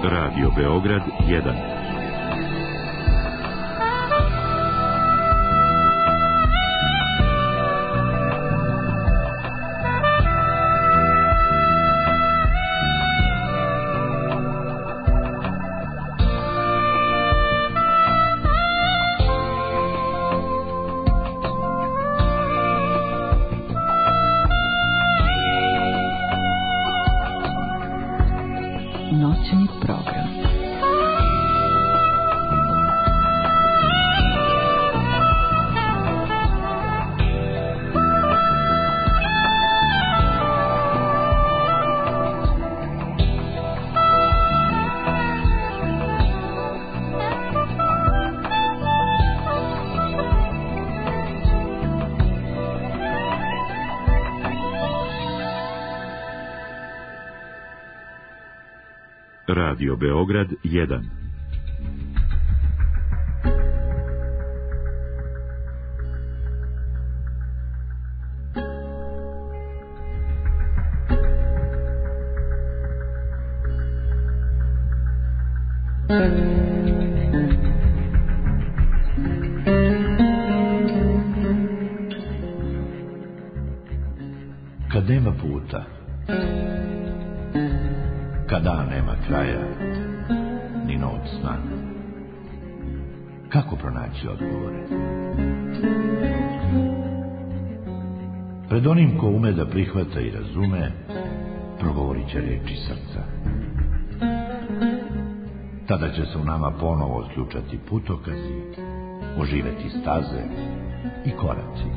Radio Beograd 1. Noćni program. Radio Beograd 1. Kad nema puta, kada nema kraja, ni noć sna, kako pronaći odgovore? Pred onim ko ume da prihvata i razume, progovorit će reči srca. Tada će se u nama ponovo otključati putokazi, oživeti staze i koraci.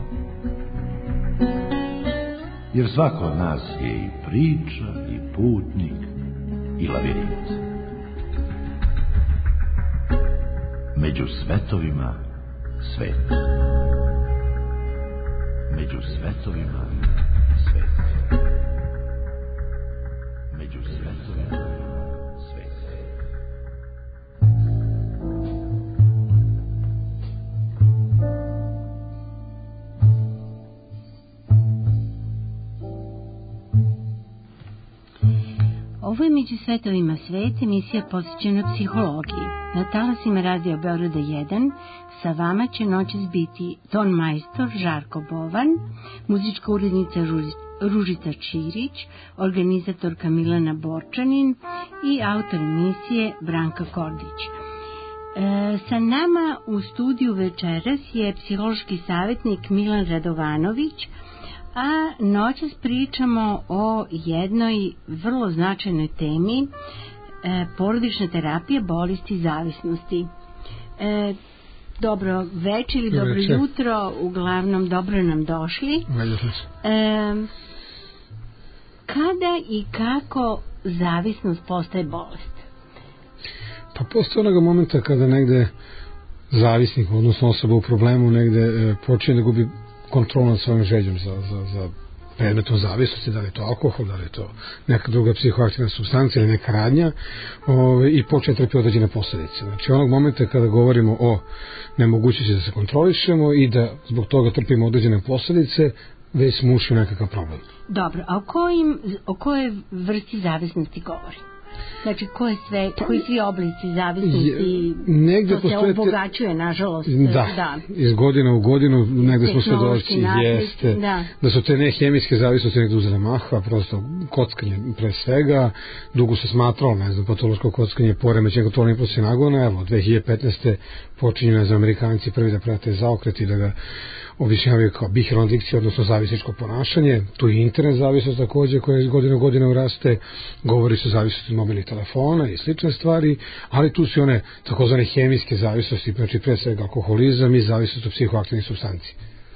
Jer svako od nas je i priča, i putnik, i lavirint. Među svetovima svet. Među svetovima svet. Među svetovima svet. Ovo je Među svetovima svet, emisija posvećena psihologiji. Na talasima Radio Beograda 1 sa vama će noćas biti ton majstor Žarko Bovan, muzička urednica Ružica Čirić, organizatorka Milana Borčanin i autor emisije Branka Kordić. Sa nama u studiju večeras je psihološki savjetnik Milan Radovanović, a noćas pričamo o jednoj vrlo značajnoj temi, porodična terapija bolesti i zavisnosti. Dobro večer ili dobro jutro, uglavnom dobro nam došli. Kada i kako zavisnost postaje bolest? Pa postoje onoga momenta kada negde zavisnik, odnosno osoba u problemu, negde počinje da gubi kontrol nad svojom željom za predmetom zavisnosti, da li je to alkohol, da li je to neka druga psihoaktivna supstancija ili neka radnja, i počne trpi određene posljedice. Znači onog momenta kada govorimo o nemogućnosti da se kontrolišemo i da zbog toga trpimo određene posljedice, već smo ušli u nekakav problem. Dobro, a o kojoj vrsti zavisnosti govori? Znači, koji svi oblici zavisnosti, negde to se obogaćuje, nažalost. Da, iz godine u godinu negde smo svedoci, jeste, da su te nehemijske zavisnosti negde uzele maha, prosto kockanje pre svega, dugo se smatralo, patološko kockanje, poremećaj kontrolne impulsivne nagona, evo, 2015. počinju, Amerikanci prvi da prate zaokret i da ga objašnjavaju kao behavioralna adikcija, odnosno zavisničko ponašanje. Tu je internet zavisnost takođe koja iz godine u godinu raste, govori se o zavisnosti mobilnih telefona i slične stvari, ali tu su one takozvane hemijske zavisnosti, znači pre svega alkoholizam i zavisnost od psihoaktivnih supstanci.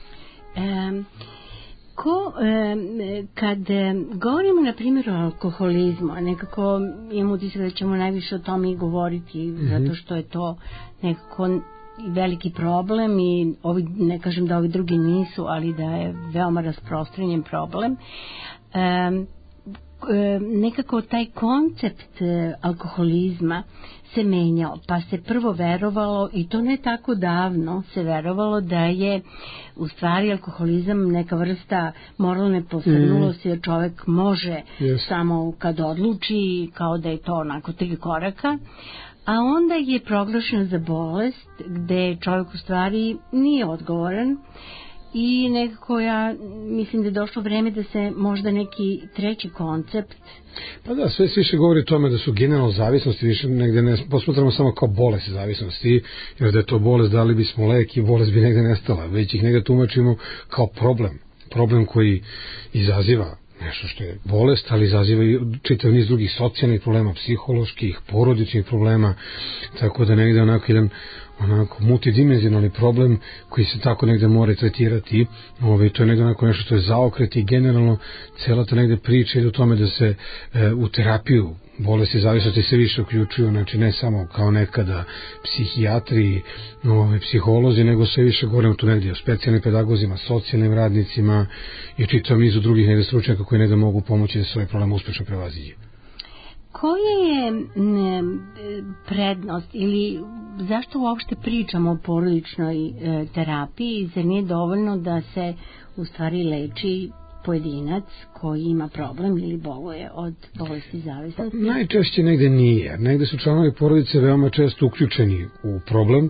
Kad govorimo na primjer o alkoholizmu, nekako imam utisak da ćemo najviše o tome i govoriti, zato što je to nekako veliki problem i ne kažem da ovi drugi nisu, ali da je veoma rasprostranjen problem. nekako taj koncept alkoholizma se menjao, pa se prvo verovalo, i to ne tako davno, se verovalo da je u stvari alkoholizam neka vrsta moralne posrnulosti, da čovjek može samo kad odluči, kao da je to onako 3 koraka, a onda je proglašen za bolest gde čovjek u stvari nije odgovoran. I nekako ja mislim da je došlo vreme da se možda neki treći koncept. Pa da, sve se više govori o tome da su generalno zavisnosti više negde ne posmatramo samo kao bolest zavisnosti, jer da je to bolest dali bismo lek i bolest bi negde nestala, već ih negde tumačimo kao problem koji izaziva nešto što je bolest, ali izaziva i čitav niz drugih socijalnih problema, psiholoških, porodičnih problema, tako da negde onako jedan multidimenzionalni problem koji se tako negde mora tretirati. To je negde onako nešto što je zaokret i generalno cela ta negde priča ide o tome da se u terapiju bolesti zavisnosti se više uključuju, znači ne samo kao nekada psihijatri, psiholozi, nego sve više govorimo tu negdje o specijalnim pedagozima, socijalnim radnicima i čitavom nizu drugih negdje stručnjaka koji negdje mogu pomoći da se ovaj problem uspešno prevaziđe. Koja je prednost ili zašto uopšte pričamo o porodičnoj terapiji? Zar nije dovoljno da se u stvari leči pojedinac koji ima problem ili boluje od bolesti zavisnosti? Najčešće negde nije. Negde su članovi porodice veoma često uključeni u problem.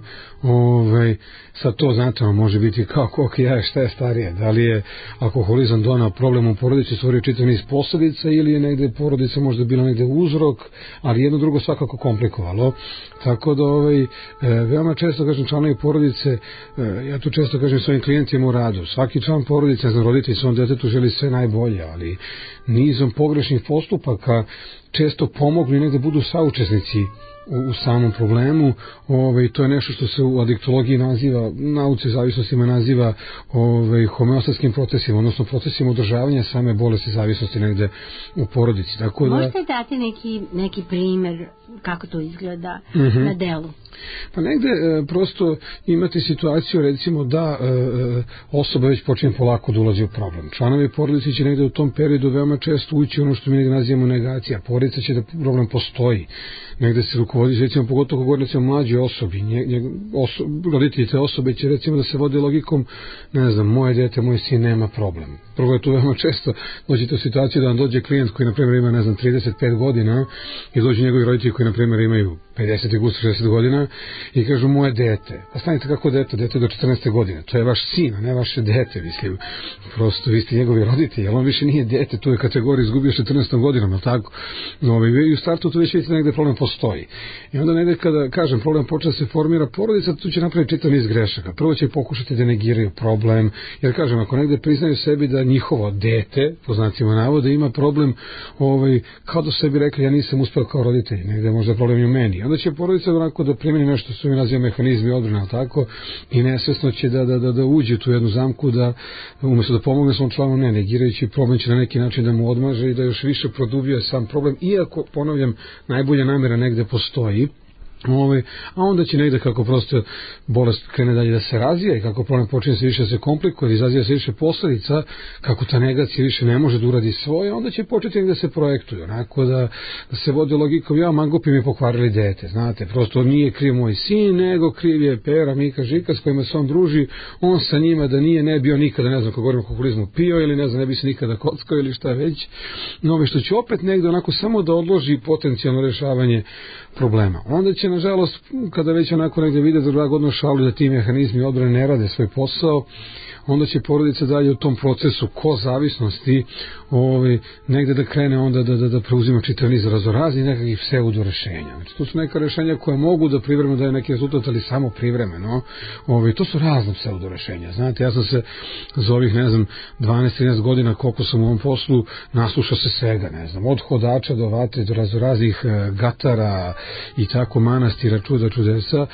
Sad to znate, može biti kao koliko ja, šta je starije. Da li je alkoholizam donao problem u porodici, stvorio čitav niz posledica, ili je negde porodica možda bila negde uzrok, ali jedno drugo svakako komplikovalo. Tako da veoma često kažem članovi porodice, ja tu često kažem svojim klijentima u radu, svaki član porodice, roditelj svom detetu želi sve najbolje, ali nizom pogrešnih postupaka često pomognu i negde budu saučesnici u samom problemu. To je nešto što se u adiktologiji naziva, nauci zavisnostima naziva homeostatskim procesima, odnosno procesima održavanja same bolesti zavisnosti negde u porodici. Tako da... Možete dati neki primer kako to izgleda na delu? Pa negde prosto imate situaciju recimo da osoba već počinje polako da ulazi u problem. Članovi porodice će negde u tom periodu veoma često ući ono što mi negde nazivamo negacija. Porodica će da problem postoji. Negde se rukovodi, recimo pogotovo kako govorimo o mlađoj osobi, roditelji te osobe će recimo da se vode logikom, ne znam, moje dete, moj sin nema problem. Prvo je tu veoma često dođete u situaciju da vam dođe klijent koji na primjer ima, ne znam, 35 godina i dođu njegovi roditelji koji na primjer imaju 50 i gusto 60 godina i kažu moje dete. Pa stanite kako dete do 14. godine. To je vaš sin, a ne vaše dete, mislim. Prosto vi ste njegovi roditelji, ali on više nije dete, tu je kategorija izgubio 14. godinom, ali tako. I u startu tu već vidite negde problem postoji. I onda negde kada, kažem, problem počne da se formira porodica, tu će napraviti čitav niz grešaka. Prvo će pokušati da negiraju problem, jer kažem, ako negde priznaju sebi da njihovo dete, po znacima navoda, ima problem, kao da sebi rekli, ja nisam uspeo kao roditelj, negde možda problem i u meni. Onda će porodica onako da primjeni nešto što mi naziva mehanizmi odbrane, tako, i nesvesno će da uđe u tu jednu zamku, da umjesto da pomogne svom članu, ne, negirajući problem će na neki način da mu odmaže i da još više produbljuje sam problem, iako, ponavljam, najbolja namjera negde postoji. A onda će negde kako prosto bolest krene dalje da se razvija i kako problem počinje se više da se komplikuje, da izaziva se više posledica, kako ta negacija više ne može da uradi svoje, onda će početi negde da se projektuju, onako da se vode logikom, ja mangupi mi pokvarili dete, znate, prosto nije kriv moj sin, nego kriv je Pera, Mika, Žika s kojima se on druži, on sa njima da nije, ne bio nikada, ne znam kako govorimo o alkoholizmu, pio ili ne znam, ne bi se nikada kockao ili šta već, no što će opet negde onako samo da odloži potencijalno rešavanje problema. Onda će, nažalost, kada već onako negde vide da dragodno šalu da ti mehanizmi odbrane ne rade svoj posao, onda će porodica dalje u tom procesu zavisnosti negde da krene onda da preuzima čitav niz razorazni nekakvih pseudo rešenja. Znači, to su neka rešenja koje mogu da privremeno daje neki rezultat, ali samo privremeno. To su razne pseudo rešenja. Znate, ja sam se za ovih, ne znam, 12-13 godina koliko sam u ovom poslu naslušao se svega, ne znam, od hodača do vatre, do razoraznih gatara i tako manastira, čudesa.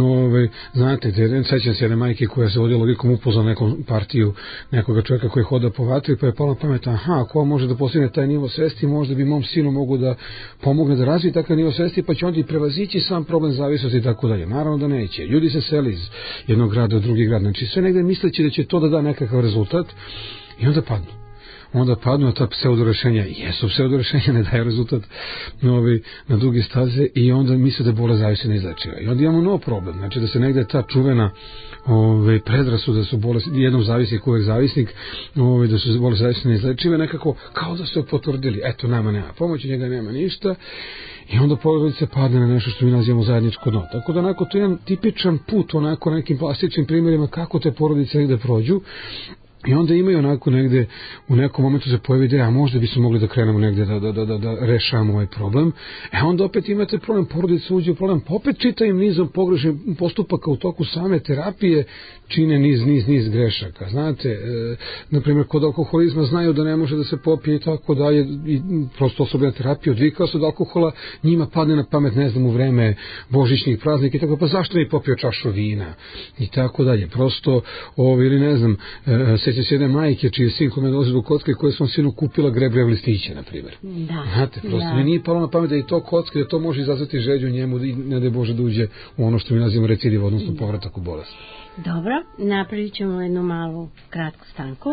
Znate, sećam se jedne majke koja se vodila logikom upoznala nekom partiju nekoga čovjeka koji hoda po vatri, pa je pala pamet, ako on može da postigne taj nivo svesti, možda bi mom sinu mogu da pomogne da razvije takav nivo svesti, pa će onda i prevazići sam problem zavisnosti i tako dalje. Naravno da neće. Ljudi se seli iz jednog grada u drugi grad, znači sve negde misleći da će to da da nekakav rezultat i onda padnu. onda padnu na ta pseudorešenja. Jesu pseudorešenja, ne daje rezultat na duge staze i onda misle da je bolest zavisna neizlečiva. I onda imamo nov problem, znači da se negde ta čuvena predrasuda da su bolesti, jednom zavisnik, uvek zavisnik, da su bolesti zavisne neizlečive, nekako kao da su potvrdili, eto, nema pomoći, njega nema ništa, i onda porodice padne na nešto što mi nazivamo zajedničko dno. Tako da onako to je jedan tipičan put, onako nekim plastičnim primjerima kako te porodice negde prođu. I onda imaju onako negde, u nekom momentu se pojavi ideja, a možda bismo mogli da krenemo negde da rešavamo ovaj problem. Onda opet imate problem, porodica uđe u problem, pa opet čitavim nizom pogrešnih postupaka u toku same terapije čine niz grešaka. Znate, na primjer, kod alkoholizma znaju da ne može da se popije i tako dalje, i prosto osobna terapija odvikao se od alkohola, njima padne na pamet, ne znam, u vreme božićnih praznika i tako, pa zašto bi popio čašu vina i tako dalje. Prosto, ili ne znam, seća se jedne majke čiji je sin kome dolazi do kocke koje sam sinu kupila grebljev listiće, na primjer. Da. Znate, prosto mi nije palo na pamet da i to kocke, da to može izazvati žeđu njemu i ne da je Bože da uđe u ono što mi nazivamo recidiv, odnosno povratak u bolest. Dobro, napravit ćemo jednu malu kratku stanku.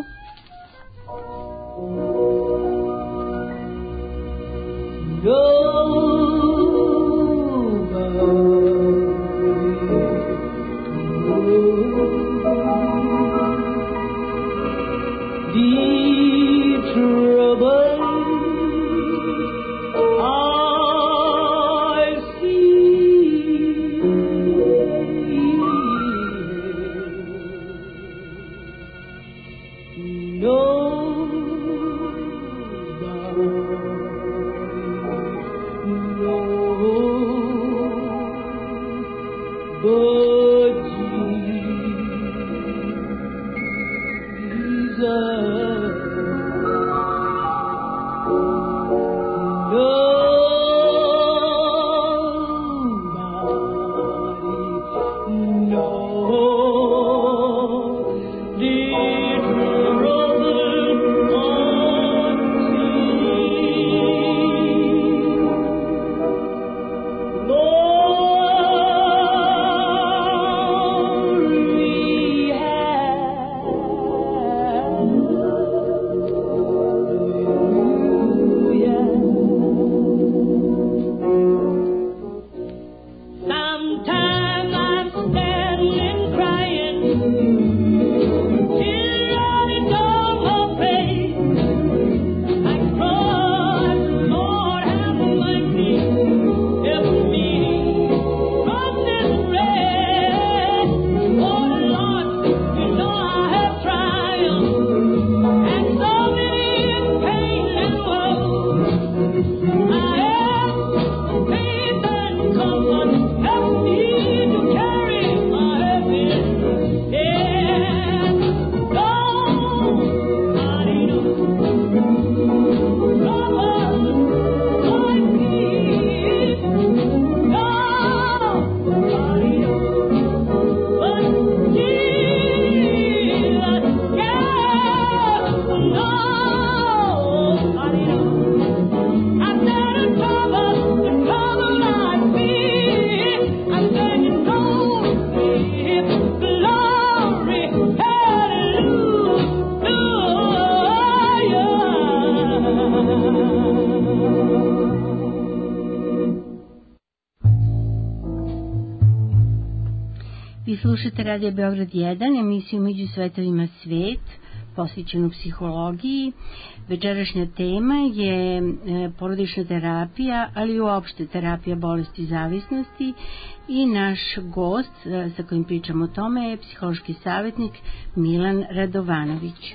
Slušate Radio Beograd 1, emisiju Među svetovima svet, posvećenu psihologiji. Večerašnja tema je porodična terapija, ali i uopšte terapija bolesti zavisnosti, i naš gost sa kojim pričamo o tome je psihološki savjetnik Milan Radovanović.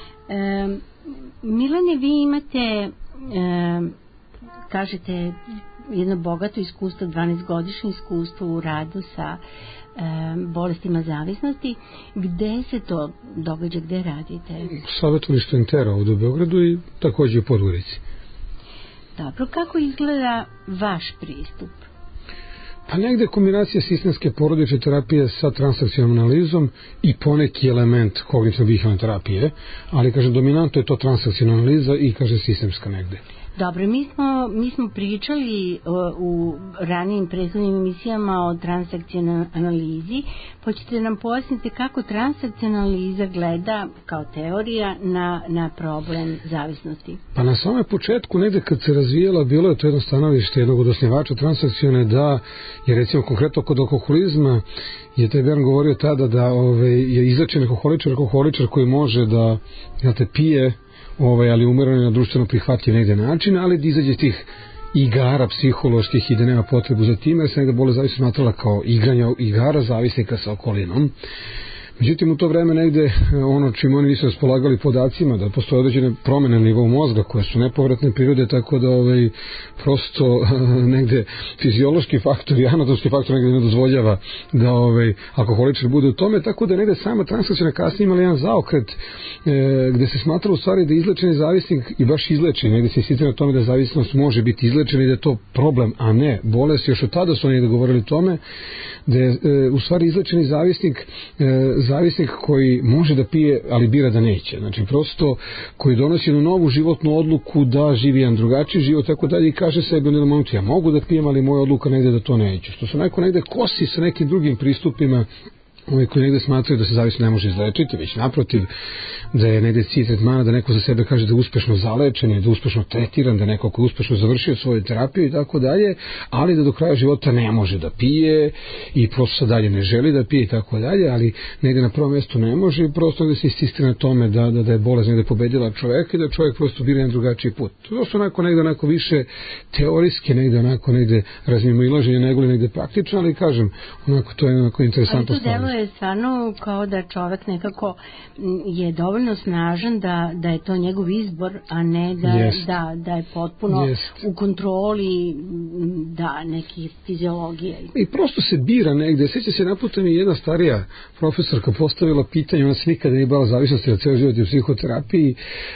Milane, vi imate, kažete, jedno bogato iskustvo, 12-godišnje iskustvo u radu sa bolestima zavisnosti. Gde se to događa, gde radite? Savjetovalište Entera ovdje u Beogradu i također u Podgorici. Dobro, kako izgleda vaš pristup? Pa negde kombinacija sistemske porodične terapije sa transakcionalnom analizom i poneki element kognitivno-behavioralne terapije, ali kažem dominantno je to transakcionalna analiza i kaže sistemska negde. Dobro, mi smo pričali u ranijim prethodnim emisijama o transakcionalnoj analizi. Hoćete nam pojasniti kako transakcionalna analiza gleda kao teorija na problem zavisnosti? Pa na samom početku, negde kad se razvijela, bilo je to jedno stanovište jednog od osnivača transakcione da je recimo konkretno kod alkoholizma je taj Bern govorio tada da je izlečen alkoholičar koji može da pije, ali umeren na društveno prihvatljiv negde način, ali da izađe tih igara psiholoških i da nema potrebu za tim, jer se negde bolest zavisno smatrala kao igranja igara zavisnika sa okolinom. Međutim, u to vreme negde ono čim oni nisu raspolagali podacima da postoje određene promene na nivou mozga koje su nepovratne prirode, tako da prosto negde fiziološki faktor i anatomski faktor negde ne dozvoljava da alkoholičar bude u tome, tako da negde sama transakciona kasnije imala jedan zaokret gde se smatralo u stvari da izlečeni zavisnik i baš izlečen, negde se insistira na tome da zavisnost može biti izlečena i da je to problem, a ne bolest. Još od tada su oni govorili tome da je u stvari izlečeni zavisnik koji može da pije, ali bira da neće. Znači, prosto koji donosi jednu novu životnu odluku da živi jedan drugačiji život, tako dalje, i kaže sebi u jednom momentu, ja mogu da pijem, ali moja odluka negde da to neću. Što se negde kosi sa nekim drugim pristupima koji negde smatraju da se zavisno ne može izlečiti, već naprotiv, da je negde cilj tretmana da neko za sebe kaže da je uspešno zalečen, da je uspešno tretiran, da neko ko je uspešno završio svoju terapiju i tako dalje, ali da do kraja života ne može da pije i prosto dalje ne želi da pije i tako dalje, ali negde na prvom mjestu ne može i prosto negde se insistira na tome da je bolest negde pobedila čoveka i da čovjek prosto bira jedan drugačiji put. To su negde više teorijski, negde razmimoilaženje nego li negde praktično, ali kažem, to je interesantno stvar. Je stvarno kao da čovek nekako je dovoljno snažan da je to njegov izbor, a ne da je potpuno u kontroli neke fiziologije. I prosto se bira negde. Sjeća se naputa mi jedna starija profesorka postavila pitanje, ona se nikada nije bala zavisnosti, od ceo život je u psihoterapiji.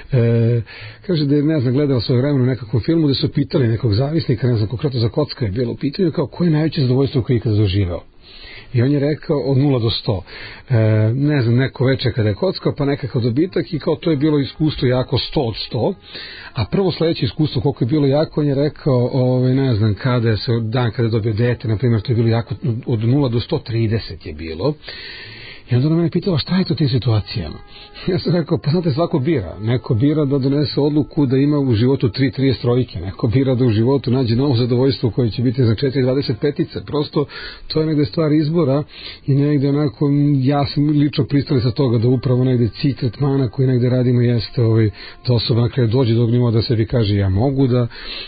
Kaže da je, gledala svoje vremena u nekakvom filmu da su pitali nekog zavisnika, konkretno za kocka je bilo u pitanju, kao koje je najveće zadovoljstvo koje je ikada doživeo. I on je rekao od 0 do 100. Neko veče kada je kockao, pa nekakav dobitak i kao to je bilo iskustvo jako 100 od 100. A prvo sledeće iskustvo koliko je bilo jako, on je rekao, kada se dan kada je dobio dete, na primjer, to je bilo jako od 0 do 130 je bilo. I onda ona mene pitala šta je to tim situacijama. Ja sam rekao, pa znate, svako bira. Neko bira da donese odluku da ima u životu 3 trojke. Neko bira da u životu nađe novo zadovoljstvo koje će biti za 4,25. Prosto to je negde stvar izbora i negde onako, ja sam lično pristali sa toga da upravo negde cilj tretmana koji negde radimo jeste da osoba na kraju dođe do nivoa da sebi kaže ja mogu da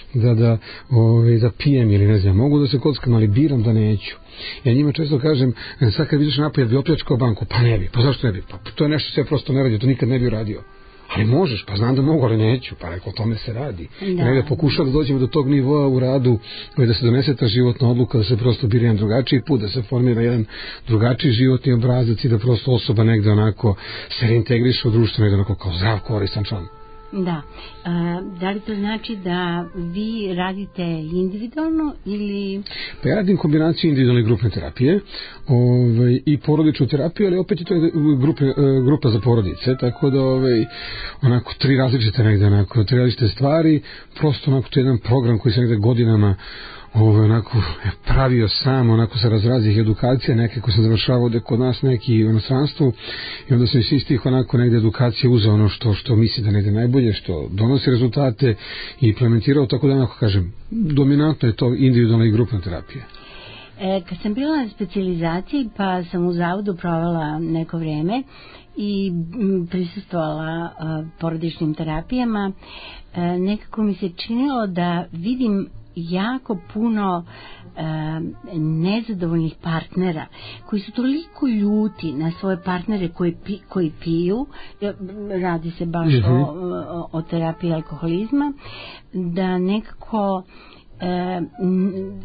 pijem ili mogu da se kockam, ali biram da neću. Ja njima često kažem, sad kad vidiš naprijed bi opljačkao banku, pa ne bi, pa zašto ne bi? Pa to je nešto što ja prosto ne radim, to nikad ne bi uradio. Ali možeš, pa znam da mogu, ali neću, pa rekao, o tome se radi. Negde pokušao da dođemo do tog nivoa u radu, da se donese ta životna odluka, da se prosto bira jedan drugačiji put, da se formira jedan drugačiji životni obrazac i da prosto osoba negde onako se reintegriše u društvo, negde onako kao zdrav, koristan član. Da. Da li to znači da vi radite individualno ili... Pa ja radim kombinaciju individualne i grupne terapije i porodičnu terapiju, ali opet je to grupa za porodice, tako da onako 3 različite negde, onako 3 različite stvari, prosto onako to je jedan program koji se negde godinama onako pravio sam, onako sa razrazih edukacija, neke koje sam završavao ovde kod nas, neki u inostranstvu, i onda sam iz tih onako negde edukacije uzeo ono što misli da negde najbolje, što donosi rezultate i implementirao, tako da onako kažem, dominantno je to individualna i grupna terapija. Kad sam bila na specijalizaciji, pa sam u zavodu provela neko vreme i prisustvovala porodičnim terapijama, nekako mi se činilo da vidim jako puno nezadovoljnih partnera koji su toliko ljuti na svoje partnere koji piju, radi se baš o terapiji alkoholizma, da nekako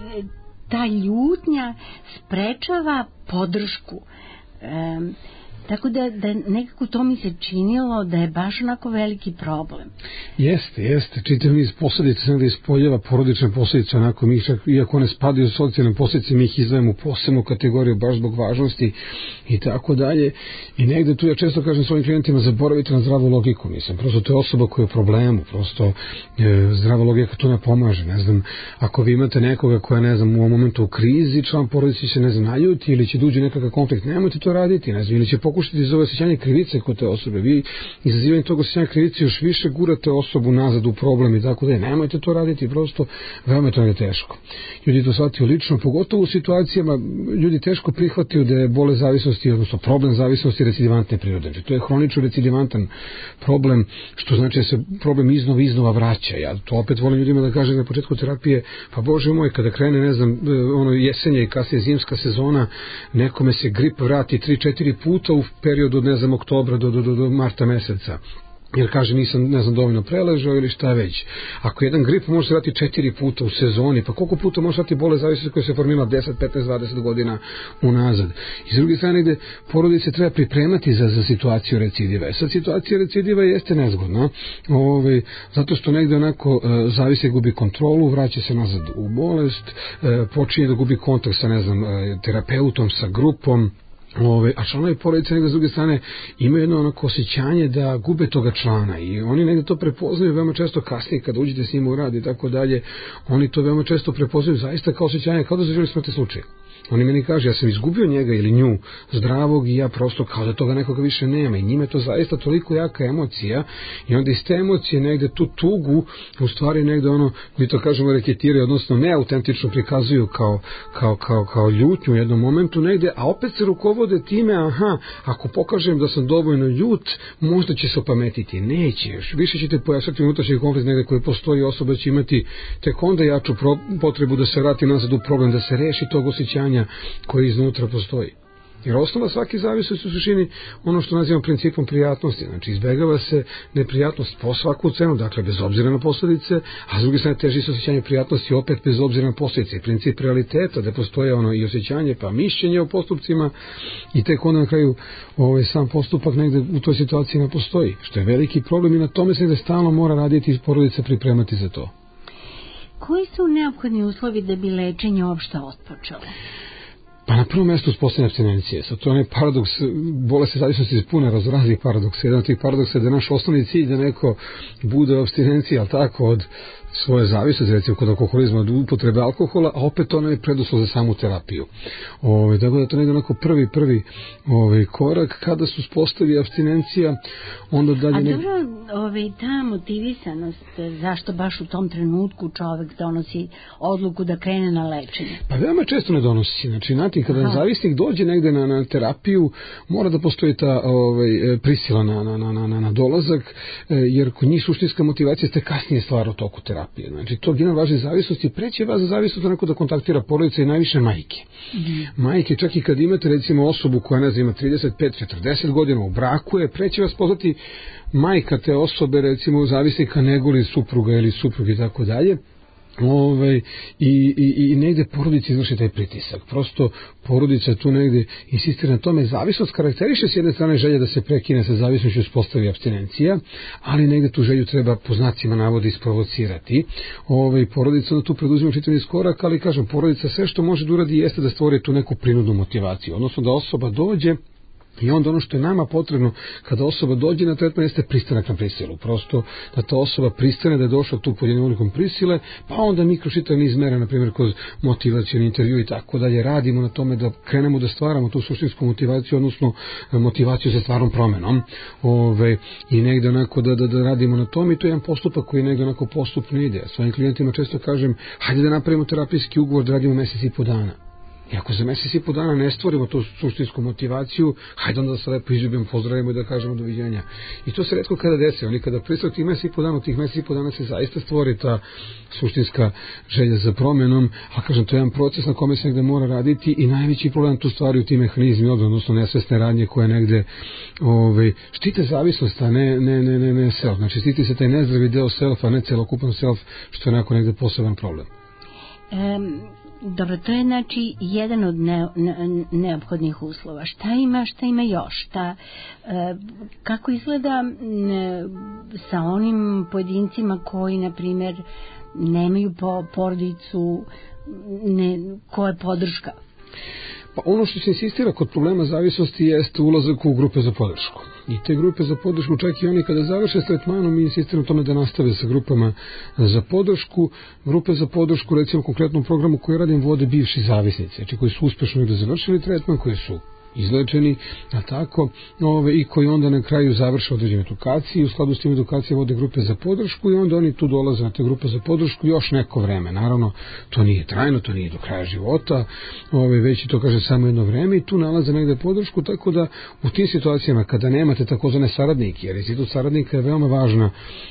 ta ljutnja sprečava podršku. Tako da nekako to mi se činilo da je baš onako veliki problem. Jeste. Čitav niz posljedica se negde ispoljava, porodične posljedice, onako mi čak, iako one spadaju u socijalne posljedice, mi ih izdvajamo u posebnu kategoriju baš zbog važnosti i tako dalje. I negde tu ja često kažem svojim klijentima, zaboravite na zdravu logiku, mislim, prosto to je osoba koja je u problemu, prosto zdrava logika tu ne pomaže, ne znam, ako vi imate nekoga koja, ne znam, u ovom momentu u krizi, član porodice se, ne znam, naljuti ili će duđe nekakav konflikt, nemojte to raditi, ne znam, ili će pokušati iz ove osjećanje krivice kod te osobe, vi izazivanje tog osjećanja krivice još više gurate osobu nazad u problem i tako da nemojte to raditi, prosto veoma je to ne teško. Ljudi to shvatio lično, pogotovo u situacijama, ljudi teško prihvatio da je bolest zavisnosti, odnosno problem zavisnosti recidivantne prirode. To je hronično recidivantan problem, što znači da se problem iznova vraća. Ja to opet volim ljudima da kažem na početku terapije, pa Bože moj, kada krene, ne znam, ono jesenje i kasnije zimska sezona, nekome se grip vrati 3-4 puta u periodu od, ne znam, oktobra do marta meseca. Jer kaže nisam, ne znam, dovoljno preležao ili šta već. Ako jedan grip može se vrati 4 puta u sezoni, pa koliko puta može vrati bolest zavisnosti koja se formila 10, 15, 20 godina unazad. I s druge strane gde porodice treba pripremati za situaciju recidiva. Sad situacija recidiva jeste nezgodna, zato što negde onako zavise gubi kontrolu, vraća se nazad u bolest, počinje da gubi kontakt sa, ne znam, terapeutom, sa grupom, a članovi porodice negde s druge strane imaju jedno onako osjećanje da gube toga člana i oni negde to prepoznaju veoma često kasnije kada uđete s njima u rad i tako dalje, oni to veoma često prepoznaju zaista kao osjećanje, kao da su želi smrti slučaj. Oni meni kaže, ja sam izgubio njega ili nju zdravog i ja prosto kao da toga nekoga više nema i njime to zaista toliko jaka emocija i onda iz te emocije negde tu tugu u stvari negde ono, mi to kažemo reketiraju, odnosno neautentično prikazuju kao ljutnju u jednom momentu negde, a opet se rukovode time, ako pokažem da sam dovoljno ljut, možda će se opametiti. Neće još, više ćete pojačati unutrašnji konflikt negde koji postoji, osoba će imati tek onda jaču potrebu da se vrati nazad u problem, da se reši tog osjećanja koji iznutra postoji. Jer osnova svake zavisnosti u suštini ono što nazivamo principom prijatnosti, znači izbegava se neprijatnost po svaku cenu, dakle bez obzira na posljedice, a s druge strane teži se osjećanje prijatnosti opet bez obzira na posljedice. I princip realiteta da postoje ono i osjećanje pa mišljenje o postupcima i tek onda na kraju sam postupak negde u toj situaciji ne postoji, što je veliki problem i na tome se da stalno mora raditi i porodice pripremati za to. Koji su neophodni uslovi da bi lečenje uopšte otpočelo? Pa na prvom mjestu uspostavljanje apstinencije. Sad to je onaj paradoks, bolest zavisnosti iz puno raznih paradoksa. Jedan od tih paradoksa je da naš osnovni cilj da neko bude u apstinenciji, ali tako, od svoje zavisnosti, recimo kod alkoholizma, od upotrebe alkohola, a opet ono je preduslov za samu terapiju. Tako da to negdje onako prvi korak, kada se uspostavi apstinencija, onda dalje... A dobro, ta motivisanost, zašto baš u tom trenutku čovjek donosi odluku da krene na lečenje? Pa veoma često ne donosi. Znači, kada zavisnik dođe negde na terapiju, mora da postoji ta prisila na dolazak, jer kod njih suštinska motivacija ste kasnije stvar u toku terapije. Znači, to gena važne zavisnosti, preće vas za zavisnost onako da kontaktira porodica i najviše majke. Majke, čak i kad imate recimo osobu koja ne znam, ima 35-40 godina u braku, je preće vas pozvati majka te osobe, recimo zavisnika, nego li supruga ili suprug i tako dalje. I negde porodica izvrši taj pritisak. Prosto porodica tu negde insistira na tome. Zavisnost karakteriše s jedne strane želja da se prekine sa zavisnošću, uspostavi apstinencija, ali negde tu želju treba po znacima navoda isprovocirati. Porodica onda tu preduzima čitav niz koraka, ali kažem, porodica sve što može da uradi jeste da stvori tu neku prinudnu motivaciju, odnosno da osoba dođe. I onda ono što je nama potrebno kada osoba dođe na tretman jeste pristanak na prisilu. Prosto da ta osoba pristane da je došla tu pod jednim ulikom prisile, pa onda mi kroz čitav niz mera, na primjer kroz motivacioni intervju i tako dalje, radimo na tome da krenemo da stvaramo tu suštinsku motivaciju, odnosno motivaciju za stvarnom promenom. I negde onako da radimo na tome i to je jedan postupak koji negde onako postupno ide. Svojim klijentima često kažem, hajde da napravimo terapijski ugovor da radimo mjesec i po dana. I ako za mjesec i po dana ne stvorimo tu suštinsku motivaciju, hajde onda da se lepo izljubimo, pozdravimo i da kažemo doviđenja. I to se retko kada desi. Oni kada pristaju tih mjesec i po dana, u tih mjesec i po dana se zaista stvori ta suštinska želja za promjenom, a kažem, to je jedan proces na kome se negde mora raditi i najveći problem tu stvaraju ti mehanizmi, odnosno nesvesne radnje koje negde štite zavisnost, a ne self. Znači štiti se taj nezdravi deo self, a ne celokupan self, što je onako negde poseban problem. Dobro, to je znači jedan od neophodnih uslova. Šta ima još? Kako izgleda sa onim pojedincima koji, na primjer, nemaju porodicu, koja je podrška? Pa ono što se insistira kod problema zavisnosti jeste ulazak u grupe za podršku. I te grupe za podršku, čak i oni kada završe s tretmanom, mi insistiramo tome da nastave sa grupama za podršku. Grupe za podršku, recimo u konkretnom programu koji radim, vode bivši zavisnici, znači koji su uspešno da završili tretman, koji su izlečeni, a tako, i koji onda na kraju završe određene edukacije i u skladu s tim edukacije vode grupe za podršku i onda oni tu dolaze na te grupe za podršku još neko vreme. Naravno, to nije trajno, to nije do kraja života, već i to kaže samo jedno vreme i tu nalaze negde podršku, tako da u tim situacijama kada nemate takozvane saradnike, jer institut saradnika je veoma važna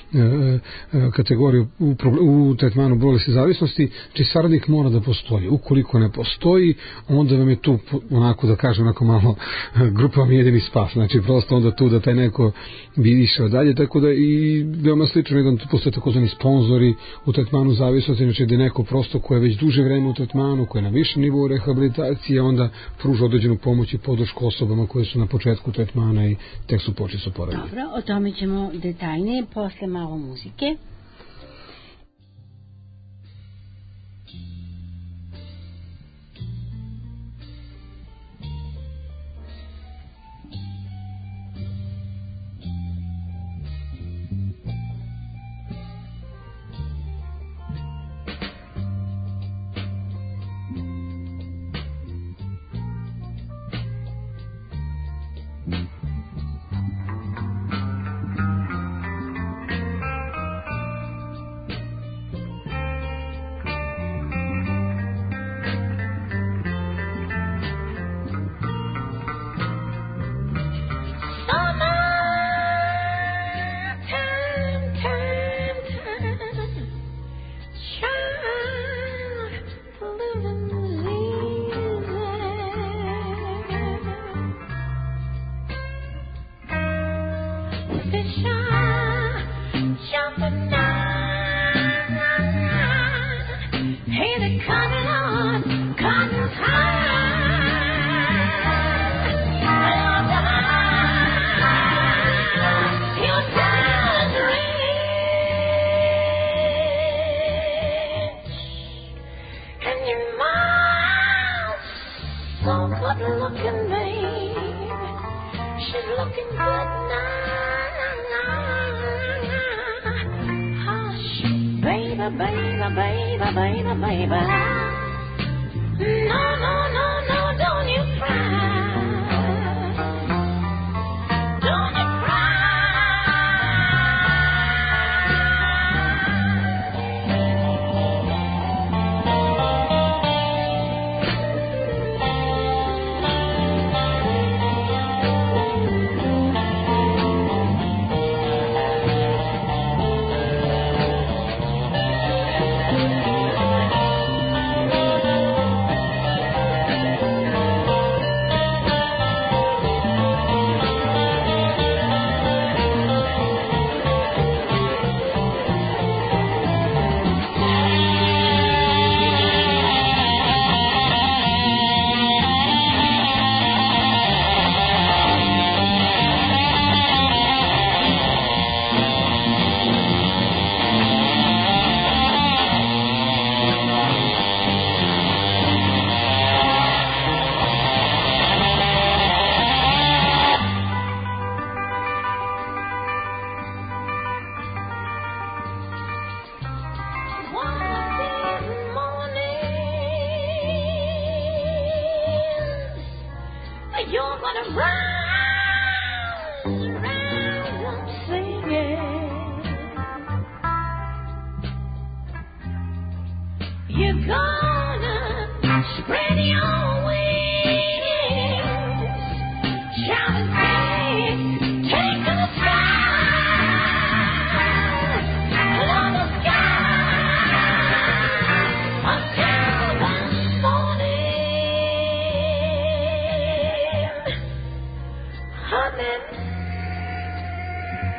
kategorija u tretmanu bolesti zavisnosti, znači saradnik mora da postoji. Ukoliko ne postoji, onda vam je tu, onako da kažem, onako malo grupa vam je jedini spas, znači prosto onda tu da taj neko bi išao dalje, tako da i veoma slično jedan tu postoje takozvani sponzori u tretmanu zavisnosti, znači da je neko prosto ko je već duže vreme u tretmanu, ko je na višem nivou rehabilitacije, onda pruža određenu pomoć i podršku osobama koje su na početku tretmana i tek su počeli su poravljeni. Dobro, o tome ćemo detaljnije posle malo muzike.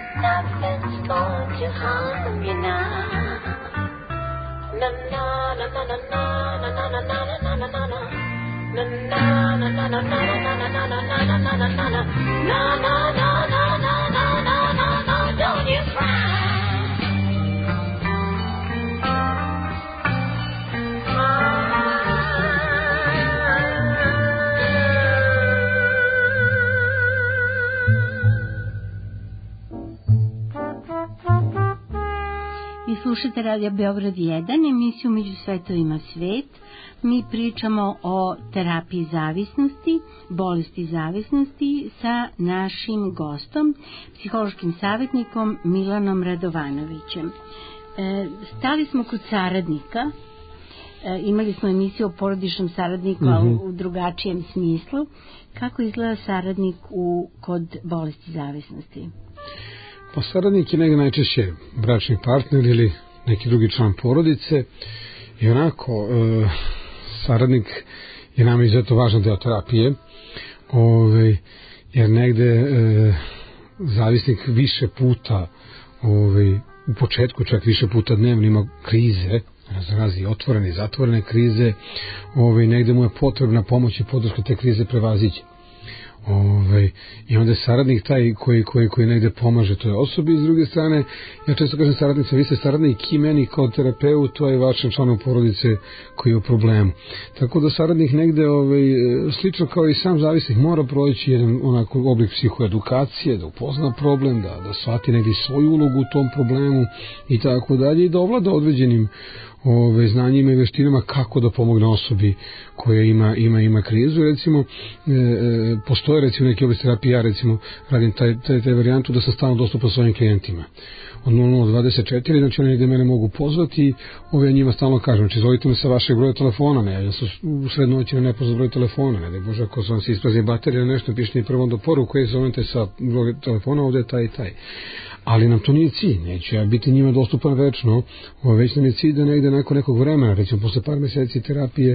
Nothing's going to harm you now. No, no, no, Slušate Radio Beograd 1, emisiju Među svetovima svet. Mi pričamo o terapiji zavisnosti, bolesti zavisnosti sa našim gostom, psihološkim savjetnikom Milanom Radovanovićem. Stali smo kod saradnika. Imali smo emisiju o porodičnom saradniku, ali u drugačijem smislu. Kako izgleda saradnik kod bolesti zavisnosti? Pa saradnik je negdje najčešće bračni partner ili neki drugi član porodice i onako saradnik je nam izuzetno važan deo terapije, jer negde zavisnik više puta u početku čak više puta dnevno ima krize, razi otvorene i zatvorene krize, negde mu je potrebna pomoć i podrška te krize prevaziđe. I onda je saradnik taj koji negde pomaže toj osobi. S druge strane, ja često kažem saradnica, vi ste saradnik i meni kao terapeut, to je vašem članu porodice koji je u problemu. Tako da saradnik negde slično kao i sam zavisnik mora proći jedan onako oblik psihoedukacije, da upozna problem, da shvati negde svoju ulogu u tom problemu i tako dalje, i da ovlada određenim znanjima i veštinama kako da pomogne osobi koja ima krizu. Recimo postoje recimo neke oblasti terapije, ja recimo radim taj varijantu da sam stalno dostupan svojim klijentima od 0024, znači oni gde mene mogu pozvati, ja njima stalno kažem, znači izvolite me sa vašeg broja telefona, ne, ja sam u sred noći na nepoznat broj telefona, ne, da je Bože, ako sam se isprazni baterija nešto, pišite mi prvo do poruku, koji zovete sa broj telefona, ovde je taj i taj. Ali nam to nije cilj, neću ja biti njima dostupan večno, već nam je cilj da negde nakon nekog vremena, recimo posle par meseci terapije,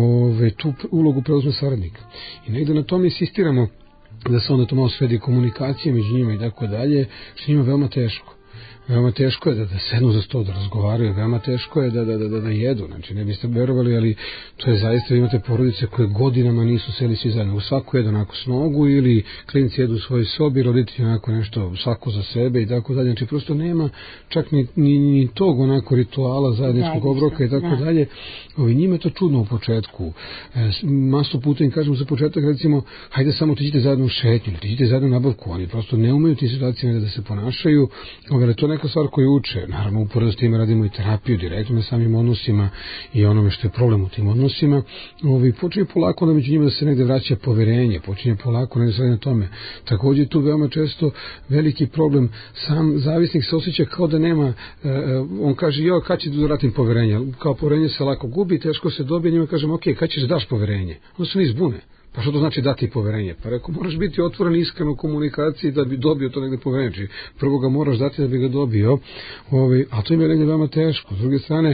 tu ulogu preuzme saradnik. I negde na tome insistiramo da se onda to malo sredi komunikacije među njima i tako dalje, što njima veoma teško. Veoma teško je da sednu za sto, da razgovaraju, veoma teško je da jedu, znači ne biste verovali, ali to je zaista, imate porodice koje godinama nisu seli svi zajedno, u svaku jedu onako s nogu ili klinci jedu u svojoj sobi, roditelji onako nešto svako za sebe i tako dalje, znači prosto nema čak ni tog onako rituala zajedničkog obroka i tako dalje. Njima je to čudno u početku, masu puta im kažemo za početak, recimo, hajde samo tiđite zajedno u šetnju, tiđite zajedno u nabavku, oni prosto ne umeju ti situacijama da se ponašaju, ali to neka stvar koju uče, naravno uporedo s time radimo i terapiju direktno na samim odnosima i onome što je problem u tim odnosima, počinje polako da među njima da se negde vraća poverenje, počinje polako negde sve na tome. Također tu veoma često veliki problem, sam zavisnik se osjeća kao da nema, on kaže, kad ću da vratim poverenje, kao poverenje se lako gubi, teško se dobije, njima kažem, ok, kad ćeš daš poverenje, onda se ne izbune. Pa što to znači dati poverenje? Pa rekao, moraš biti otvoren iskren u komunikaciji da bi dobio to negde poverenje. Znači, prvo ga moraš dati da bi ga dobio, a to im je negde veoma teško. S druge strane,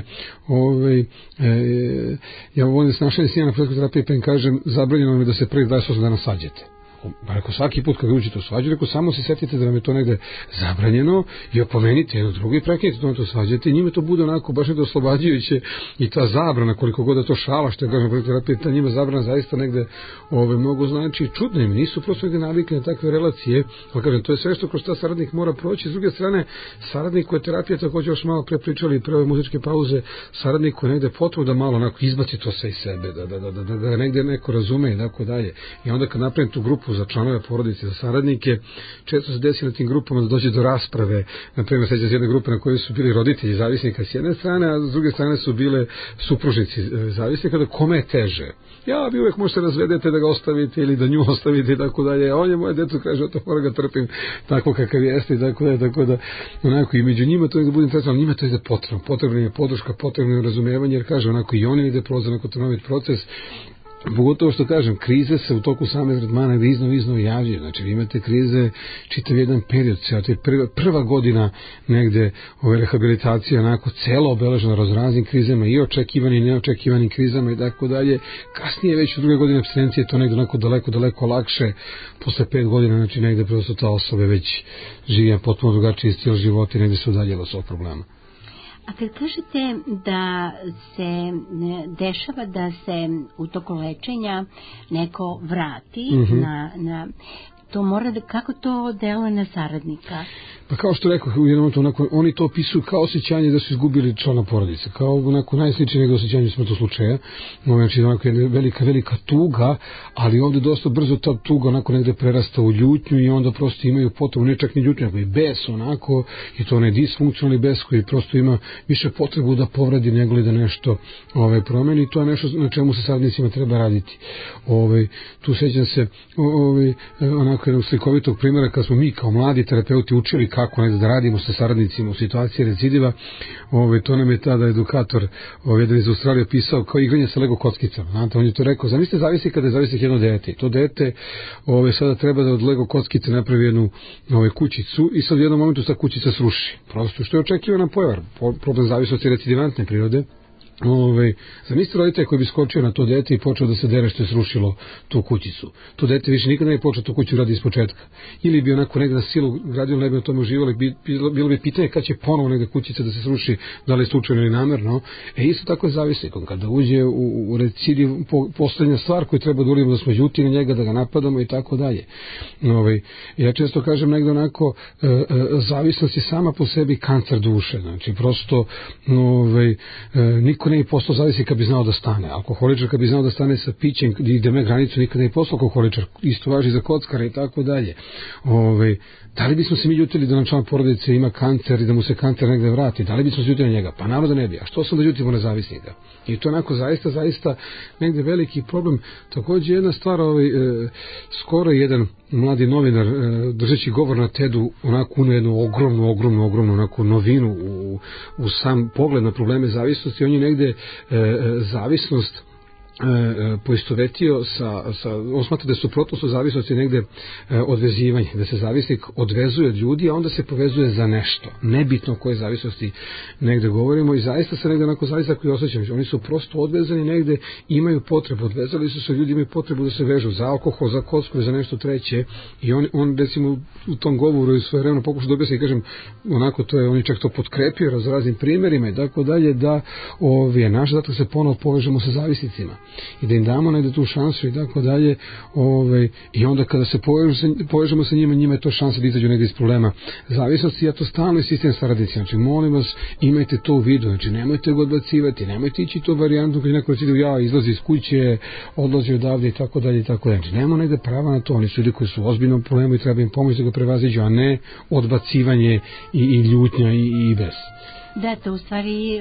ja volim da se našem s njena na početku terapije, pa im kažem, zabranjeno mi da se prvi 28 dana sađete. Rekao, svaki put kad uđete u svađu, rekao, samo se setite da vam je to negde zabranjeno i opomenite jedno drugo i prekinite to na to svađate i njima to bude onako baš negde oslobađajuće i ta zabrana, koliko god da to šala, što je kažem, terapija, ta njima zabrana zaista negde mnogo znači čudno im, nisu prosto negde navikli na takve relacije, ali kažem, to je sve što kroz ta saradnik mora proći. S druge strane, saradnik koje terapija, također još malo pre pričali pre ove muzičke pauze, saradnik koji negde potrebu da malo onako izbaci to sve iz sebe, da negde neko razume i tako dalje. I onda kad napravim tu grupu za članove porodice, za saradnike, često se desi na tim grupama da dođe do rasprave, na primjer sećam se jedne grupe na kojoj su bili roditelji zavisnika s jedne strane, a s druge strane su bile supružnici zavisnika, da kome je teže. Ja, vi uvek možete razvedete da ga ostavite ili da nju ostavite i tako dalje, a on je moje deco, kaže, to mora ga trpim tako kakav jeste i tako da onako i među njima to je da bude interesantno, njima to je da potrebna je podrška, potrebno je razumijevanje, jer kaže, onako i oni ide prolaze onako trnovit proces. Pogotovo što kažem, krize se u toku same tretmana gde iznova javljaju, znači vi imate krize čitav jedan period, prva godina negde ove rehabilitacije onako celo obeležena raznim krizama i očekivanim i neočekivanim krizama i tako dalje, kasnije već u druge godine apstinencije to negde onako daleko lakše, posle 5 godina, znači negde prosto ta osoba već živija potpuno drugačiji stil života i negde se udaljila s ovog problema. A kad kažete da se dešava da se u toku lečenja neko vrati na to mora da, kako to deluje na saradnika? Pa kao što rekao, u jednom onako, oni to opisuju kao osjećanje da su izgubili člana porodice, kao onako najsličnijeg osjećanja smrtnog slučaja, znači onako jedna velika tuga, ali ovde dosta brzo ta tuga onako negde prerasta u ljutnju i onda prosto imaju potrebu, ne čak ni ljutnju, nego i bes onako, i to onaj disfunkcionalni bes koji prosto ima više potrebu da povradi nego li da nešto promeni, i to je nešto na čemu se saradnicima treba raditi. Tu sećam se onako jednog slikovitog primjera kad smo mi kao mladi terapeuti učili kako negdje da radimo sa saradnicima u situaciji recidiva, to nam je tada edukator jedan iz Australije pisao kao igranje sa Lego kockicama. Znate, on je to rekao, zamislite zavisi kada je zavisi jedno dete. To dete sada treba da od Lego kockice napravi jednu kućicu i sad u jednom momentu ta kućica sruši. Prosto što je očekivana pojava, problem zavisnosti recidivantne prirode. Zamislite roditelja koji bi skočio na to dete i počeo da se dere što je srušilo tu kućicu. To dete više nikada ne bi počeo tu kuću radi iz početka. Ili bi onako negde na silu gradio, ne bi o tome uživali, bilo bi pitanje kad će ponovo negde kućica da se sruši, da li slučajno ili namerno. Isto tako je zavisnikom. Kada uđe u recidiv, poslednja stvar koju treba da uradimo da smo ljuti na njega, da ga napadamo i tako dalje. Ja često kažem negde onako, zavisnost je sama po sebi kancer duše. Znači, prosto niko ne bi postao zavisi kad bi znao da stane. Alkoholičar kad bi znao da stane sa pićem i ide me granicu, nikad ne bi postao alkoholičar. Isto važi za kockara i tako dalje. Da li bismo se mi ljutili da nam član porodice ima kancer i da mu se kancer negde vrati? Da li bismo se ljutili na njega? Pa naravno da ne bi. A što sam da ljutimo na zavisnika? I to je onako zaista negde veliki problem. Takođe jedna stvar, skoro jedan mladi novinar držeći govor na TED-u onako jednu ogromnu onako novinu u sam pogled na probleme zavisnosti. On je negde zavisnost poistovetio on smatra da je suprotnost od zavisnosti negde odvezivanje, da se zavisnik odvezuje od ljudi, a onda se povezuje za nešto. Nebitno o koje zavisnosti negde govorimo, i zaista se negde onako zavisnik koji osjećam. Oni su prosto odvezani negde, imaju potrebu, odvezali su se, ljudi imaju potrebu da se vežu za alkohol, za kocku, za nešto treće, i on recimo u tom govoru i svoje vremeno pokušao da objasni, kažem, onako to je, on je čak to potkrepio raznim primjerima i tako dalje, da je naš zadatak se ponovo povežemo sa zavisnicima i da im damo negde tu šansu i tako dalje, i onda kada se povežemo sa njima je to šansa da izađu negde iz problema zavisnosti. Ja to stalno insistim saradnici, znači molim vas, imajte to u vidu, znači nemojte ga odbacivati, nemojte ići to varijantu kad neko reci izlazi iz kuće, odlazi odavde i tako dalje i tako dalje. Znači nemamo negde prava na to, oni su ljudi koji su u ozbiljnom problemu i treba im pomoći da ga prevaziđu, a ne odbacivanje i ljutnja i bes. Da, to u stvari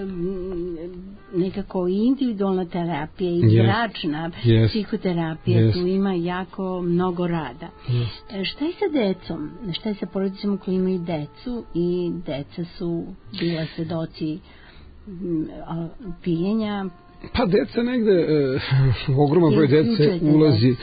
nekako individualna terapija i bračna psihoterapija, tu ima jako mnogo rada. Šta je sa decom? Šta je sa porodicama koji imaju decu i deca su bila svedoci pijenja? Pa deca negde, ogroman broj dece ulazi,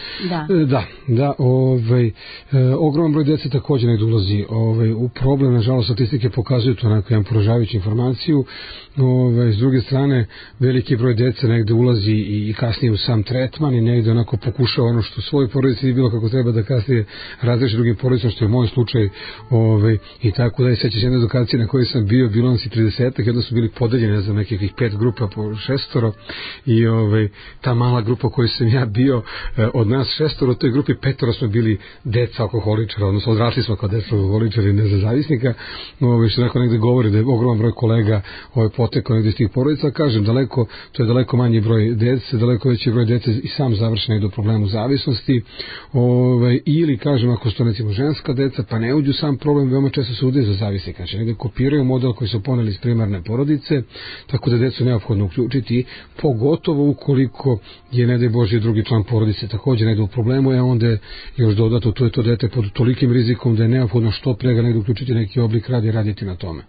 ogroman broj dece također negde ulazi u problem, nažalost statistike pokazuju to onako jedan poražavajuću informaciju. S druge strane, veliki broj dece negde ulazi i kasnije u sam tretman i negde onako pokušava ono što svoj porodici nije bilo kako treba da kasnije razreši drugim porodicama, što je u moj slučaj, i tako da. Sećaš jedne edukacije na kojoj sam bio, bilo nas i 30-ak, onda su bili podeljeni, ne znam, nekih 5 grupa po 6, i ta mala grupa u kojoj sam ja bio, od nas 6 u toj grupi 5 smo bili deca alkoholičara, odnosno odrasli smo kao deca alkoholičari, ne za zavisnika, što neko negde govori da je ogroman broj kolega potekao negde iz tih porodica. Kažem, to je daleko manji broj dece, daleko veći broj dece i sam završen negde u problemu zavisnosti, ili kažem, ako su to recimo ženska deca, pa ne uđu sam problem, veoma često se ude za zavisnika, znači negde kopiraju model koji su poneli iz primarne porodice, tako da decu neophodno uključiti, pogotovo ukoliko je, ne daj Bože, drugi član porodice također negde u problemu, onda još dodato tu je to dete pod tolikim rizikom da je neophodno što pre ga negde uključiti neki oblik rada i raditi na tome.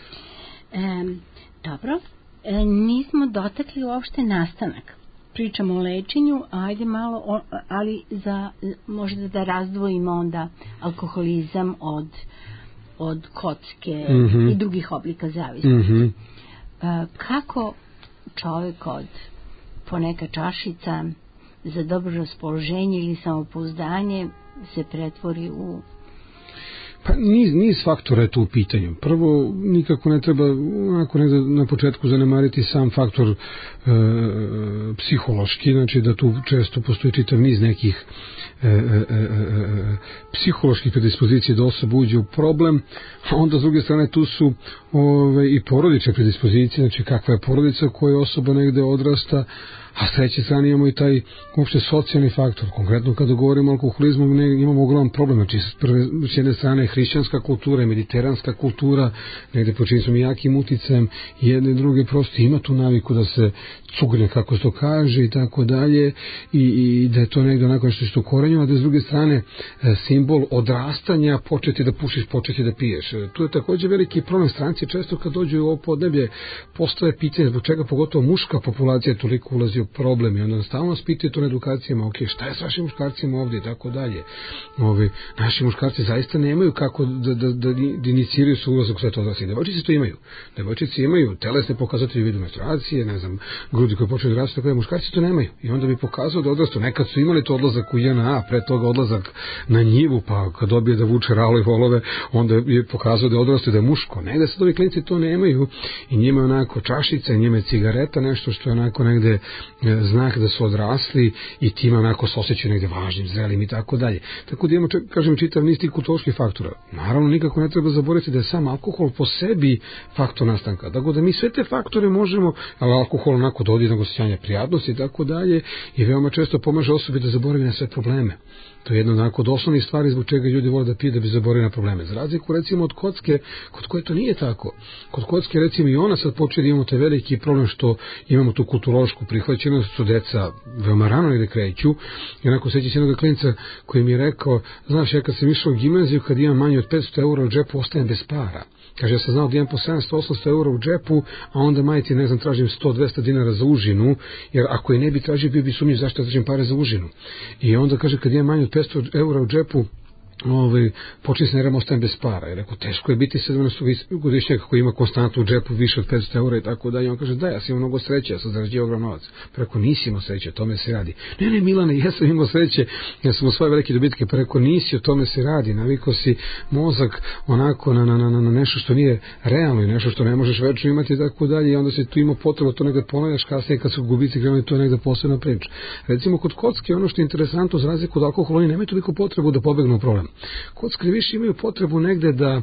Dobro, nismo dotakli uopšte nastanak. Pričamo o lečenju, ajde malo, ali možda da razdvojimo onda alkoholizam od kocke i drugih oblika zavisnosti. Kako čovjek od poneka čašica za dobro raspoloženje ili samopouzdanje se pretvori u Pa niz faktora je tu u pitanju. Prvo, nikako ne treba onako negde na početku zanemariti sam faktor psihološki, znači da tu često postoji čitav niz nekih psiholoških predispozicija da osoba uđe u problem, a onda s druge strane tu su i porodične predispozicije, znači kakva je porodica u kojoj osoba negde odrasta, a s treće strane imamo i taj uopšte socijalni faktor. Konkretno kada govorimo o alkoholizmu imamo ogroman problem, znači s jedne strane hrišćanska kultura i mediteranska kultura, negde počinje smo jakim uticajem, jedne i druge prosto ima tu naviku da se cugne, kako se to kaže i tako dalje, i da je to negde onako nešto što korenju, a da je s druge strane simbol odrastanja, početi da pušiš, početi da piješ. Tu je takođe veliki problem. Stranci često kad dođu u ovo podneblje postave pitanje zbog čega pogotovo muška populacija toliko ulazi u problem i onda stalno spitaju to na edukacijama, ok, šta je s vašim muškarcima ovdje i tako dalje. Naši muškarci zaista nemaju kako da iniciraju su ulazak u sve to odrastanje. Devojčice to imaju. Devojčice imaju telesne pokazatelje u vidu menstruacije, ne znam, grudi koje počinju da rastu, tako da muškarci to nemaju. I onda bi pokazao da odrastu. Nekad su imali to odlazak u JNA, pre toga odlazak na njivu, pa kad dobije da vuče ralo i volove, onda je pokazao da je odrastu, da je muško. Negde sad ovi klinci to nemaju i njima je onako čašica, njima je cigareta, nešto što je onako negde znak da su odrasli i time onako se osjećaju negde važnim, zrelim i tako dalje. Tako da imamo, kažem, čitav niz tih kulturoloških faktora. Naravno, nikako ne treba zaboraviti da je sam alkohol po sebi faktor nastanka. Tako da mi sve te faktore možemo, ali alkohol onako dovodi do osjećanja prijatnosti i tako dalje i veoma često pomaže osobi da zaboravi na sve probleme. To je jedna od osnovnih stvari zbog čega ljudi vole da pije da bi zaboravili na probleme. Za razliku recimo od kocke, kod koje to nije tako. Kod kocke recimo i ona sad počne da imamo taj veliki problem što imamo tu kulturološku prihvaćenost, su deca veoma rano negde kreću. I onako sećam se jednog klinca koji mi je rekao, znaš, ja kad sam išao u gimnaziju, kad imam manje od 500 € u džepu, ostajem bez para. Kaže, ja sam znao da imam po 700-800 € u džepu, a onda majci, ne znam, tražim 100-200 dinara za užinu, jer ako je ne bi tražio, bio bi sumnjiv zašto tražim pare za užinu. I onda kaže, kad imam manje od 500 € u džepu, počeli se neramo ostajem bez para. I rekao, teško je biti 17-godišnjak koji ima konstantno u džepu više od 500 € i tako da. I on kaže, da, ja sam imao mnogo sreće, ja sam zarađivao ogroman novac. Pa rekao, nisi imao sreće, o tome se radi. Ne, Milane, ja sam imao sreće, ja sam osvojio velike dobitke. Pa rekao, nisi, o tome se radi. Navikao si mozak onako na nešto što nije realno i nešto što ne možeš večno imati i tako dalje. I onda si tu imao potrebu to negde ponavljaš, kasnije kad su gubici krenuli, to je negde posebna priča. Recimo kod kocke, ono što je interesantno, za razliku od alkohola, oni nemaju toliko potrebu da pobegnu problem. Kockari više imaju potrebu negde da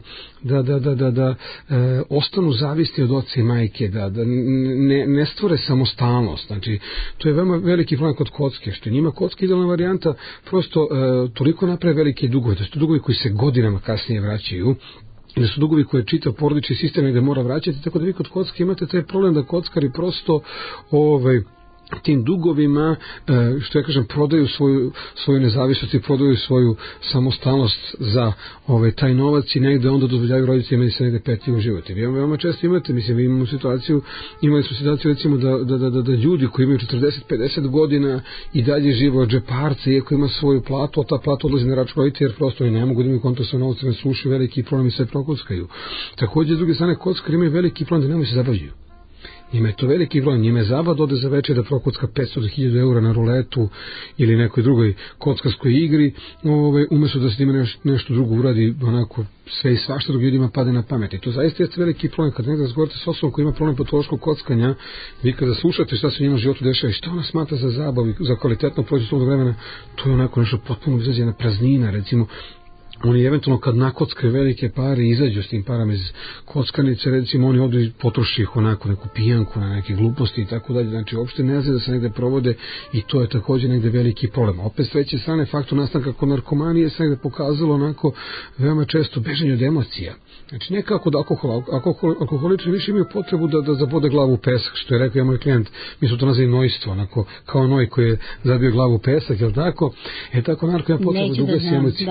ostanu zavisni od oca i majke, da ne stvore samostalnost. Znači, to je veoma veliki problem kod kocke, što njima kocka idealna varijanta prosto toliko naprave velike dugove, da su to dugovi koji se godinama kasnije vraćaju, da su dugovi koje čita porodični sistem gde mora vraćati, tako da vi kod kocke imate taj problem da kockari prosto tim dugovima, što ja kažem, prodaju svoju nezavisnost i prodaju svoju samostalnost za taj novac i negde onda dozvoljaju roditeljima da se negde petljivo živote. Vi veoma često imate, mislim, imali smo situaciju recimo da ljudi koji imaju 40-50 godina i dalje žive od džeparca, iako ima svoju platu, a ta plata odlazi na račun roditelja jer prosto ne mogu da imaju kontakt sa novcem, ne slušaju, veliki problem i sve prokockaju. Takođe, s druge strane, kockari imaju veliki problem da nemoj se zabavljaju. Njima je to veliki broj, njima je zabad ode za večer da prokocka 500.000 € na ruletu ili nekoj drugoj kockarskoj igri, umesto da se ima nešto drugo uradi, onako sve i svašta dok ljudima pade na pamet. I to zaista jeste veliki problem. Kad negdje razgovarate s osobom koji ima problem patološkog kockanja, vi kada slušate šta se u njima životu dešava i šta ona smatra za zabavu i za kvalitetno prođe slobodnog vremena, to je onako nešto potpuno izađena praznina, recimo. Oni eventualno kad nakockaju velike pare i izađu s tim parama iz kockarnice, recimo oni ovdje potroši ih onako neku pijanku na neke gluposti i tako dalje, znači uopšte ne zna da se negde provode i to je također negde veliki problem. Opet s treće strane, faktor nastanka kod narkomanije se negde pokazalo onako veoma često bežanje od emocija. Znači ne kako da alkoholični više imaju potrebu da zabode glavu u pesak, što je rekao ja moj klijent, mi su to nazvali nojstvo, onako kao noj koji je zabio glavu u pesak, jel tako? Tako narko ima potrebu da ugasi emocije.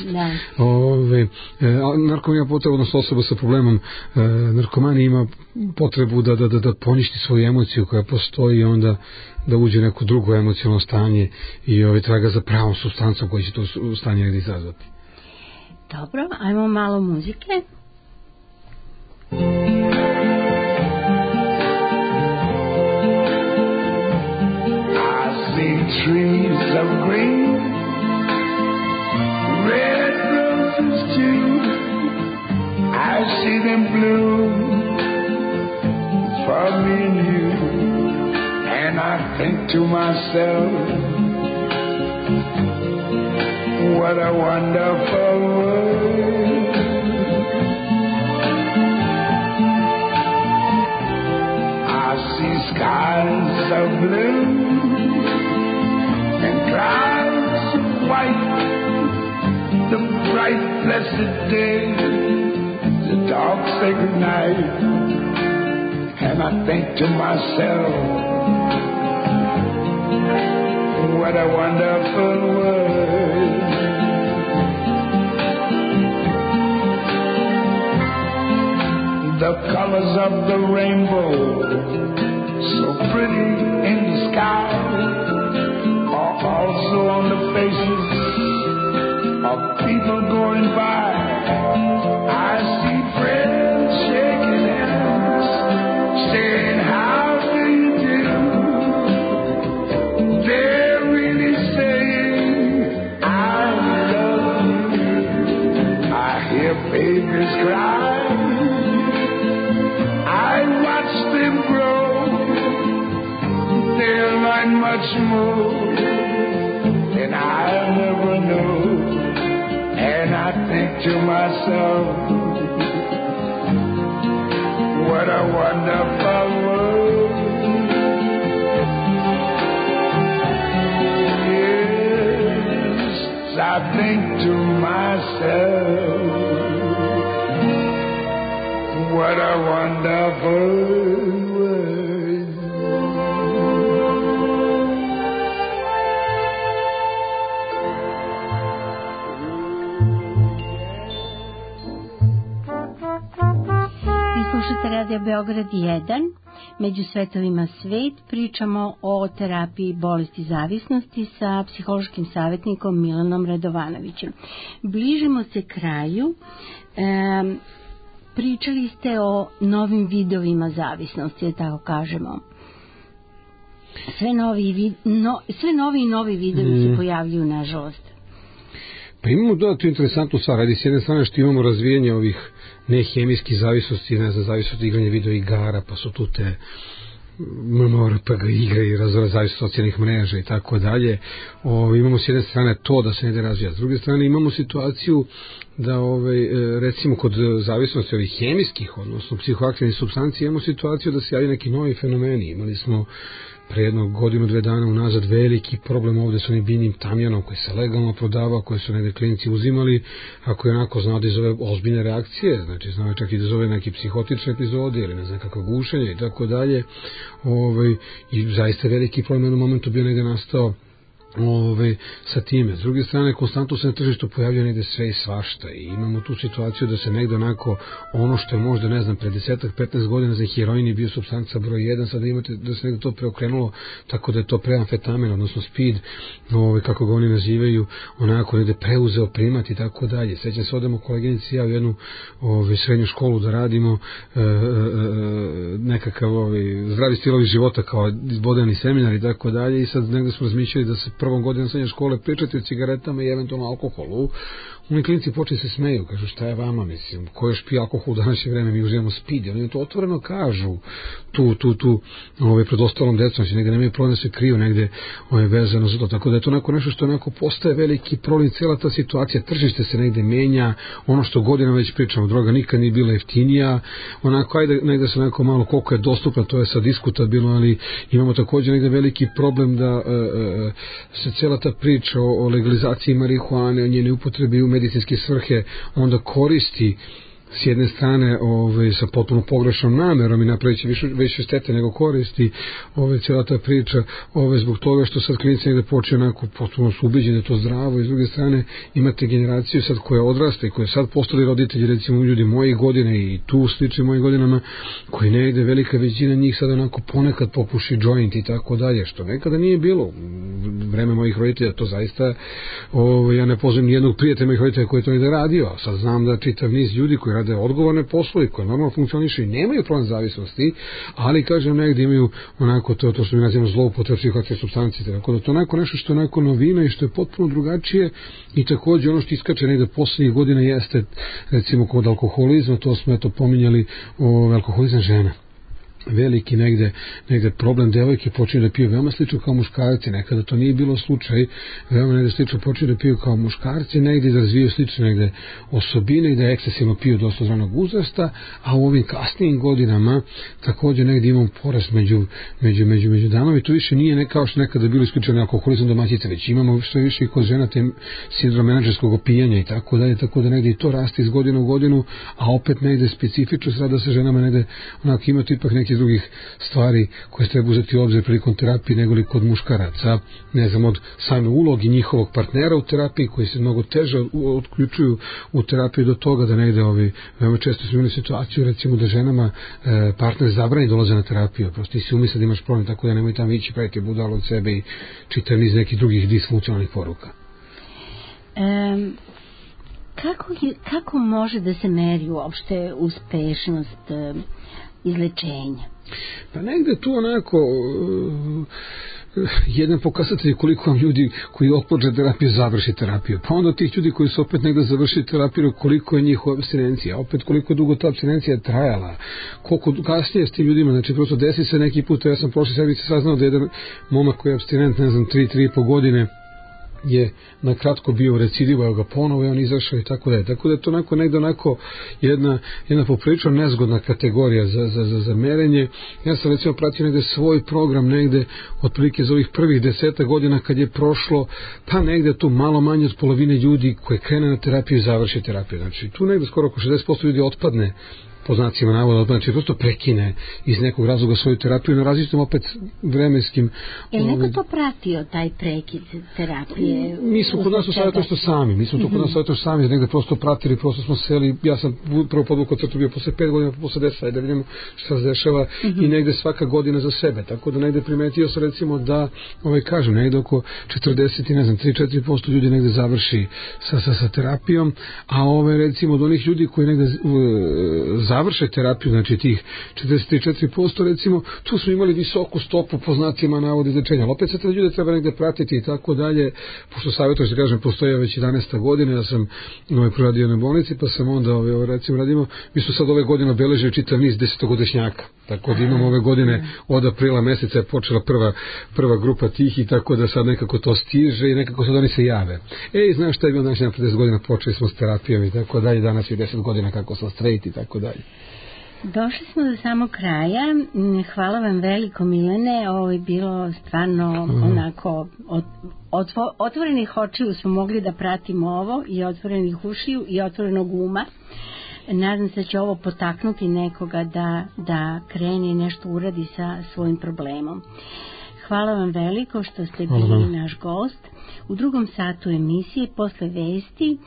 Narkoman ima potrebu, odnosno osoba sa problemom narkomani ima potrebu da poništi svoju emociju koja postoji i onda da uđe neko drugo emocionalno stanje i traga za pravom supstancom koji će to stanje negdje izazvati. Dobro, ajmo malo muzike. I see trees of green, red roses too. for me and you. And I think to myself, what a wonderful world. I see skies of blue and clouds of white, the bright blessed day, the dark sacred night. And I think to myself, what a wonderful world. The colors of the rainbow, so pretty in the sky, are also on the faces of people going by. I see friends shaking hands, saying, how do you do? They're really saying, I love you. I hear babies cry, I watch them grow. They'll learn much more than I'll ever know. And I think to myself, what a wonderful world. Yes, I think to myself, what a wonderful world. Slušate Radio Beograd 1, među svetovima svet, pričamo o terapiji bolesti zavisnosti sa psihološkim savjetnikom Milanom Radovanovićem. Bližimo se kraju. Pričali ste o novim vidovima zavisnosti, tako kažemo. Sve novi i novi vidovi se pojavljuju, nažalost. Pa imamo dodatno interesantnu stvar, radi s jedne strane što imamo razvijanje ovih nehemijskih zavisnosti, ne znam, zavisnosti igranja video igara, pa su tu te MMORPG igre i zavisnosti socijalnih mreža i tako dalje. Imamo s jedne strane to da se ne razvija, s druge strane imamo situaciju da recimo kod zavisnosti ovih hemijskih, odnosno psihoaktivnih supstancija, imamo situaciju da se javljaju neki novi fenomeni. Imali smo pre jednog godinu, 2 dana unazad veliki problem ovde s onim biljnim tamjanom koji se legalno prodava, koje su negde klinici uzimali, ako je onako znao da izove ozbiljne reakcije, znači znao čak i da izove neki psihotične epizode ili ne znam kakve gušenje i tako dalje. I zaista veliki problem u momentu bio negde nastao sa time. S druge strane, konstantno se na tržištu pojavljaju negde sve i svašta i imamo tu situaciju da se negde onako ono što je možda, ne znam, pre 10-15 godina za heroin je bio supstanca broj 1, sada imate da se negde to preokrenulo tako da je to preamfetamin, odnosno speed, kako ga oni nazivaju, onako negde preuzeo primat i tako dalje. Sećam se, odemo koleginici ja u jednu srednju školu da radimo nekakav zdravi stilovi života kao izbodeni seminar i tako dalje i sad negde smo razmišljali da se prvom godinu srednje škole pričati o cigaretama i eventualno alkoholu. Oni klinici počeli se smeju, kažu šta je vama, mislim, ko još pije alkohol u današnje vreme, mi uživamo speed, oni to otvoreno kažu tu pred ostalom decom, znači negde nemaju problem da se kriju negde vezano za to, tako da je to onako nešto što onako postaje veliki problem, cijela ta situacija, tržište se negde menja, ono što godinama već pričamo, droga nikad nije bila jeftinija, onako ajde negde se onako malo koliko je dostupno, to je sad diskutabilno, ali imamo također negde veliki problem da se cijela ta priča o legalizaciji marihuane, o njene upotrebi u medicinske svrhe onda koristi s jedne strane sa potpuno pogrešnom namerom i napravići više štete nego koristi cijela ta priča zbog toga što sad klinici negde počeo onako potpuno su ubeđeni da je to zdravo i s druge strane imate generaciju sad koja odrasta i koja sad postali roditelji, recimo ljudi mojih godine i tu slični mojih godinama koji negde velika većina njih sad onako ponekad popuši joint i tako dalje, što nekada nije bilo vreme mojih roditelja, to zaista ja ne poznam nijednog prijatelja mojih roditelja koji je to negde radio, a sad znam da čitav niz ljudi koji rade odgovorne poslove, koji normalno funkcionišu i nemaju problem zavisnosti, ali kažem negdje imaju onako to što mi nazivamo zloupotrebe psihoaktivne supstancije, tako da to onako nešto što je onako novina i što je potpuno drugačije i također ono što iskače negdje posljednjih godina jeste recimo kod alkoholizma, to smo eto pominjali alkoholizam žena. veliki negde problem, devojke počinju da piju veoma slično kao muškarci, nekada to nije bilo slučaj, veoma negde slično počinju da piju kao muškarci, negde da razviju slične negde osobine i da ekscesivno piju dosta od ranog uzrasta, a u ovim kasnijim godinama također negde imamo porast među damama i to više nije kao što nekada bilo isključeno alkoholizam domaćice, već imamo što više i kod žena te sindrom menadžerskog opijanja i tako da negde i to raste iz godine u godinu, a opet negde specifično rada sa ženama negde onako ima to ipak neki drugih stvari koje treba uzeti u obzir prilikom terapije nego li kod muškaraca, ne znam, od same ulogi njihovog partnera u terapiji koji se mnogo teže odključuju u terapiju do toga da negde veoma često smo imali situaciju recimo da ženama partner zabrani dolaze na terapiju, prosto si umisli da imaš problem, tako da nemoj tamo ići, praviti budalo od sebe i čitav niz nekih drugih disfunkcionalnih poruka. Kako može da se meri uopšte uspešnost izlečenja? Pa negde tu onako jedan pokazatelj koliko vam ljudi koji otpočne terapiju završi terapiju, pa onda tih ljudi koji su opet negde završili terapiju koliko je njihova apstinencija, opet koliko dugo ta apstinencija trajala, koliko kasnije s tim ljudima, znači prosto desi se neki put, ja sam prošle sedmice saznao da jedan momak koji je apstinent, ne znam, 3,5 godine je na kratko bio recidivo, ga ponovo je on izašao i tako da je. Tako da je to negde jedna poprilično nezgodna kategorija za merenje. Ja sam recimo pratio negde svoj program negde otprilike za ovih prvih 10 godina kad je prošlo, pa negde tu malo manje od polovine ljudi koje krene na terapiju i završi terapiju. Znači tu negde skoro oko 60% ljudi otpadne po znacima navoda, znači prosto prekine iz nekog razloga svoju terapiju na različitim opet vremenskim. Je li neko to pratio, taj prekid terapije? Mi smo kod nas u savjetovstvu sami, mi smo to kod nas u savjetovstvu sami, negde prosto pratili, prosto smo seli, ja sam prvo podvukao crtu bio posle 5 godina, posle 10, da vidimo šta se dešava i negde svaka godina za sebe, tako da negde primetio sam recimo da, kažem, negde oko 40 i ne znam, 3-4% ljudi negde završi sa terapijom, a recimo od onih ljudi koji negde završe terapiju, znači tih 44% recimo, tu smo imali visoku stopu po znacima navoda izlečenja, ali opet se te ljude treba negde pratiti i tako dalje, pošto savjetovanje, što kažem, postoje već 11. godine, ja sam proradio na bolnici, pa sam onda recimo radimo, mi smo sad ove godine obeležili čitav niz 10-godišnjaka, tako da imamo ove godine od aprila meseca je počela prva grupa tih i tako da sad nekako to stiže i nekako sad oni se jave. Znaš šta je bilo naš na 50 godina, počeli smo s terapijom i tako dalje, danas je 10 godina kako sam straight i tako dalje. Došli smo do samog kraja. Hvala vam veliko, Milene. Ovo je bilo stvarno onako otvorenih očiju smo mogli da pratimo ovo i otvorenih ušiju i otvorenog uma. Nadam se da će ovo potaknuti nekoga da krene i nešto uradi sa svojim problemom. Hvala vam veliko što ste bili naš gost. U drugom satu emisije posle vesti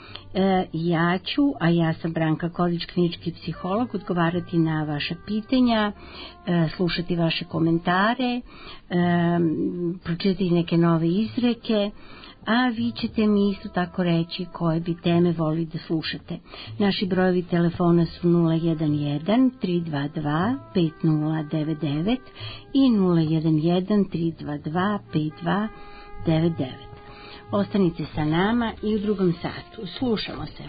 ja sam Branka Kozić, klinički psiholog, odgovarati na vaše pitanja, slušati vaše komentare, pročitati neke nove izreke, a vi ćete mi isto tako reći koje bi teme volili da slušate. Naši brojevi telefona su 011 322 5099 i 011 322 5299. Ostanite sa nama i u drugom satu. Slušamo se.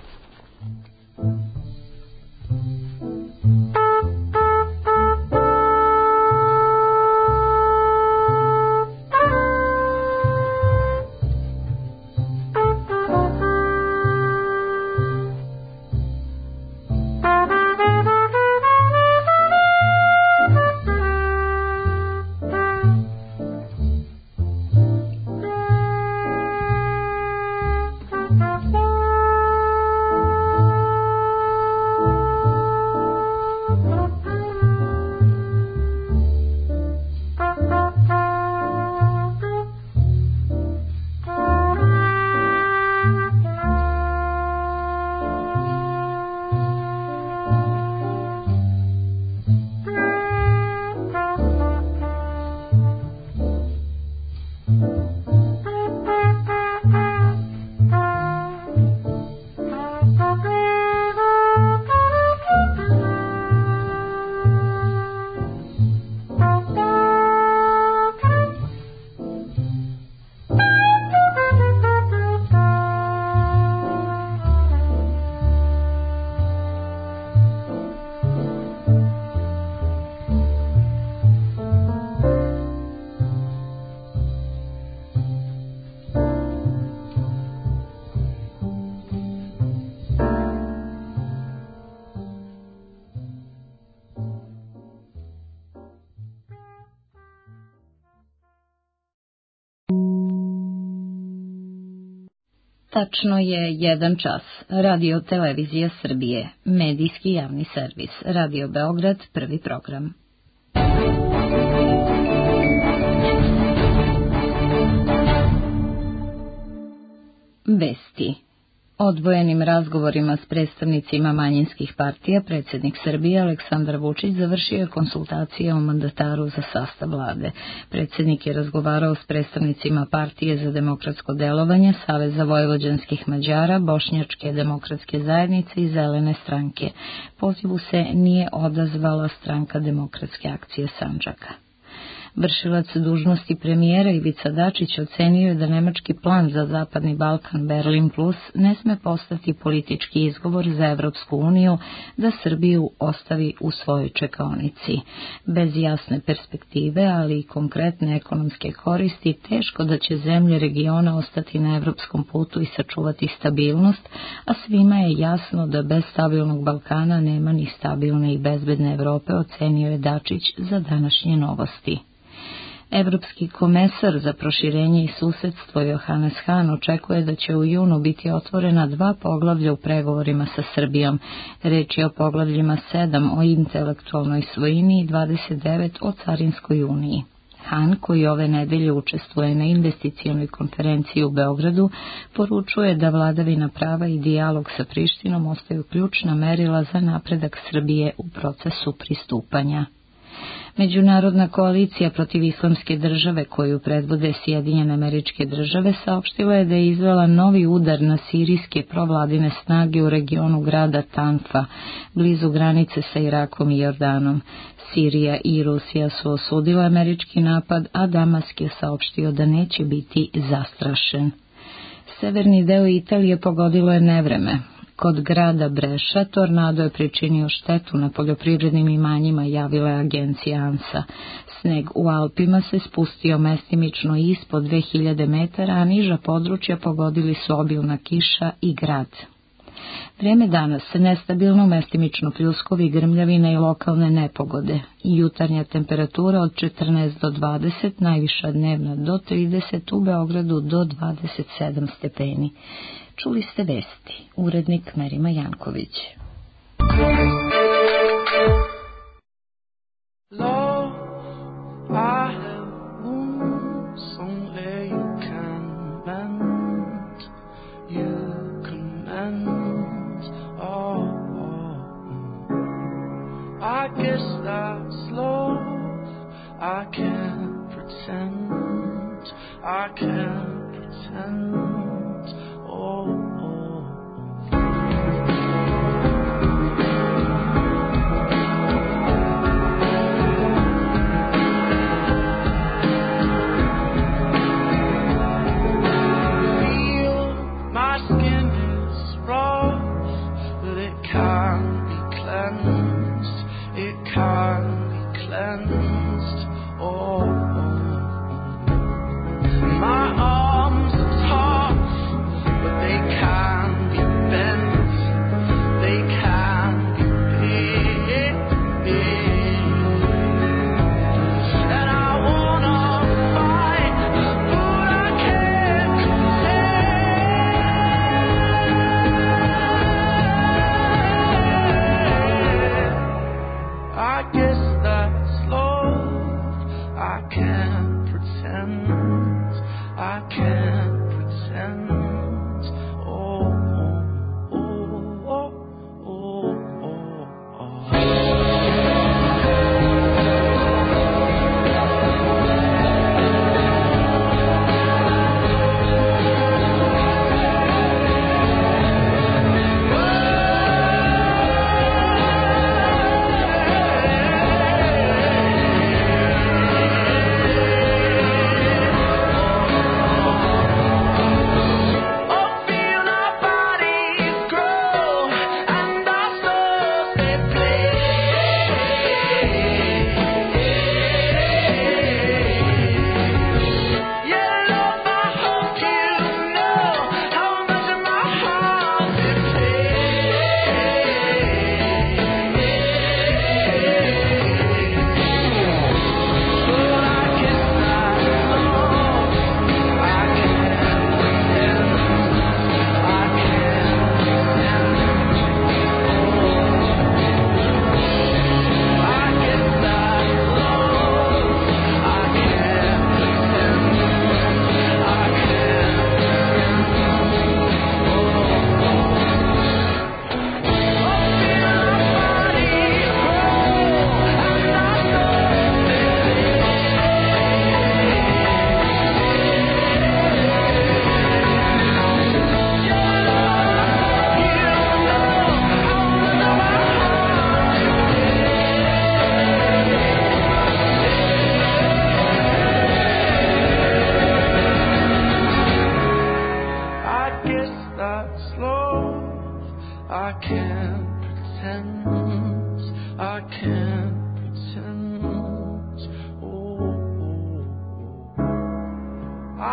Tačno je 1 čas. Radio Televizija Srbije, medijski javni servis. Radio Beograd, prvi program. Vesti. Odvojenim razgovorima s predstavnicima manjinskih partija predsjednik Srbije Aleksandar Vučić završio je konsultacije o mandataru za sastav vlade. Predsjednik je razgovarao s predstavnicima Partije za demokratsko delovanje, Saveza vojvođanskih Mađara, Bošnjačke demokratske zajednice i Zelene stranke. Pozivu se nije odazvala Stranka demokratske akcije Sandžaka. Vršilac dužnosti premijera Ivica Dačić ocenio je da nemački plan za Zapadni Balkan Berlin Plus ne sme postati politički izgovor za Evropsku uniju da Srbiju ostavi u svojoj čekaonici. Bez jasne perspektive, ali i konkretne ekonomske koristi, teško da će zemlje regiona ostati na evropskom putu i sačuvati stabilnost, a svima je jasno da bez stabilnog Balkana nema ni stabilne i bezbedne Evrope, ocenio je Dačić za današnje novosti. Evropski komesar za proširenje i susedstvo Johannes Hahn očekuje da će u junu biti otvorena 2 poglavlja u pregovorima sa Srbijom. Reč je o poglavljima 7 o intelektualnoj svojini i 29 o carinskoj uniji. Hahn, koji ove nedelje učestvuje na investicionoj konferenciji u Beogradu, poručuje da vladavina prava i dijalog sa Prištinom ostaju ključna merila za napredak Srbije u procesu pristupanja. Međunarodna koalicija protiv islamske države koju predvode Sjedinjene Američke Države saopštila je da je izvela novi udar na sirijske provladine snage u regionu grada Tanfa, blizu granice sa Irakom i Jordanom. Sirija i Rusija su osudile američki napad, a Damask je saopštio da neće biti zastrašen. Severni deo Italije pogodilo je nevreme. Kod grada Breša tornado je pričinio štetu na poljoprivrednim imanjima, javila je agencija ANSA. Sneg u Alpima se spustio mestimično ispod 2000 metara, a niža područja pogodili su obilna kiša i grad. Vreme danas nestabilno, mestimično pljuskovi, grmljavine i lokalne nepogode. Jutarnja temperatura od 14 do 20, najviša dnevna do 30, u Beogradu do 27 stepeni. Čuli ste vesti. Urednik Merima Janković.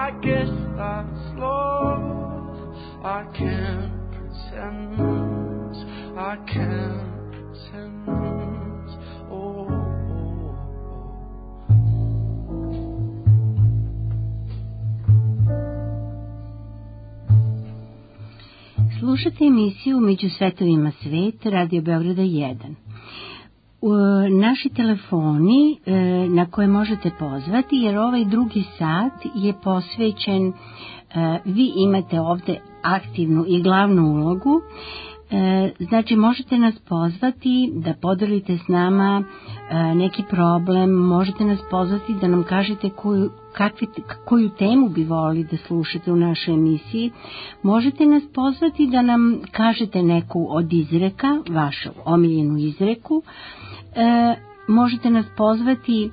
I guess that's love. I can't pretend, I can't pretend. Oh, Slušate emisiju Među svetovima svet, Radio Beograda 1. Naši telefoni na koje možete pozvati, jer ovaj drugi sat je posvećen, vi imate ovde aktivnu i glavnu ulogu, znači možete nas pozvati da podelite s nama neki problem, možete nas pozvati da nam kažete koju temu bi volili da slušate u našoj emisiji, možete nas pozvati da nam kažete neku od izreka, vašu omiljenu izreku, možete nas pozvati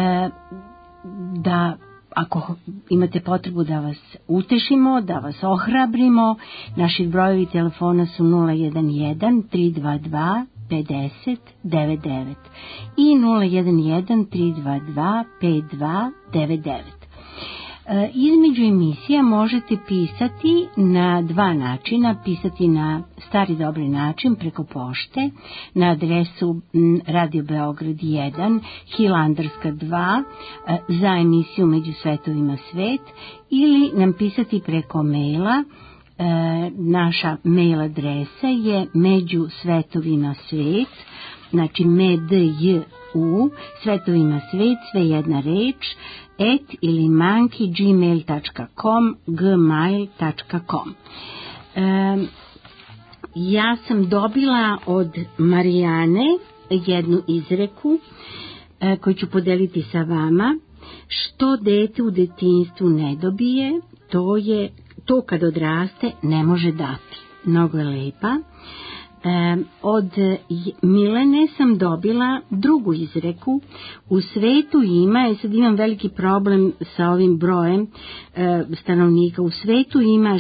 da ako imate potrebu da vas utešimo, da vas ohrabrimo, naši brojevi telefona su 011 322 5099 i 011 322 5299. Između emisija možete pisati na dva načina, pisati na stari dobri način preko pošte na adresu Radio Beograd 1, Hilandarska 2, za emisiju Među svetovima svet, ili nam pisati preko maila. Naša mail adresa je među svetovima svet, znači medju, svetovima svet, sve jedna reč, ili monkey@gmail.com, gmail.com. Ja sam dobila od Marijane jednu izreku koju ću podeliti sa vama. Što dete u detinjstvu ne dobije, to kad odraste ne može dati. Mnogo je lepa. Od Milene sam dobila drugu izreku. U svetu ima, sad imam veliki problem sa ovim brojem stanovnika, u svetu ima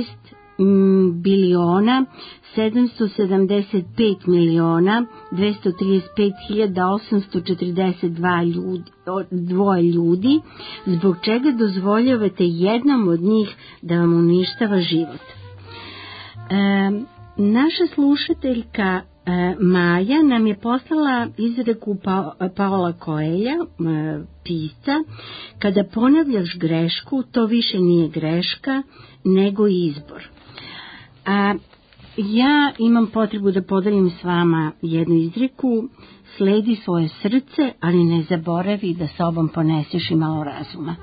6.775.235.842 ljudi, zbog čega dozvoljavate jednom od njih da vam uništava život. Naša slušateljka Maja nam je poslala izreku Paola Coelha, pisca: kada ponavljaš grešku, to više nije greška, nego izbor. Ja imam potrebu da podelim s vama jednu izreku: sledi svoje srce, ali ne zaboravi da sobom poneseš i malo razuma.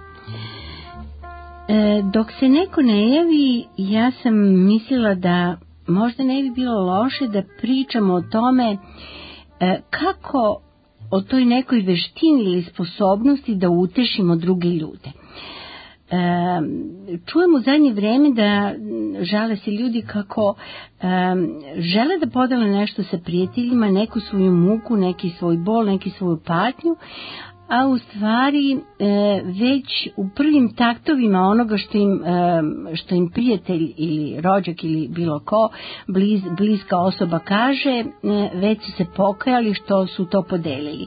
Dok se neko ne javi, ja sam mislila da možda ne bi bilo loše da pričamo o tome kako o toj nekoj veštini ili sposobnosti da utešimo druge ljude. Čujem u zadnje vreme da žale se ljudi kako žele da podele nešto sa prijateljima, neku svoju muku, neki svoj bol, neki svoju patnju, a u stvari već u prvim taktovima onoga što im prijatelj ili rođak ili bilo ko, bliska osoba kaže, već su se pokajali što su to podelili.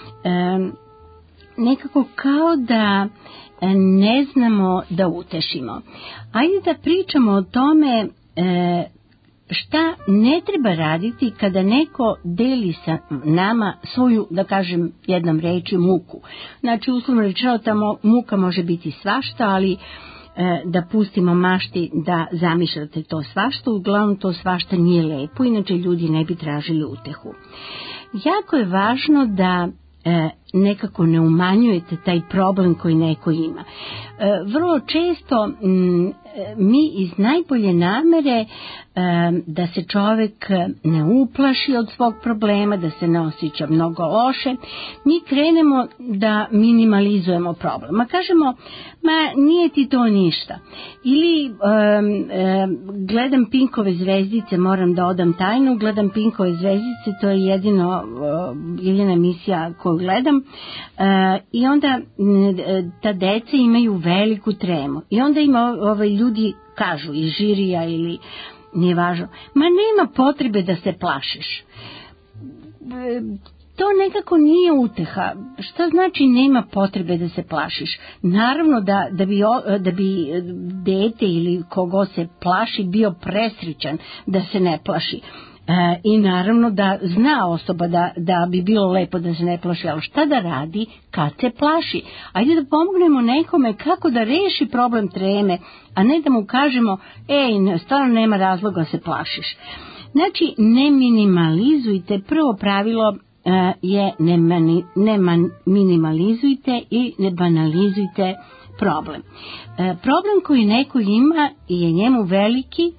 Nekako kao da ne znamo da utešimo. Ajde da pričamo o tome šta ne treba raditi kada neko deli sa nama svoju, da kažem jednom reči, muku. Znači, uslovno rečeno, ta muka može biti svašta, ali da pustimo mašti da zamišljate to svašta, uglavnom to svašta nije lepo, inače ljudi ne bi tražili utehu. Jako je važno da nekako ne umanjujete taj problem koji neko ima. Vrlo često mi iz najbolje namere da se čovek ne uplaši od svog problema, da se ne osjeća mnogo loše, mi krenemo da minimalizujemo problem. Kažemo, ma nije ti to ništa. Ili gledam Pinkove zvezdice, moram da odam tajnu, gledam Pinkove zvezdice, to je jedina emisija koju gledam, i onda ta deca imaju veliku tremu. I onda ima ljudi kažu, iz žirija ili nije važno, ma nema potrebe da se plašiš. to nekako nije uteha. Šta znači nema potrebe da se plašiš? Naravno da bi dete ili kogo se plaši bio presrećan da se ne plaši. I naravno da zna osoba da bi bilo lepo da se ne plaši, ali šta da radi kad se plaši? Ajde da pomognemo nekome kako da reši problem treme, a ne da mu kažemo, stvarno nema razloga da se plašiš. Znači, ne minimalizujte, prvo pravilo je ne minimalizujte i ne banalizujte problem. Problem koji neko ima je njemu veliki,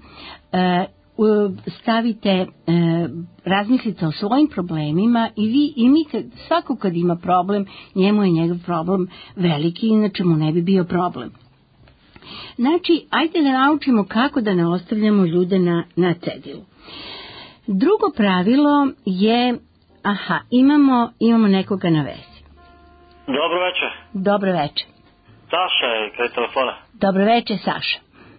stavite, razmislite o svojim problemima i mi svako kad ima problem, njemu je njegov problem veliki, inače mu ne bi bio problem. Znači, ajde da naučimo kako da ne ostavljamo ljude na cedilu. Drugo pravilo je, imamo nekoga na vezi. Dobro večer. Dobro večer. Saša je kraj telefona. Dobro večer, Saša.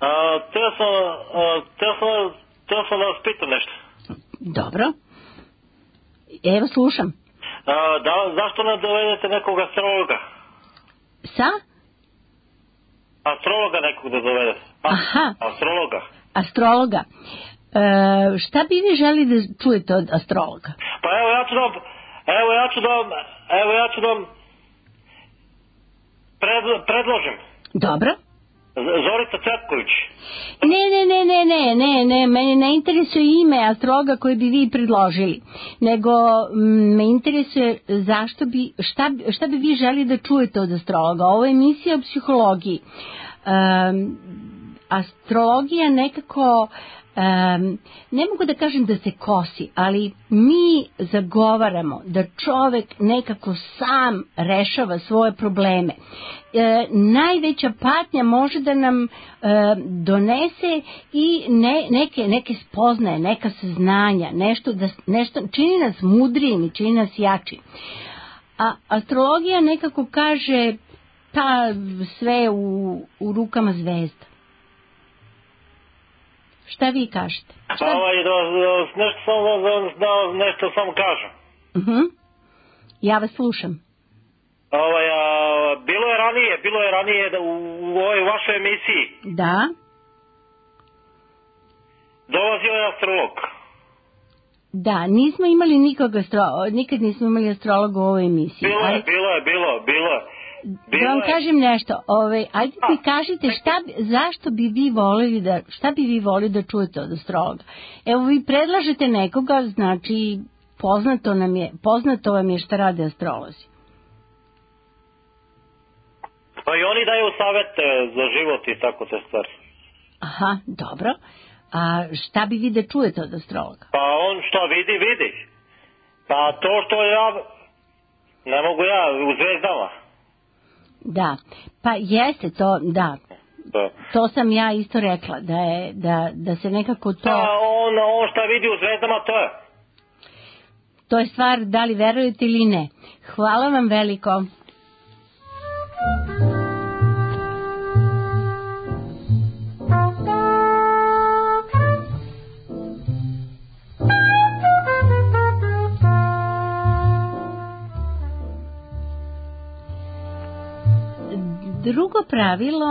Teo sam da vas pitam nešto. Dobro. Evo, slušam. Zašto ne dovedete nekog astrologa? Sa? Astrologa nekog da dovedete. Astrologa. Šta bi vi želi da čujete od astrologa? Pa evo ja ću da vam predložim. Dobro. Zorica Cvetković. Ne, mene ne interesuje ime astrologa koji bi vi predložili, nego me interesuje šta bi vi želi da čujete od astrologa. Ovo je emisija o psihologiji. Astrologija nekako, ne mogu da kažem da se kosi, ali mi zagovaramo da čovek nekako sam rešava svoje probleme. Najveća patnja može da nam donese i neke spoznaje, neka saznanja, nešto čini nas mudrijim i čini nas jačim. A astrologija nekako kaže sve u rukama zvezda. Šta vi kažete? Nešto samo kažem. Ja vas slušam. Bilo je ranije u ovoj vašoj emisiji. Da. Dolazio je astrolog. Da, nismo imali nikad nismo imali astrologa u ovoj emisiji. Bilo je. Da vam kažem nešto, ajde mi kažite zašto bi vi volili šta bi vi volili da čujete od astrologa? Evo, vi predlažete nekoga, znači poznato vam je šta rade astrolozi. Pa i oni daju savete za život i tako te stvari. Aha, dobro. A šta bi vi da čujete od astrologa? Pa on što vidi. Pa to što ne mogu u zvezdama. Da, pa jeste to, da. To sam ja isto rekla, da se nekako to... On šta vidi u zvezdama, to je. To je stvar da li verujete ili ne. Hvala vam veliko. Drugo pravilo,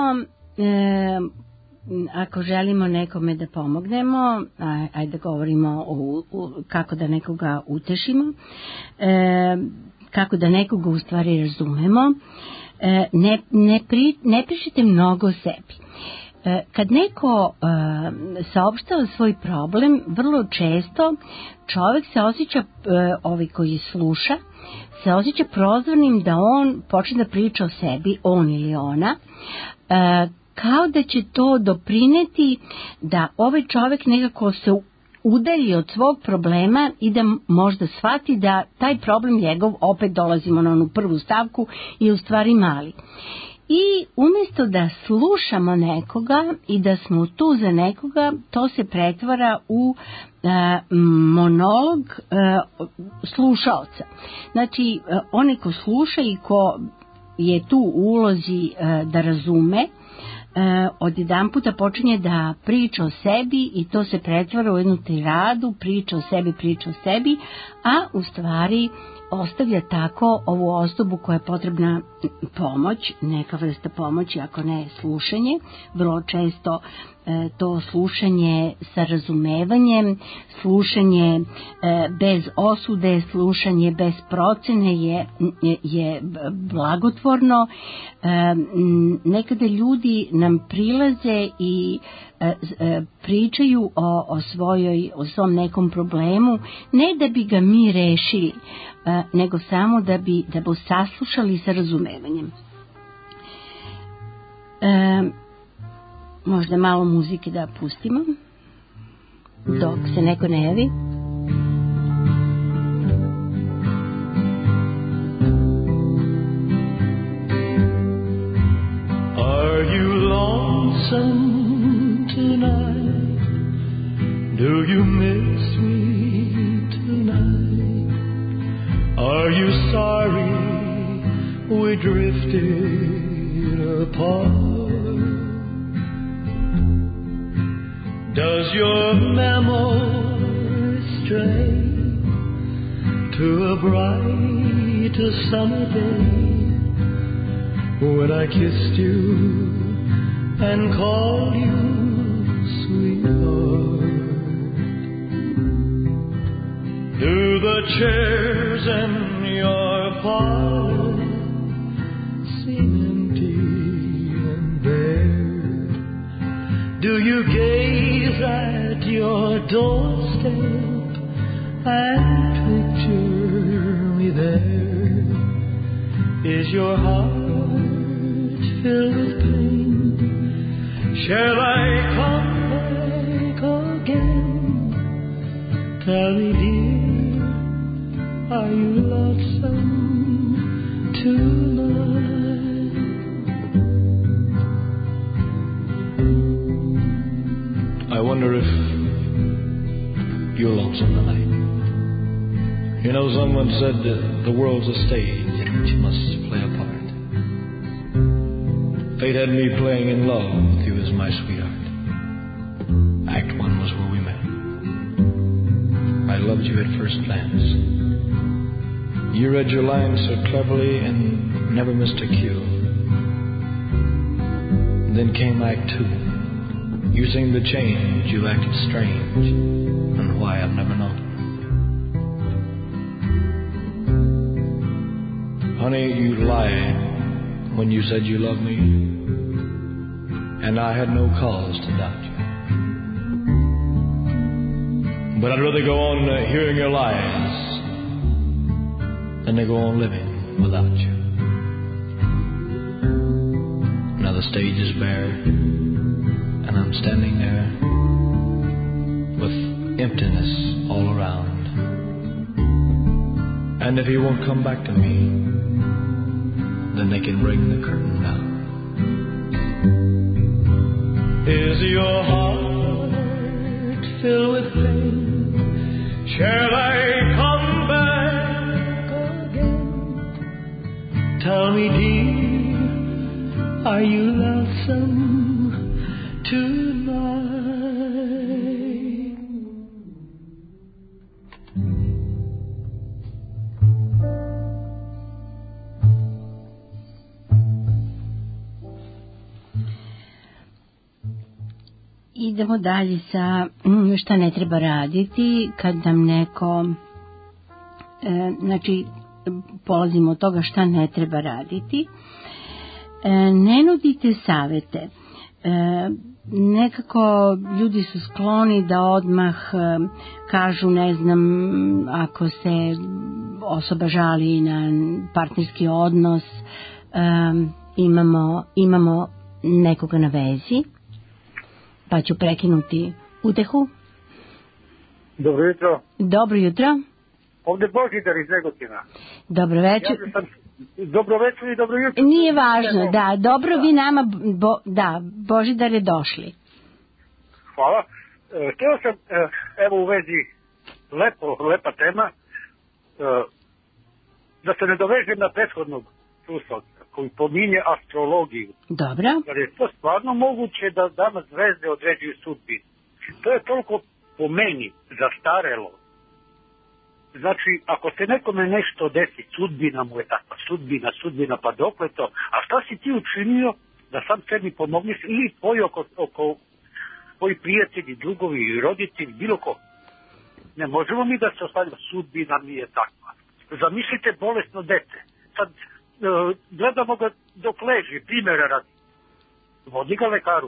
ako želimo nekome da pomognemo, ajde da govorimo kako da nekoga utešimo, kako da nekoga u stvari razumemo, ne pišite mnogo o sebi. Kad neko saopštava svoj problem, vrlo često čovjek se osjeća, koji sluša, se osjeća prozvanim da on počne da priča o sebi, on ili ona, kao da će to doprineti da ovaj čovjek nekako se udalji od svog problema i da možda shvati da taj problem njegov, opet dolazimo na onu prvu stavku, je u stvari mali. I umjesto da slušamo nekoga i da smo tu za nekoga, to se pretvara u monolog slušaoca. Znači, onaj ko sluša i ko je tu u ulozi da razume, odjedanputa počinje da priča o sebi i to se pretvara u jednu tiradu, priča o sebi, a u stvari ostavlja tako ovu osobu koja je potrebna pomoć, neka vrsta pomoći, ako ne slušanje, vrlo često to slušanje sa razumevanjem, slušanje bez osude, slušanje bez procene je blagotvorno. Nekada ljudi nam prilaze i pričaju o svom nekom problemu, ne da bi ga mi rešili, nego samo da bi saslušali sa razumevanjem. Možda malo muzike da pustimo dok se neko ne javi. Are you lonesome tonight? Do you miss me tonight? Are you sorry we drifted apart? Does your memory stray to a bright summer day when I kissed you and called you sweetheart? Do the chairs in your parlor seem empty and bare? Do you gaze at your doorstep and picture me there? Is your heart filled with pain? Shall I come back again? Tell me, dear, are you lonesome tonight? I wonder if you're lonesome tonight. You know, someone said that the world's a stage and you must play a part. Fate had me playing in love with you as my sweetheart. Act 1 was where we met. I loved you at first glance. You read your lines so cleverly and never missed a cue. Then came Act 2. You seemed to change, you acted strange, and why I've never known. Honey, you lied when you said you loved me, and I had no cause to doubt you. But I'd rather go on hearing your lies than to go on living without you. Now the stage is bare, and I'm standing there with emptiness all around. And if he won't come back to me, then they can bring the curtain down. Is your heart filled with pain? Shall I come back again? Tell me, dear, are you lonesome tonight? Idemo dalje sa šta ne treba raditi kad nam neko, znači polazimo od toga šta ne treba raditi. Ne nudite savete. Nekako ljudi su skloni da odmah kažu, ne znam, ako se osoba žali na partnerski odnos, imamo nekoga na vezi, pa ću prekinuti utehu. Dobro jutro. Dobro jutro. Ovdje Božidar iz Negotina. Dobro večer. Dobro večer i dobro jutro. Nije važno, da. Dobro vi nama, Božidare, došli. Hvala. Htio sam, evo u vezi lepa tema, da se ne dovežem na prethodnog slušalca koji pominje astrologiju. Dobro. Jer je to stvarno moguće da danas zvezde određuju sudbinu. To je toliko po meni zastarelo Znači, ako se nekome nešto desi, sudbina mu je takva, sudbina, pa dokle to? A šta si ti učinio da sam sebi pomogneš ili tvoji prijatelji, drugovi, roditelji, bilo ko? Ne možemo mi da se ostavimo, sudbina mi je takva. Zamislite bolesno dete. Sad gledamo ga dok leži, primjera radi. Vodi ga lekaru.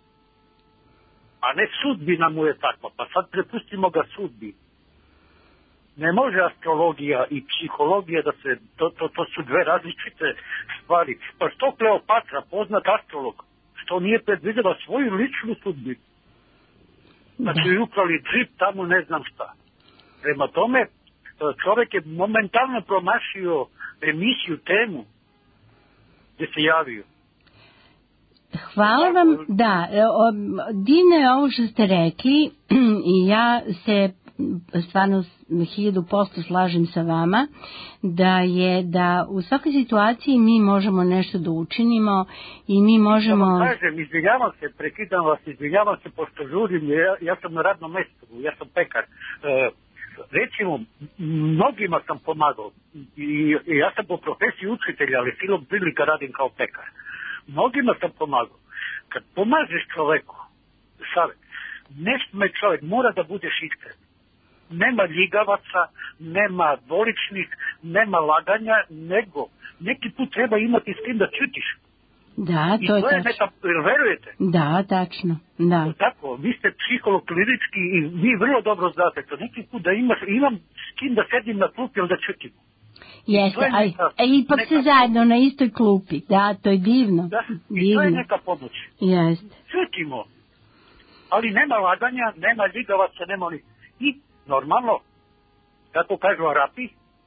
A ne sudbina mu je takva, pa sad prepustimo ga sudbini. Ne može astrologija i psihologija da se, to su dve različite stvari. Pa što Kleopatra, poznat astrolog, što nije predvidela svoju ličnu sudbinu? Znači ukrali džip, tamo ne znam šta. Prema tome, čovjek je momentalno promašio emisiju, temu gdje se javio. Hvala vam, da, divno je ovo što ste rekli i ja se stvarno 1000% slažem sa vama da u svakoj situaciji mi možemo nešto da učinimo i mi možemo... Ja vam kažem, izvinjavam se pošto žurim, ja sam na radnom mjestu, ja sam pekar. Recimo, mnogima sam pomagao i ja sam po profesiji učitelj, ali silom prilika radim kao pekar. Mnogima sam pomagao. Kad pomažeš čoveku, savjet, nešto me čovjek mora da budeš iskren. Nema ljigavaca, nema dvoličnih, nema laganja, nego neki put treba imati s tim da ćutiš. Da, to je tačno. Neka, verujete? Da, tačno. Da. Tako, vi ste psiholog klinički i vi vrlo dobro znate to. Neki put da imam s kim da sedim na klupi ili da ćutim. Jeste, a ipak se zajedno na istoj klupi. Da, to je divno. Da, i to je neka pomoć. Jeste. Ćutimo. Ali nema laganja, nema ljigavaca, nema ni... I normalno, kako kažu Arapi,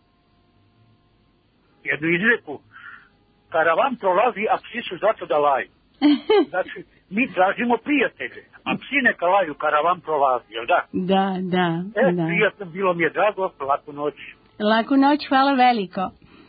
jednu izreku, karavan prolazi, a psi su zato da laju. Znači, mi tražimo prijatelje, a psi neka laju, karavan prolazi, jel da? Da. Da. Prijatno, bilo mi je drago, laku noć. Laku noć, hvala veliko.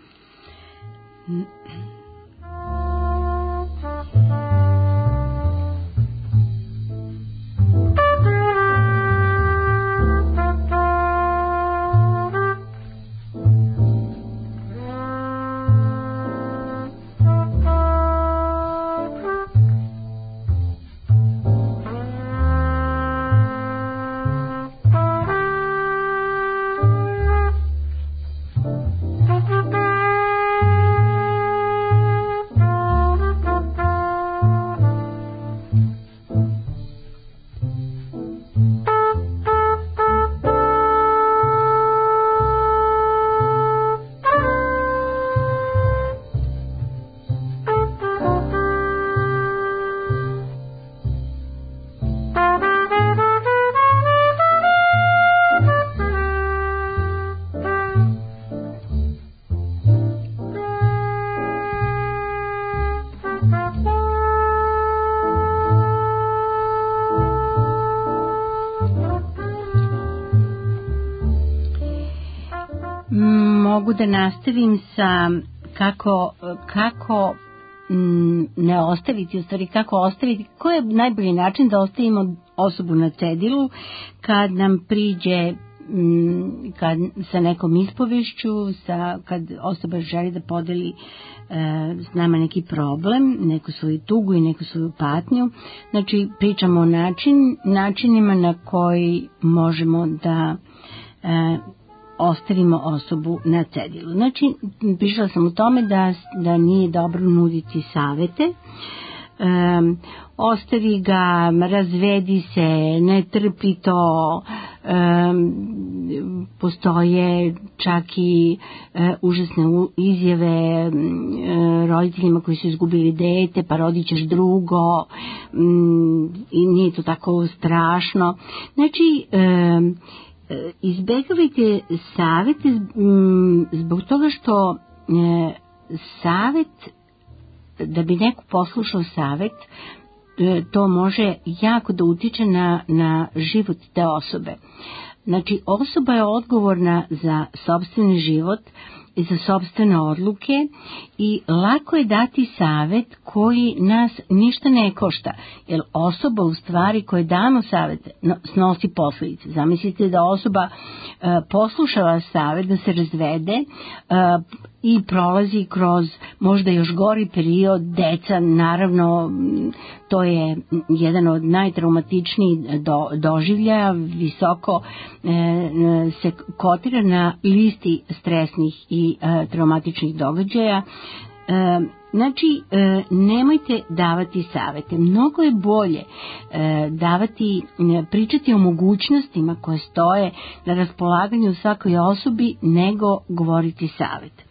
Mogu da nastavim sa kako ne ostaviti, u stvari kako ostaviti, koji je najbolji način da ostavimo osobu na cedilu kad nam priđe sa nekom ispovešću, kad osoba želi da podeli s nama neki problem, neku svoju tugu i neku svoju patnju. Znači pričamo o načinima na koji možemo da ostavimo osobu na cedilu. Znači, pišla sam u tome da nije dobro nuditi savete. Ostavi ga, razvedi se, ne trpi to. Postoje čak i užasne izjave roditeljima koji su izgubili dete, pa rodit ćeš drugo, i nije to tako strašno. Znači, izbegavajte savete zbog toga što savet, da bi neko poslušao savet, to može jako da utiče na život te osobe. Znači, osoba je odgovorna za sopstveni život za sopstvene odluke i lako je dati savjet koji nas ništa ne košta, jer osoba u stvari koje damo savjet snosi posljedice. Zamislite da osoba poslušava savjet da se razvede i prolazi kroz možda još gori period, deca, naravno to je jedan od najtraumatičnijih doživljaja, visoko se kotira na listi stresnih i traumatičnih događaja. Znači, nemojte davati savjete. Mnogo je bolje pričati o mogućnostima koje stoje na raspolaganju svakoj osobi nego govoriti savjet.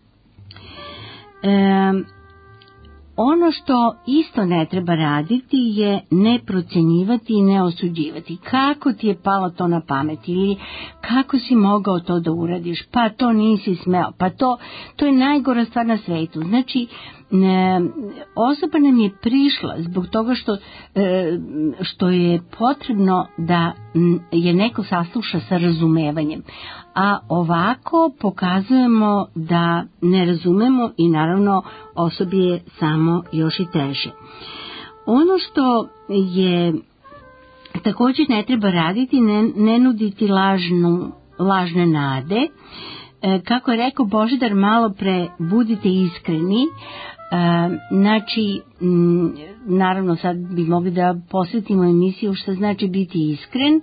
Ono što isto ne treba raditi je ne procjenjivati i ne osuđivati. Kako ti je palo to na pamet ili kako si mogao to da uradiš, pa to nisi smeo, pa to je najgora stvar na svetu. Znači, osoba nam je prišla zbog toga što je potrebno da je neko sasluša sa razumevanjem, a ovako pokazujemo da ne razumemo i naravno osobi je samo još i teže. Ono što je također ne treba raditi, ne nuditi lažne nade. Kako je rekao Božidar malo pre, budite iskreni. Znači, naravno sad bi mogli da posvetimo emisiju što znači biti iskren,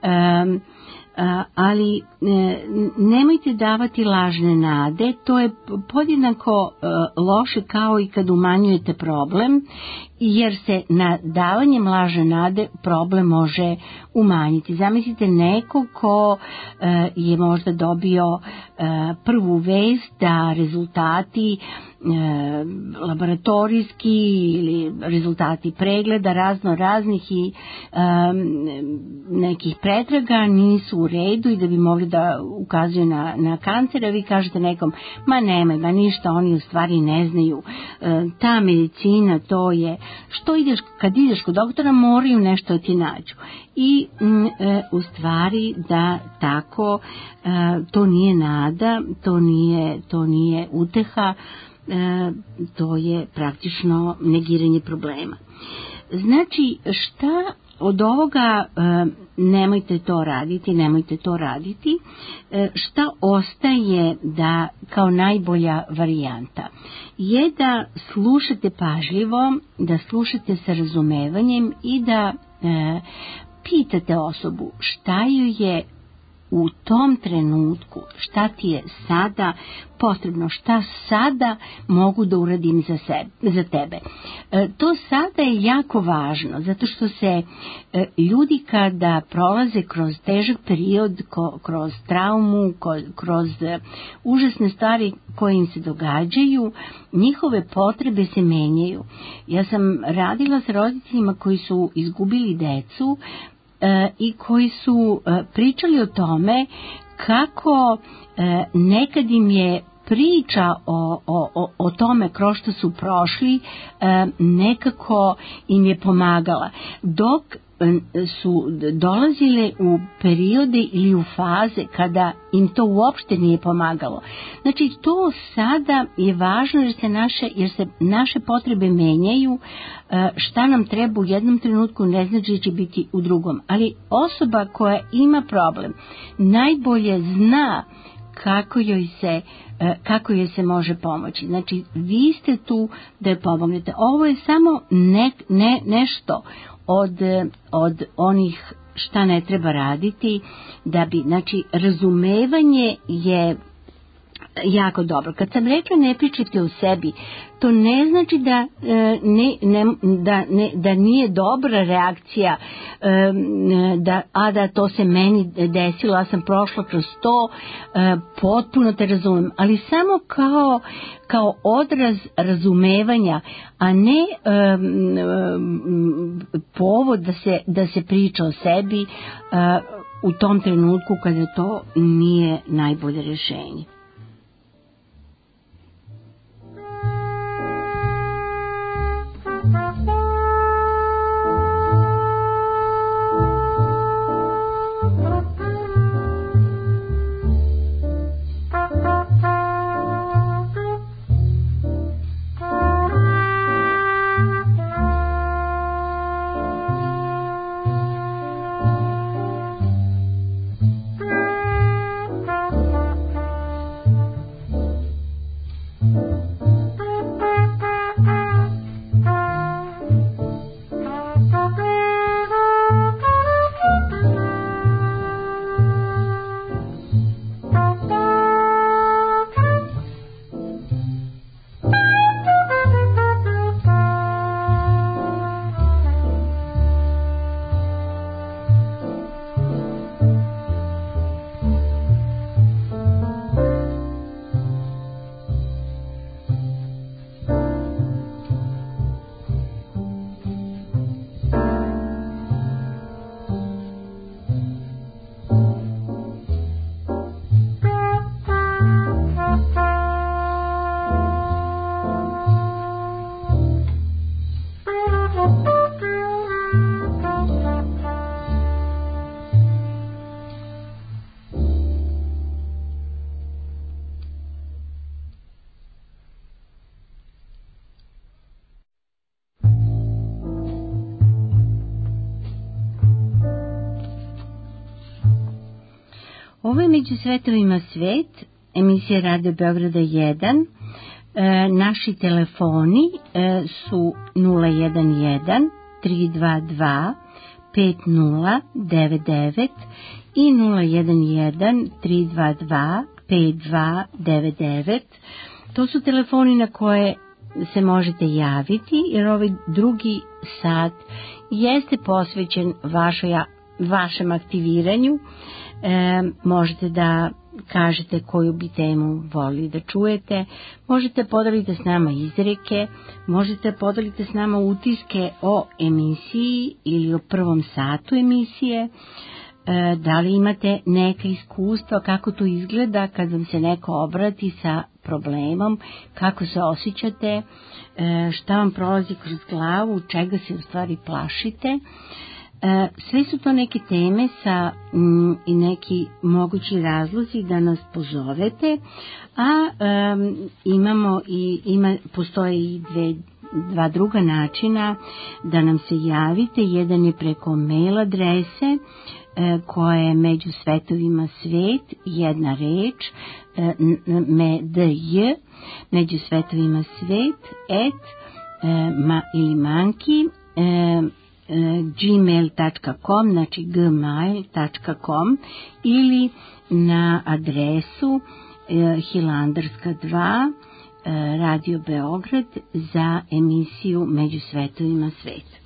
ali nemojte davati lažne nade, to je podjednako loše kao i kad umanjujete problem, jer se na davanjem lažne nade problem može umanjiti. Zamislite neko ko je možda dobio prvu vest da rezultati laboratorijski ili rezultati pregleda raznih i nekih pretraga nisu u redu i da bi mogli da ukazuju na kancer, a vi kažete nekom, ma nemoj, ma ništa, oni u stvari ne znaju, ta medicina, to je, kad ideš kod doktora moraju nešto ti nađu. I u stvari da tako, to nije nada, to nije uteha, to je praktično negiranje problema. Znači, šta od ovoga nemojte to raditi, šta ostaje da kao najbolja varijanta je da slušate pažljivo, da slušate sa razumevanjem i da pitate osobu šta joj je u tom trenutku, šta ti je sada potrebno, šta sada mogu da uradim za tebe. To sada je jako važno, zato što se ljudi kada prolaze kroz težak period, kroz traumu, kroz užasne stvari koje im se događaju, njihove potrebe se menjaju. Ja sam radila s roditeljima koji su izgubili decu i koji su pričali o tome kako nekad im je priča o tome kroz što su prošli nekako im je pomagala, dok su dolazile u periode ili u faze kada im to uopšte nije pomagalo. Znači, to sada je važno jer se naše potrebe menjaju, šta nam treba u jednom trenutku ne znači da će biti u drugom, ali osoba koja ima problem najbolje zna kako joj se može pomoći. Znači, vi ste tu da je pomognete. Ovo je samo nešto od onih šta ne treba raditi da bi, znači, razumevanje je jako dobro. Kad sam rekla ne pričajte o sebi, to ne znači da nije dobra reakcija, da to se meni desilo, ja sam prošla kroz to, potpuno te razumem, ali samo kao odraz razumevanja, a ne povod da se priča o sebi u tom trenutku kada to nije najbolje rješenje. Ovo je Među svetovima svet, emisija Radio Beograda 1. Naši telefoni su 011 322 5099 i 011 322 5299. To su telefoni na koje se možete javiti, jer ovaj drugi sat jeste posvećen vašem aktiviranju. Možete da kažete koju bi temu volili da čujete, možete podeliti s nama izreke, možete podeliti s nama utiske o emisiji ili o prvom satu emisije. Da li imate neka iskustva, kako to izgleda kad vam se neko obrati sa problemom, kako se osjećate, šta vam prolazi kroz glavu, čega se u stvari plašite. Sve su to neke teme i neki mogući razlozi da nas pozovete, a postoje i dva druga načina da nam se javite. Jedan je preko mail adrese koja je Među svetovima svet, jedna reč, medj, Među svetovima svet, ili manki, gmail.com, znači gmail.com, ili na adresu Hilandarska 2, Radio Beograd, za emisiju Među svetovima svet.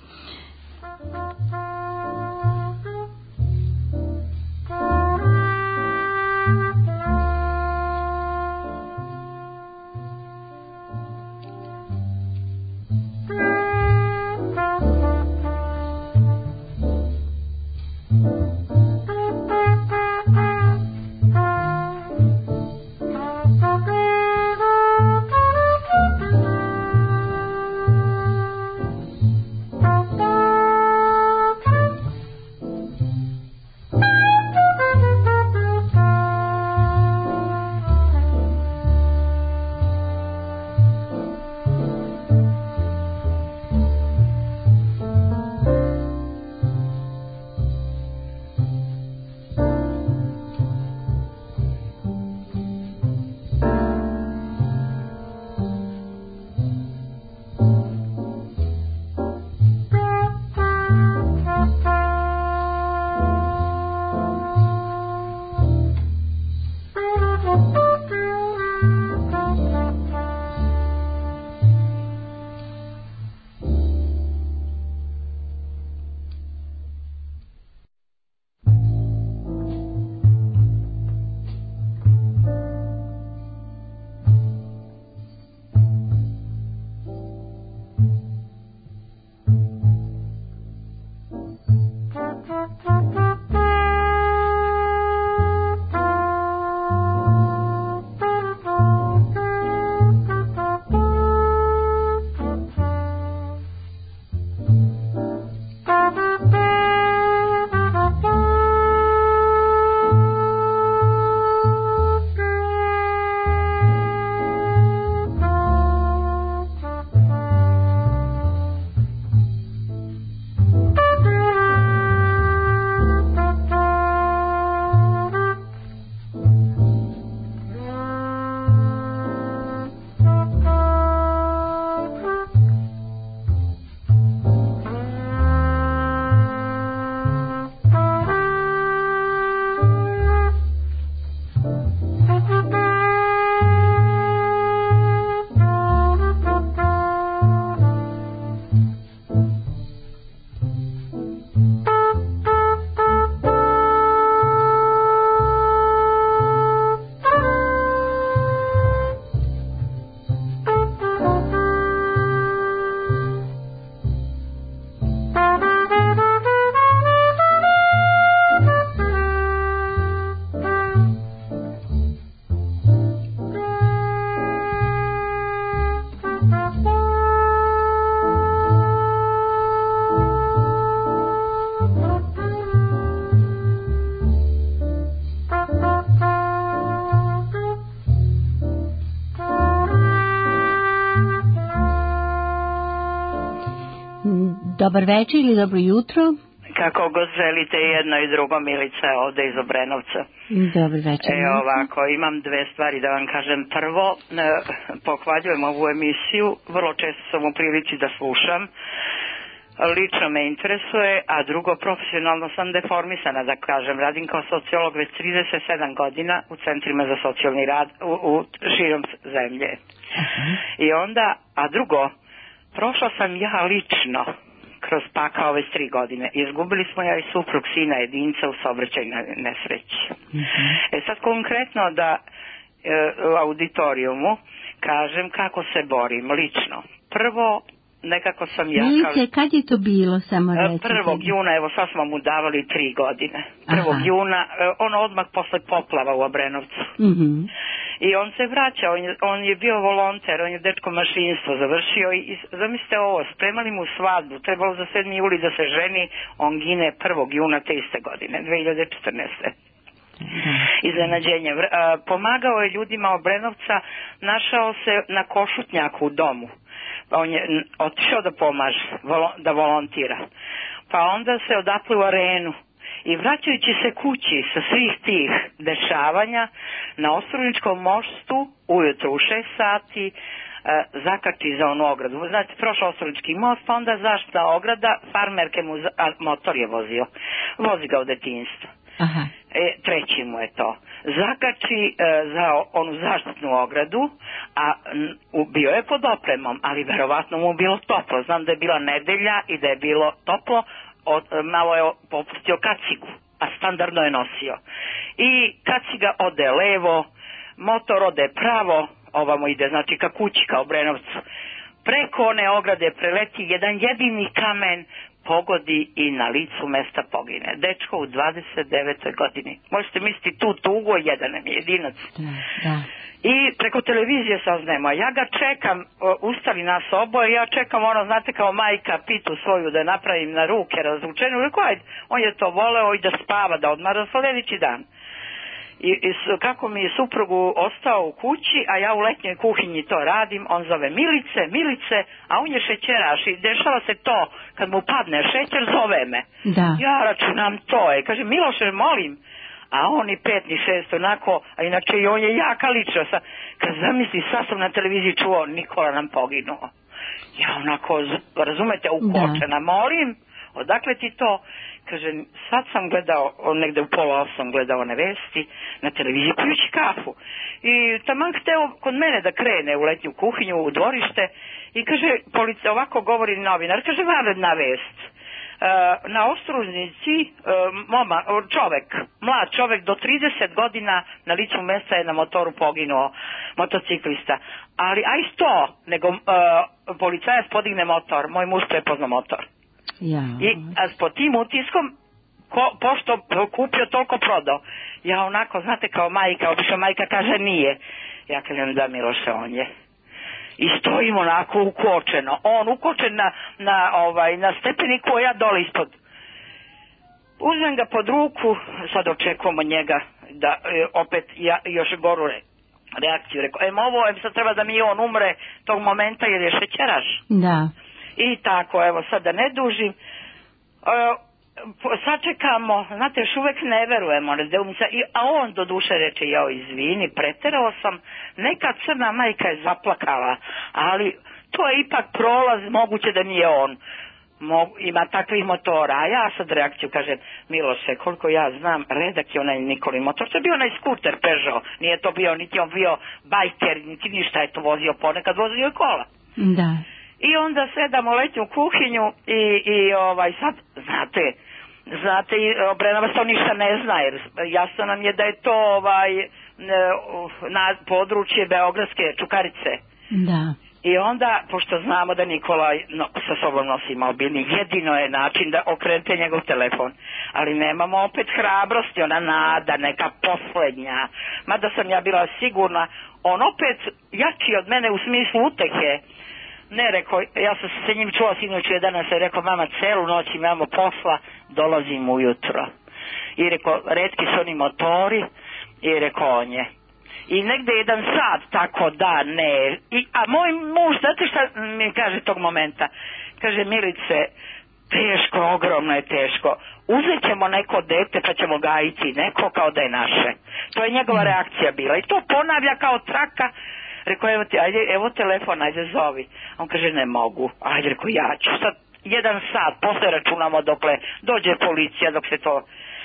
Dobar večer ili dobro jutro. Kako god želite, jedno i drugo, Milica je ovde iz Obrenovca. Dobar večer. Ovako, imam dve stvari da vam kažem. Prvo, pohvaljujem ovu emisiju, vrlo često sam u prilici da slušam. Lično me interesuje, a drugo, profesionalno sam deformisana, da kažem. Radim kao sociolog već 37 godina u centrima za socijalni rad u širom zemlje. I onda, a drugo, prošla sam ja lično kroz pakao već 3 godine. Izgubili smo ja i suprug sina jedinca u saobraćajnoj nesreći. Sad konkretno da u auditorijumu kažem kako se borim lično. Prvo, nekako sam ja... Milice, kad je to bilo, samo reći? 1. juna, evo sad smo mu davali 3 godine. 1. juna, on odmah posle poplava u Obrenovcu. I on se vraća, on je bio volonter, on je dečko mašinstvo završio i zamislite ovo, spremali mu svadbu, trebalo za 7. juli da se ženi, on gine 1. juna te iste godine, 2014. Iznenađenje. Pomagao je ljudima Obrenovca, našao se na Košutnjaku u domu. On je otišao da pomaže, da volontira. Pa onda se odatle u Arenu. I vraćajući se kući sa svih tih dešavanja, na Ostružničkom mostu ujutro u 6 sati zakači za onu ogradu. Znate, prošao Ostružnički most, pa onda zaštitna ograda, farmerke mu motor je vozio. Vozi ga u detinjstvo. Treći mu je to. Zakači za onu zaštitnu ogradu, a bio je pod opremom, ali verovatno mu bilo toplo. Znam da je bila nedelja i da je bilo toplo, malo je popustio kacigu, a standardno je nosio. I kaciga ode levo, motor ode pravo, ovamo ide, znači ka kući, ka Obrenovcu. Preko one ograde preleti jedan jedini kamen, pogodi i na licu mesta pogine. Dečko u 29. godini. Možete misliti tu tugo, jedan je jedinac. I preko televizije saznajemo. Ja ga čekam, ustali nas oboje, ja čekam ono, znate, kao majka pitu svoju da napravim na ruke razvučenu. Rekao, ajde, on je to voleo i da spava, da odmara sljedeći dan. I kako mi je suprugu ostao u kući, a ja u letnjoj kuhinji to radim, on zove Milice, a on je šećeraš i dešava se to, kad mu padne šećer, zove me. Ja računam to, kaže, Miloše, molim, a on i 5 ni 6, onako, a inače i on je jaka ličnost. Kad zamisli, sad sam na televiziji čuo, Nikola nam poginuo. Ja onako, razumete, ukočena, molim, odakle ti to? Kaže, sad sam gledao, negde u 7:30 gledao one vesti na televiziji pijući kafu. I taman hteo kod mene da krene u letnju kuhinju, u dvorište, i kaže, ovako govori novinar, kaže, vanredna vest. Na Ostružnici mlad čovek do 30 godina na licu mesta je na motoru poginuo, motociklista. Ali aj to, nego policajac podigne motor, moj muž prepoznao motor. I pod tim utiskom, pošto kupio, toliko prodao. Ja onako, znate, kao majka, obično majka kaže nije. Ja kažem, da, Miloše, on je. I stojim onako ukočeno. On ukočen na stepeniku, a ja dole ispod. Uzmem ga pod ruku, sad očekujemo njega da opet još goru reakciju. Rekao, sad treba da mi on umre tog momenta jer je šećeraš. Da. I tako, evo, sad da ne dužim. Sačekamo, znate, još uvek ne verujemo, a on do duše reče, jao, izvini, preterao sam, neka crna majka je zaplakala, ali to je ipak prolaz, moguće da nije on. Ima takvih motora, a ja sad reakciju kažem, Miloše, koliko ja znam, redak je onaj Nikolin motor, to je bio onaj skuter Peugeot, nije to bio, niti on bio bajker, niti ništa je to vozio, ponekad vozio i kola. Da. I onda sedam u letnju kuhinju i sad, znate, Obrenovac to ništa ne zna, jer jasno nam je da je to na područje Beogradske Čukarice. Da. I onda, pošto znamo da Nikola sa sobom nosi mobilni, jedino je način da okrenete njegov telefon. Ali nemamo opet hrabrosti, ona nada, neka poslednja. Mada sam ja bila sigurna, on opet jači od mene u smislu utehe. Ne, rekao, ja sam se njim čula sinoć u 11, rekao, mama, celu noć imamo posla, dolazim ujutro. I rekao, retki su oni motori, i rekao, on je. I negde 1 sat, tako da, ne. A moj muž, znate šta mi kaže tog momenta? Kaže, Milice, teško, ogromno je teško. Uzet ćemo neko dete pa ćemo gajiti neko kao da je naše. To je njegova reakcija bila i to ponavlja kao traka. Rekao, evo telefon, ajde zovi. On kaže, ne mogu. Ajde, rekao, ja ću sad 1 sat, posle računamo dokle dođe policija, dok se to...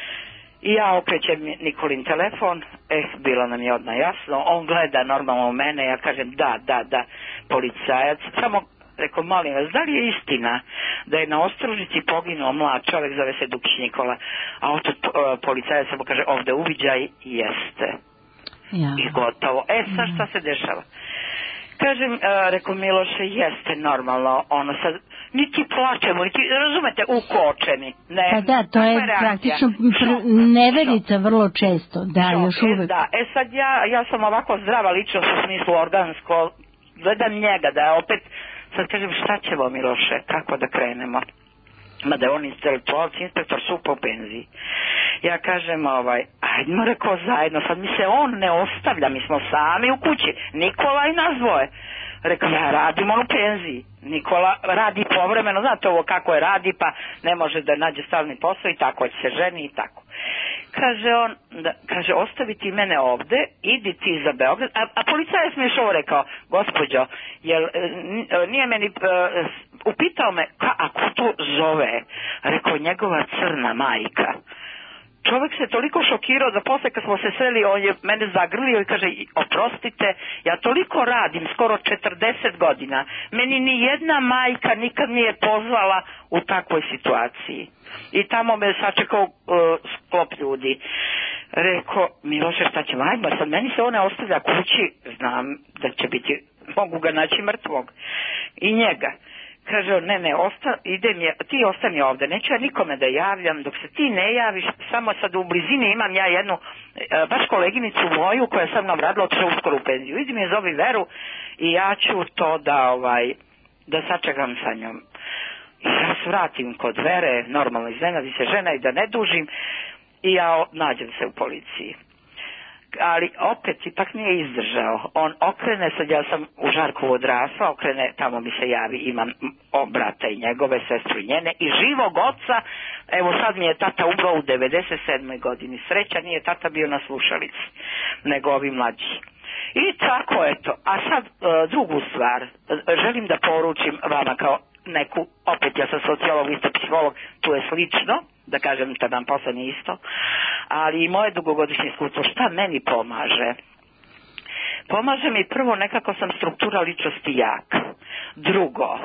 I ja okrećem Nikolin telefon, bilo nam je odmah jasno, on gleda normalno u mene, ja kažem, da, policajac, samo... Rekao, molim vas, da li je istina da je na Ostružnici poginuo mlad čovjek, zove se Dukić Nikola, a ovdje policajac samo kaže, ovdje uviđaj, jeste. Ja. I gotovo. Sad šta se dešava? Kažem, rekao Miloše, jeste normalno, ono sad, niti plačemo, niti, razumete, ukočeni. Ne, pa da, to je praktično neverica vrlo često, da, još uvek. Da, sad ja sam ovako zdrava ličnost u smislu organsko, gledam njega, da opet, sad kažem, šta ćemo Miloše, kako da krenemo? Mada je on intelektualac, inspektor Supa u penziji. Ja kažem, ajdemo, rekao, zajedno, sad mi se on ne ostavlja, mi smo sami u kući, Nikola i nas dvoje. Rekao, ja radim on u penziji, Nikola radi povremeno, znate ovo kako je radi, pa ne može da nađe stalni posao i tako, se ženi i tako. Kaže on, kaže, ostavi ti mene ovde, idi ti za Beograd, a policajac mi je ovo rekao, gospođo, jel nije meni, upitao me, ako to zove, rekao, njegova crna majka. Čovjek se toliko šokirao da posle kad smo se sreli, on je mene zagrlio i kaže, oprostite, ja toliko radim, skoro 40 godina, meni ni jedna majka nikad nije pozvala u takvoj situaciji. I tamo me sačekao sklop ljudi. Rekao, Miloše, šta ćemo, ajmo, sad meni se ona ostavlja kući, znam da će biti, mogu ga naći mrtvog. I njega. Kaže, ne, ti ostani ovde, neću ja nikome da javljam, dok se ti ne javiš, samo sad u blizini imam ja jednu, baš koleginicu moju koja sa mnom radila, otišla uskoro u penziju, idi mi zovi Veru i ja ću to da sačekam sa njom. I ja se vratim kod Vere, normalno iznenadi se žena i da ne dužim, i ja nađem se u policiji. Ali opet ipak nije izdržao. On okrene, sad ja sam u Žarkovu odrasla, okrene, tamo mi se javi, imam brata i njegove, sestru i njene i živog oca. Evo sad mi je tata umro u 97. godini. Sreća, nije tata bio na slušalici, nego ovi mlađi. I tako eto. A sad drugu stvar, želim da poručim vama kao neku, opet ja sam sociolog, isto psiholog, tu je slično, da kažem da nam posle nije isto, ali i moje dugogodišnje iskustvo, šta meni pomaže? Pomaže mi prvo, nekako sam struktura ličnosti jak. Drugo,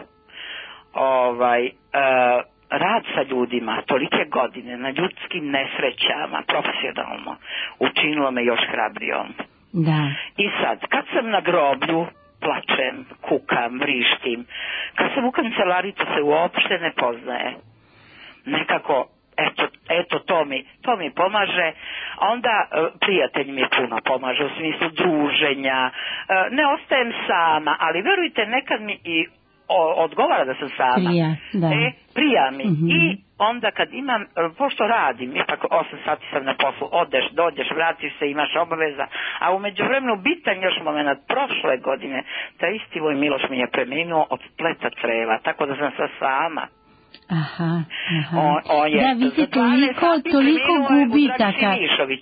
rad sa ljudima, tolike godine, na ljudskim nesrećama, profesionalno, učinilo me još hrabrijom. Da. I sad, kad sam na groblju, plačem, kukam, vrištim. Kad sam u kancelariji, to se uopšte ne poznaje. Nekako, eto, to mi pomaže. Onda prijatelj mi puno pomaže u smislu druženja. Ne ostajem sama, ali verujte, nekad mi i odgovara da sam sama. Prija mi. I onda kad imam, pošto radim, ipak 8 sati sam na poslu, odeš, dođeš, vratiš se, imaš obaveza, a u međuvremenu bitan još moment, prošle godine, taj isti Voj Miloš mi je preminuo od spleta creva, tako da sam sama. Aha. Da, vi ste toliko gubitaka.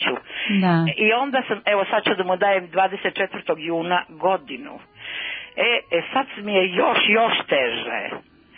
Da. I onda sam, evo sad ću da mu dajem 24. juna godinu. Sad mi je još teže.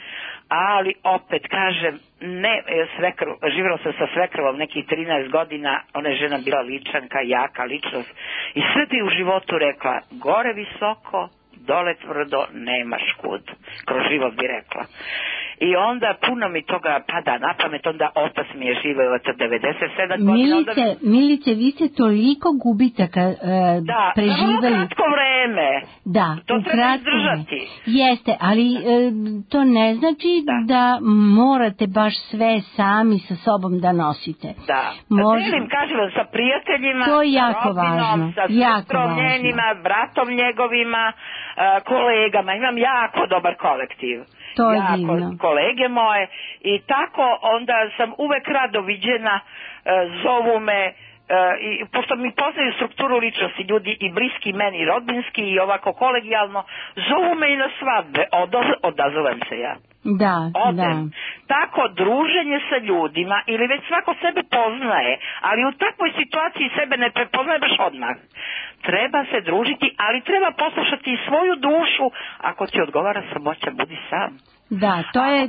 Ali opet kažem, ne, živjela sam sa svekrvom nekih 13 godina, ona je žena bila ličanka, jaka ličnost i sve bi u životu rekla, gore visoko, dole tvrdo, nemaš kud, kroz život bi rekla. I onda puno mi toga pada na pamet, onda otac mi je živio od 97 godina. Milice, vi ste toliko gubitaka preživeli. Da, u kratko vreme. Da, to treba izdržati. Jeste, ali to ne znači da morate baš sve sami sa sobom da nosite. Da, delim, kažem vam, sa prijateljima, to je jako robinom, važno. Sa sestrom njenima, bratom njegovima, kolegama, imam jako dobar kolektiv. To je jako divno. Kolege moje i tako onda sam uvek rado viđena, zovu me i pošto mi poznaju strukturu ličnosti ljudi i bliski meni i rodbinski i ovako kolegijalno, zovu me i na svadbe, odazovem se ja. odem. Tako druženje sa ljudima ili već svako sebe poznaje, ali u takvoj situaciji sebe ne prepoznaje baš odmah. Treba se družiti, ali treba poslušati i svoju dušu. Ako ti odgovara samoća, budi sam. Da, to je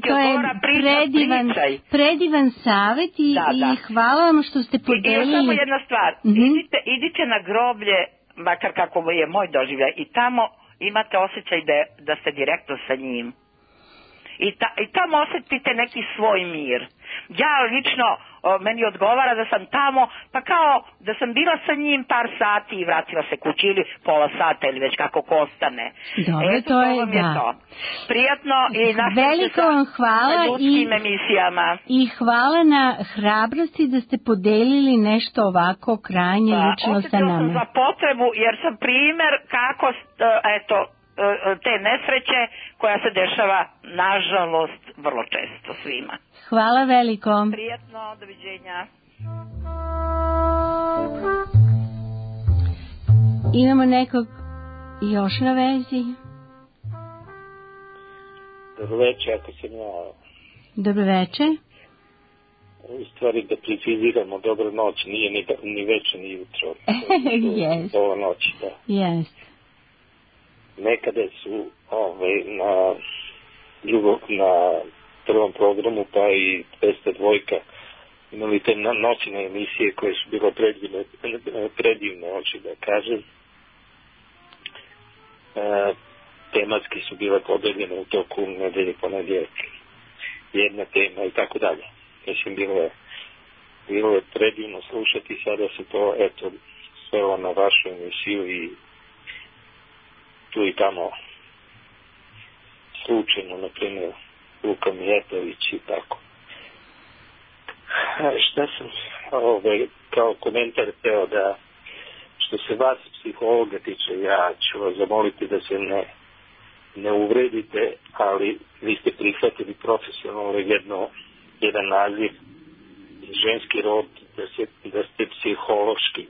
predivan savjet i hvala vam što ste podelili. I samo jedna stvar, idite na groblje, makar kako je moj doživljaj, i tamo imate osjećaj da ste direktno sa njim. I tamo osjetite neki svoj mir. Ja lično, meni odgovara da sam tamo, pa kao da sam bila sa njim par sati i vratila se kući ili pola sata ili već kako ostane. Dobro, to je to. Prijatno i veliko vam hvala ljudskim emisijama. I hvala na hrabrosti da ste podelili nešto ovako krajnje lično sa nama. Osjetila sam za potrebu jer sam primer kako, te nesreće koja se dešava, nažalost, vrlo često svima. Hvala veliko. Prijatno, doviđenja. Imamo nekog još na vezi? Dobro večer, ako sam ja... Dobro večer. U stvari da preciziramo, dobro noć, nije ni večer, ni jutro. Yes. Ovo noć, da. Yes. Nekada su na prvom programu pa i 202 imali te noćne emisije koje su bilo predivne, hoću da kažem. Tematski su bile podeljene u toku nedelje, ponedjeljak, jedna tema i tako dalje. Mislim, bilo je predivno slušati, sada se to svelo na vašu emisiju i tu i tamo slučajno, na primjer, Luka Mijetović i tako. Šta sam kao komentar teo da, što se vas psihologa tiče, ja ću vas zamoliti da se ne uvredite, ali vi ste prihvatili profesionalno jedan naziv, ženski rod, da ste psihološki.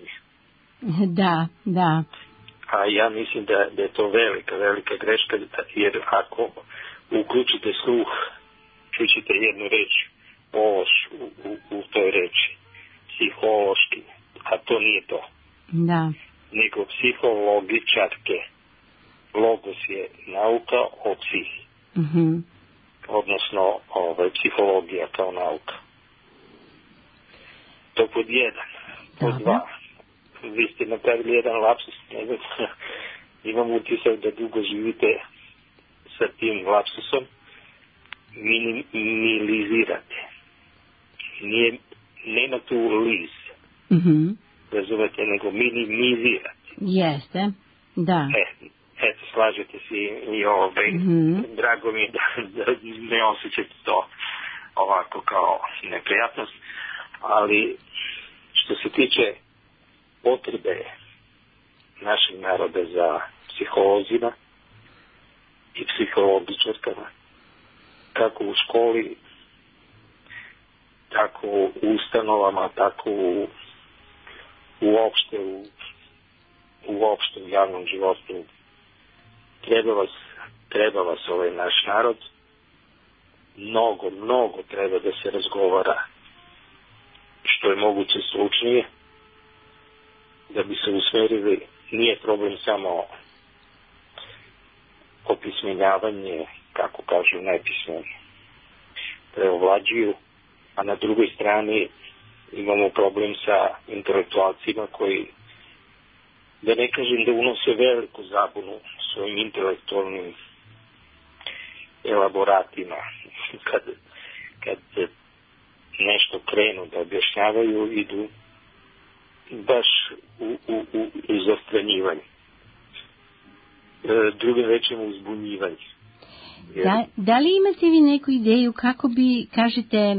Da. A ja mislim da je to velika greška, jer ako uključite sluh, čućete jednu reč, ološ u toj reči, psihološki, a to nije to. Da. Nego psihologičarke. Logos je nauka o psihi. Odnosno psihologija kao nauka. To pod jedan. Pod dva. Vi ste napravili jedan lapsus, ne znam, imam utisak da dugo živite sa tim lapsusom, minimalizirate. Nema tu liz, razumete, nego minimizirate. Jeste, da. Eto, slažete se i drago mi je da ne osjećate to ovako kao neprijatnost, ali što se tiče potrebe našeg naroda za psiholozima i psihologičarkama, kako u školi, tako u ustanovama, tako uopšte u javnom životu. Treba vas ovaj naš narod, mnogo treba da se razgovara što je moguće stručnije, da bi se usmerili. Nije problem samo opismenjavanje, kako kažu najpismenije, preovlađuju, a na drugoj strani imamo problem sa intelektualcima koji, da ne kažem da unose veliku zabunu svojim intelektualnim elaboratima. Kad nešto krenu da objašnjavaju, idu baš u izostranjivanje. Drugim rečima uzbunjivanje. Da li imate vi neku ideju kako bi, kažete,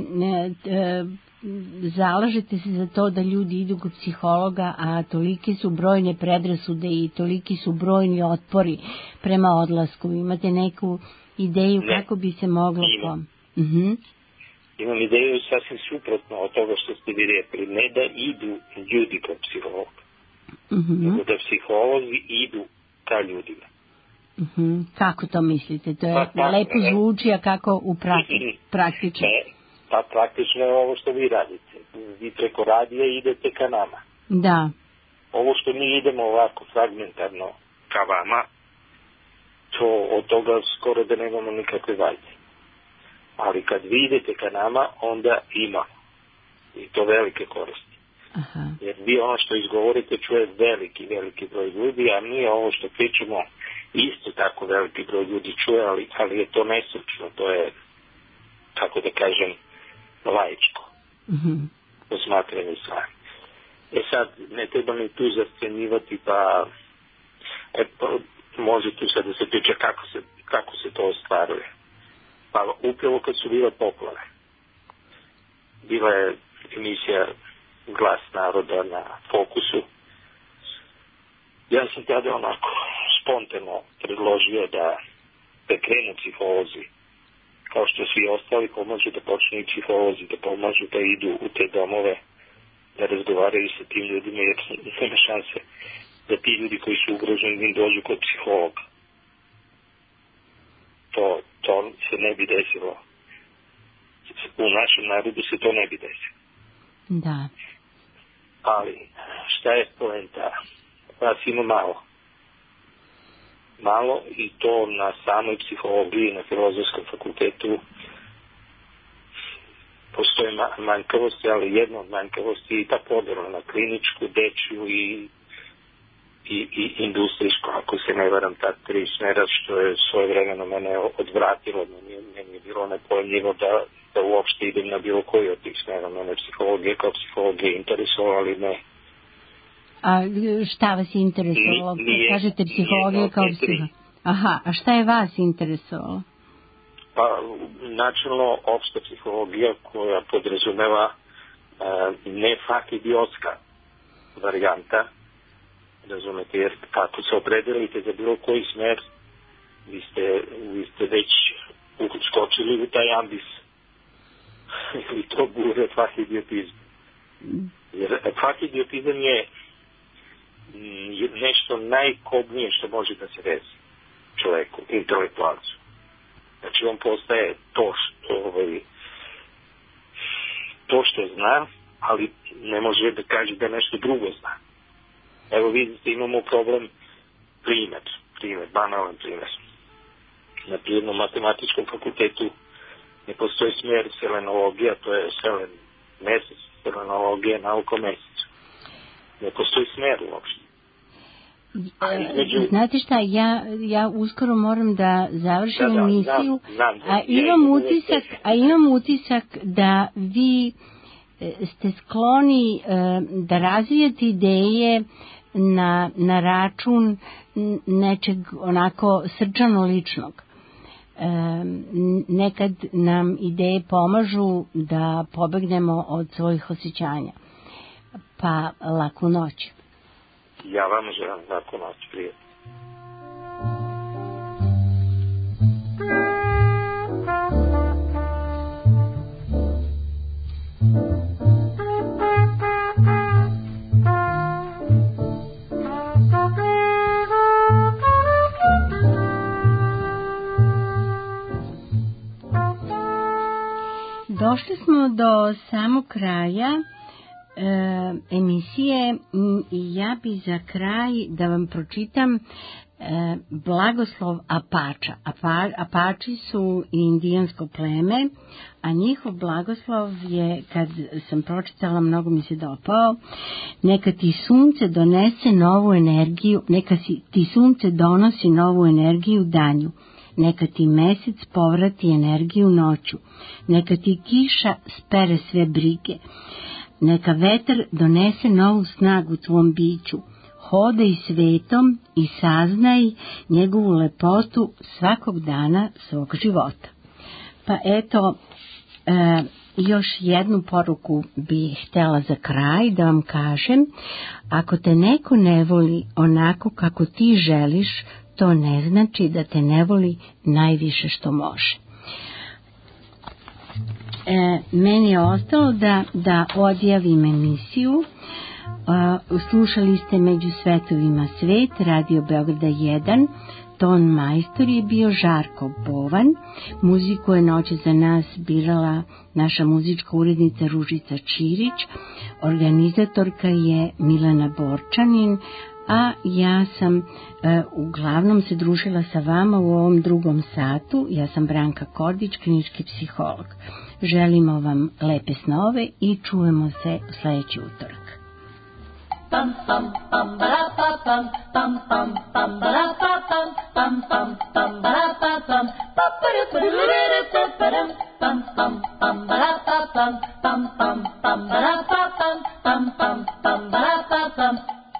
zalažete se za to da ljudi idu kod psihologa, a tolike su brojne predrasude i toliki su brojni otpori prema odlasku? Imate neku ideju kako bi se moglo to? Imam ideju sasvim suprotno od toga što ste vi rekli. Ne da idu ljudi kod psihologa, nego da psiholozi idu ka ljudima. Kako to mislite? To je lepo zvuči, a kako u praktično? Pa praktično je ovo što vi radite. Vi preko radija idete ka nama. Da. Ovo što mi idemo ovako fragmentarno ka vama, to od toga skoro da nemamo nikakve vajde. Ali kad vi idete ka nama, onda imamo. I to velike koristi. Aha. Jer vi ono što izgovorite čuje veliki broj ljudi, a mi ovo što pričamo isto tako veliki broj ljudi čuje, ali je to nestručno, to je, kako da kažem, laičko. Posmatranje stvari. Sad, ne treba mi tu zascenjivati, pa može tu sad da se priča kako se to ostvaruje. Pa upravo kad su bile poplave, bila je emisija Glas naroda na Fokusu. Ja sam tada onako spontano predložio da krenu psiholozi, kao što svi ostali pomažu, da počnu i psiholozi, da pomažu da idu u te domove, da razgovaraju sa tim ljudima, jer nema šanse da ti ljudi koji su ugroženi dođu kod psihologa. To se ne bi desilo. U našem narodu se to ne bi desilo. Da. Ali, šta je poenta? Vas ima malo i to na samoj psihologiji, na Filozofskom fakultetu postoje manjkavosti, ali jedna od manjkavosti je i ta podjela na kliničku, dečju i industrijsku, ako se ne varam, ta tri smjera, što je svojevremeno mene odvratilo. Meni je bilo nepojemljivo da uopšte idem na bilo koji od tih smjera. Mene psihologija kao psihologija interesovala, ali ne. A šta vas je interesovalo? Kažete psihologija kao psihologija. Aha, a šta je vas interesovalo? Pa, načelno, opšta psihologija koja podrazumeva ne fakidiotska varijanta, razumete, jer kako se opredelite za bilo koji smer, vi ste već uskočili u taj ambis. I to bude fakidiotizam. Jer fakidiotizam je nešto najkobnije što može da se desi čoveku, intelektualcu. Znači on postaje to što zna, ali ne može da kaže da nešto drugo zna. Evo vidite, imamo problem, banalan primjer. Na prirodnom matematičkom fakultetu ne postoji smjer selenologija, to je mesec, selenologija, nauka o mesecu. Ne postoji smjer uopšte. Znate šta, ja uskoro moram da završim emisiju, a imam utisak da vi ste skloni da razvijete ideje na račun nečeg onako srčano ličnog. Nekad nam ideje pomažu da pobegnemo od svojih osjećanja. Pa laku noć. Ja vam želim laku noć, prijatno. Došli smo do samog kraja emisije i ja bi za kraj da vam pročitam blagoslov Apača. Apači su indijansko pleme, a njihov blagoslov je, kad sam pročitala, mnogo mi se dopao: neka ti sunce donese novu energiju, neka ti sunce donosi novu energiju danju. Neka ti mesec povrati energiju noću. Neka ti kiša spere sve brige. Neka vetar donese novu snagu tvom biću. Hodaj svetom i saznaj njegovu lepotu svakog dana svog života. Pa eto, još jednu poruku bih htjela za kraj da vam kažem. Ako te neko ne voli onako kako ti želiš, to ne znači da te ne voli najviše što može. Meni je ostalo da odjavim emisiju. Slušali ste Među svetovima svet, Radio Beograda 1, ton majstor je bio Žarko Bovan, muziku je noć za nas birala naša muzička urednica Ružica Čirić, organizatorka je Milana Borčanin, a ja sam uglavnom se družila sa vama u ovom drugom satu. Ja sam Branka Kordić, klinički psiholog. Želimo vam lepe snove i čujemo se u sledeći utorak. Pam pam pam bara pa pam pam pam pam bara pa pam pam pam pam bara pa pam pa para para pam pam pam bara pa pam pam pam pam bara pa pam pam pam pam bara pa pam.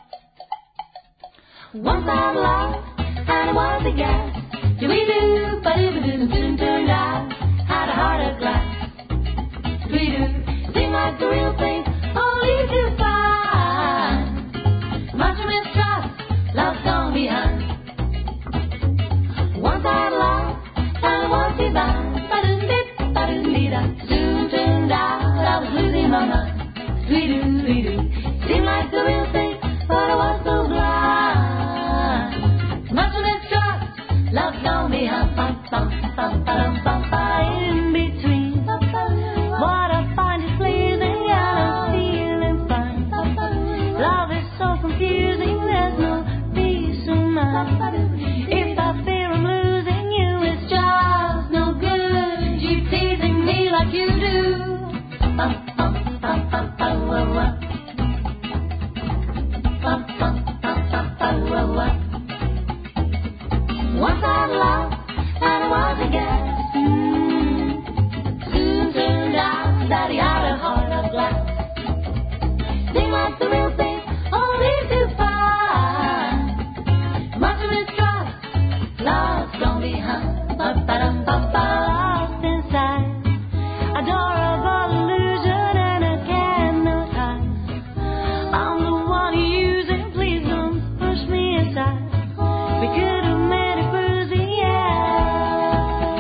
Once I loved and I was a guy. Do we do ba do do do turned out had a heart of glass. Do we do seem like the real thing only to find much mistrust love's gone behind. Once I loved and I was divine. Ba do dee da. Soon turned out I was losing my mind. Do we do seem like the real thing, but I was so blind. Much mistrust, love's gone behind. Bum, bum, bum, bum, bum, bum, in between. What I find is pleasing and I'm feeling fine. Love is so confusing, there's no peace of mind. If I fear I'm losing you, it's just no good. You teasing me like you do. Bum, bum, bum, bum, bum, bum, bum. Bum, bum, bum, bum, bum, bum, bum. Once I loved and I was a guy. Soon turned out that he had a heart of glass. Seemed like the real thing, only to find much mistrust, love's gone behind. Ba-ba-dum-ba-ba, lost inside adorable illusion and I cannot hide. I'm the one you're using, please don't push me aside. We could have made it crazy, yeah.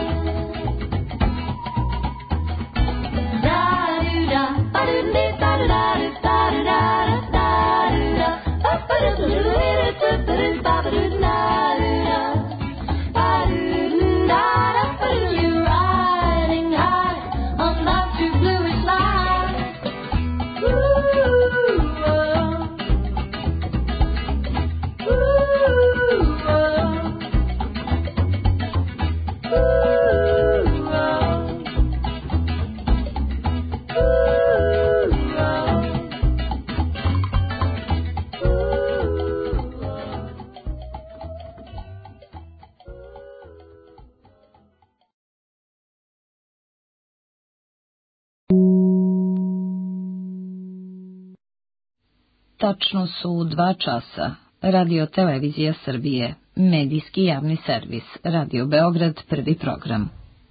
Da-do-da, ba-do-dee, da-do-da-do, da-do-da-do, da-do-da, ba-ba-do-do-do-do-do-do, ba-ba-do-da-do-da, ba-do-da-da, ba-do. You're riding high on that too bluish line. Ooh, Tačno su 2 časa. Radio Televizija Srbije, medijski javni servis, Radio Beograd, prvi program.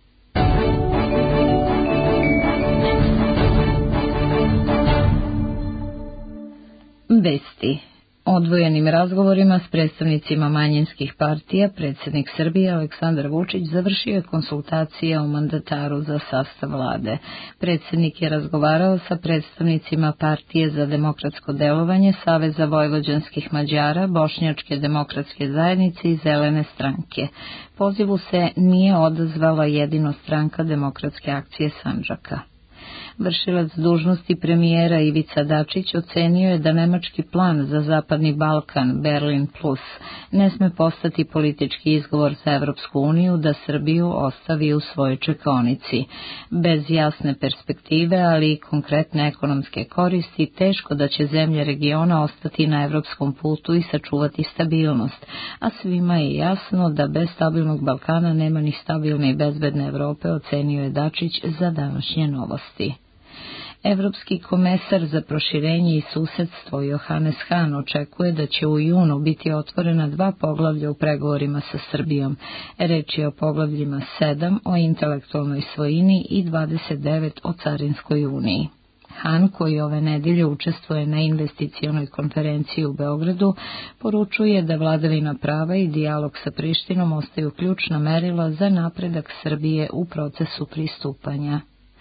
Vesti. Odvojenim razgovorima s predstavnicima manjinskih partija predsjednik Srbije Aleksandar Vučić završio je konsultacije o mandataru za sastav vlade. Predsjednik je razgovarao sa predstavnicima Partije za demokratsko delovanje, Saveza vojvođanskih Mađara, Bošnjačke demokratske zajednice i Zelene stranke. Pozivu se nije odazvala jedino stranka Demokratske akcije Sandžaka. Vršilac dužnosti premijera Ivica Dačić ocenio je da nemački plan za Zapadni Balkan, Berlin plus, ne sme postati politički izgovor za Evropsku uniju da Srbiju ostavi u svojoj čekaonici. Bez jasne perspektive, ali i konkretne ekonomske koristi, teško da će zemlje regiona ostati na evropskom putu i sačuvati stabilnost, a svima je jasno da bez stabilnog Balkana nema ni stabilne i bezbedne Evrope, ocenio je Dačić za današnje Novosti. Evropski komesar za proširenje i susedstvo Johannes Hahn očekuje da će u junu biti otvorena 2 poglavlja u pregovorima sa Srbijom. Reč je o poglavljima 7 o intelektualnoj svojini i 29 o carinskoj uniji. Hahn, koji ove nedelje učestvuje na investicionoj konferenciji u Beogradu, poručuje da vladavina prava i dijalog sa Prištinom ostaju ključna merila za napredak Srbije u procesu pristupanja.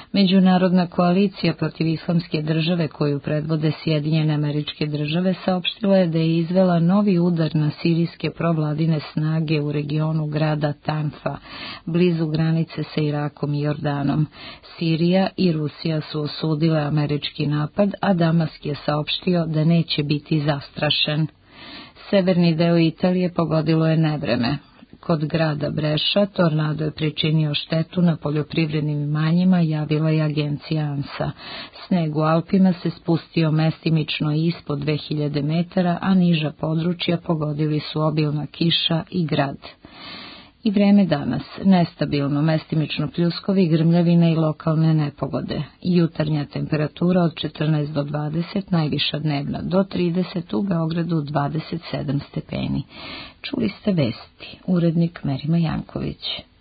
Međunarodna koalicija protiv islamske države koju predvode Sjedinjene Američke Države saopštila je da je izvela novi udar na sirijske provladine snage u regionu grada Tanfa, blizu granice sa Irakom i Jordanom. Sirija i Rusija su osudile američki napad, a Damask je saopštio da neće biti zastrašen. Severni deo Italije pogodilo je nevreme. Kod grada Breša tornado je pričinio štetu na poljoprivrednim imanjima, javila je agencija ANSA. Sneg u Alpima se spustio mestimično ispod 2000 metara, a niža područja pogodili su obilna kiša i grad. I vreme danas, nestabilno, mestimično pljuskovi, grmljavine i lokalne nepogode. Jutarnja temperatura od 14 do 20, najviša dnevna do 30, u Beogradu 27 stepeni. Čuli ste vesti, urednik Merima Janković.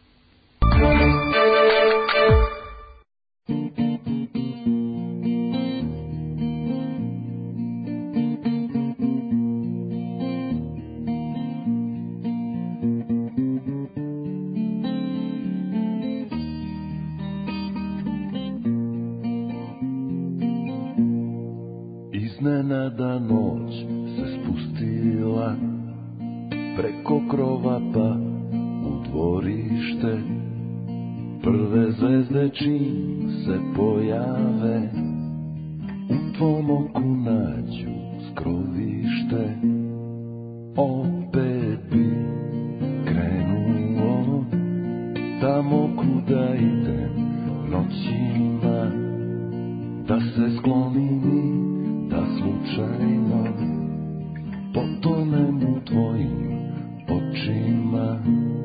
Iznenada noć se spustila preko krova pa u dvorište. Prve zvezde čim se pojave u tvom oku nađu skrovište. Opet bi krenuo tamo kuda idem noćima, da se sklonim, da slučajno potonem u tvojim očima.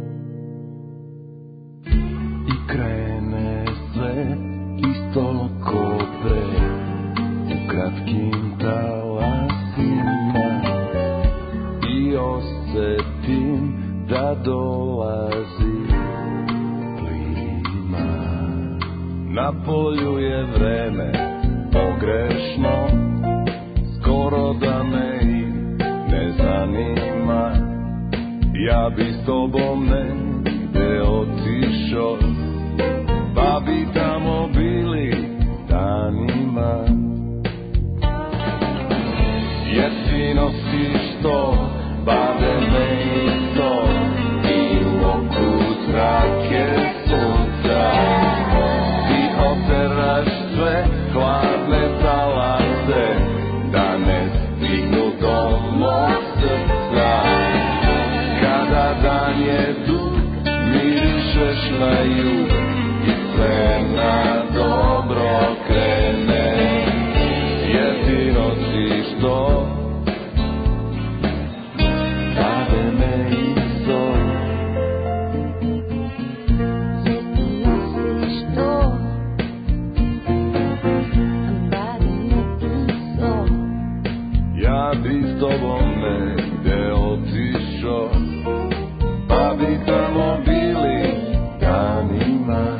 I krene sve isto ko pre, u kratkim talasima, i osjetim da dolazi plima. Na polju je vreme pogrešno, skoro da me i ne zanima. Ja bi s tobom negde otišao, pa bi tamo bili danima. Jer ti nosiš to, bade me isto, i u oku zrake sunca. Ti oteraš sve hladne talase, da ne stignu do mog srca. Kada dan je dug, mirišeš na jug i sve na dobro krene. Jer ti nosiš to, bade me isto. Jer ti nosiš to, ja bi s tobom negde otišao, pa bi tamo bili danima.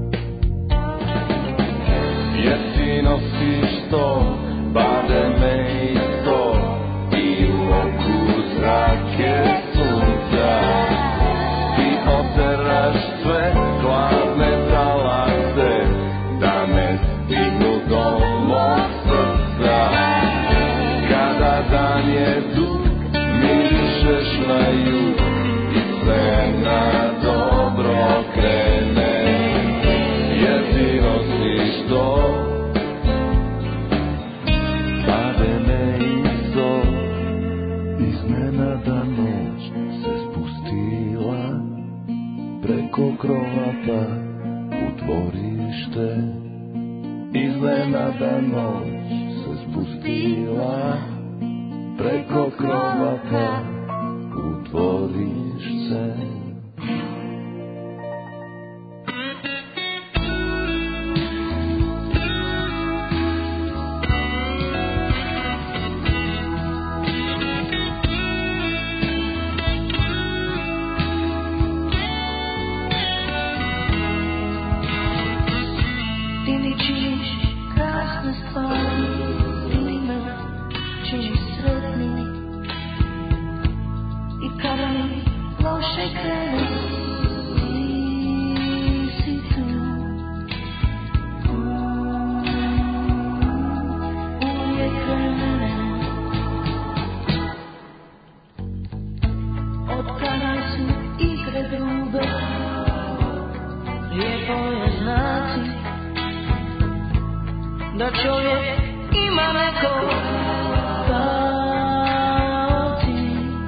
Jer ti nosiš to, bade me isto, i u oku zrake sunca. Ti oteraš sve hladne talase, da ne stignu do mog srca. Kada dan je dug, mirišeš na jug i sve na dobro krene. Jer ti nosiš to, bade me isto. Iznenada noć se spustila preko krova pa u dvorište. Iznenada noć se spustila preko krova pa u dvorište. Ti mi činiš krasne stvari, ti me činiš sretni. I kada mi loše krene, da čovjek ima neko kao ti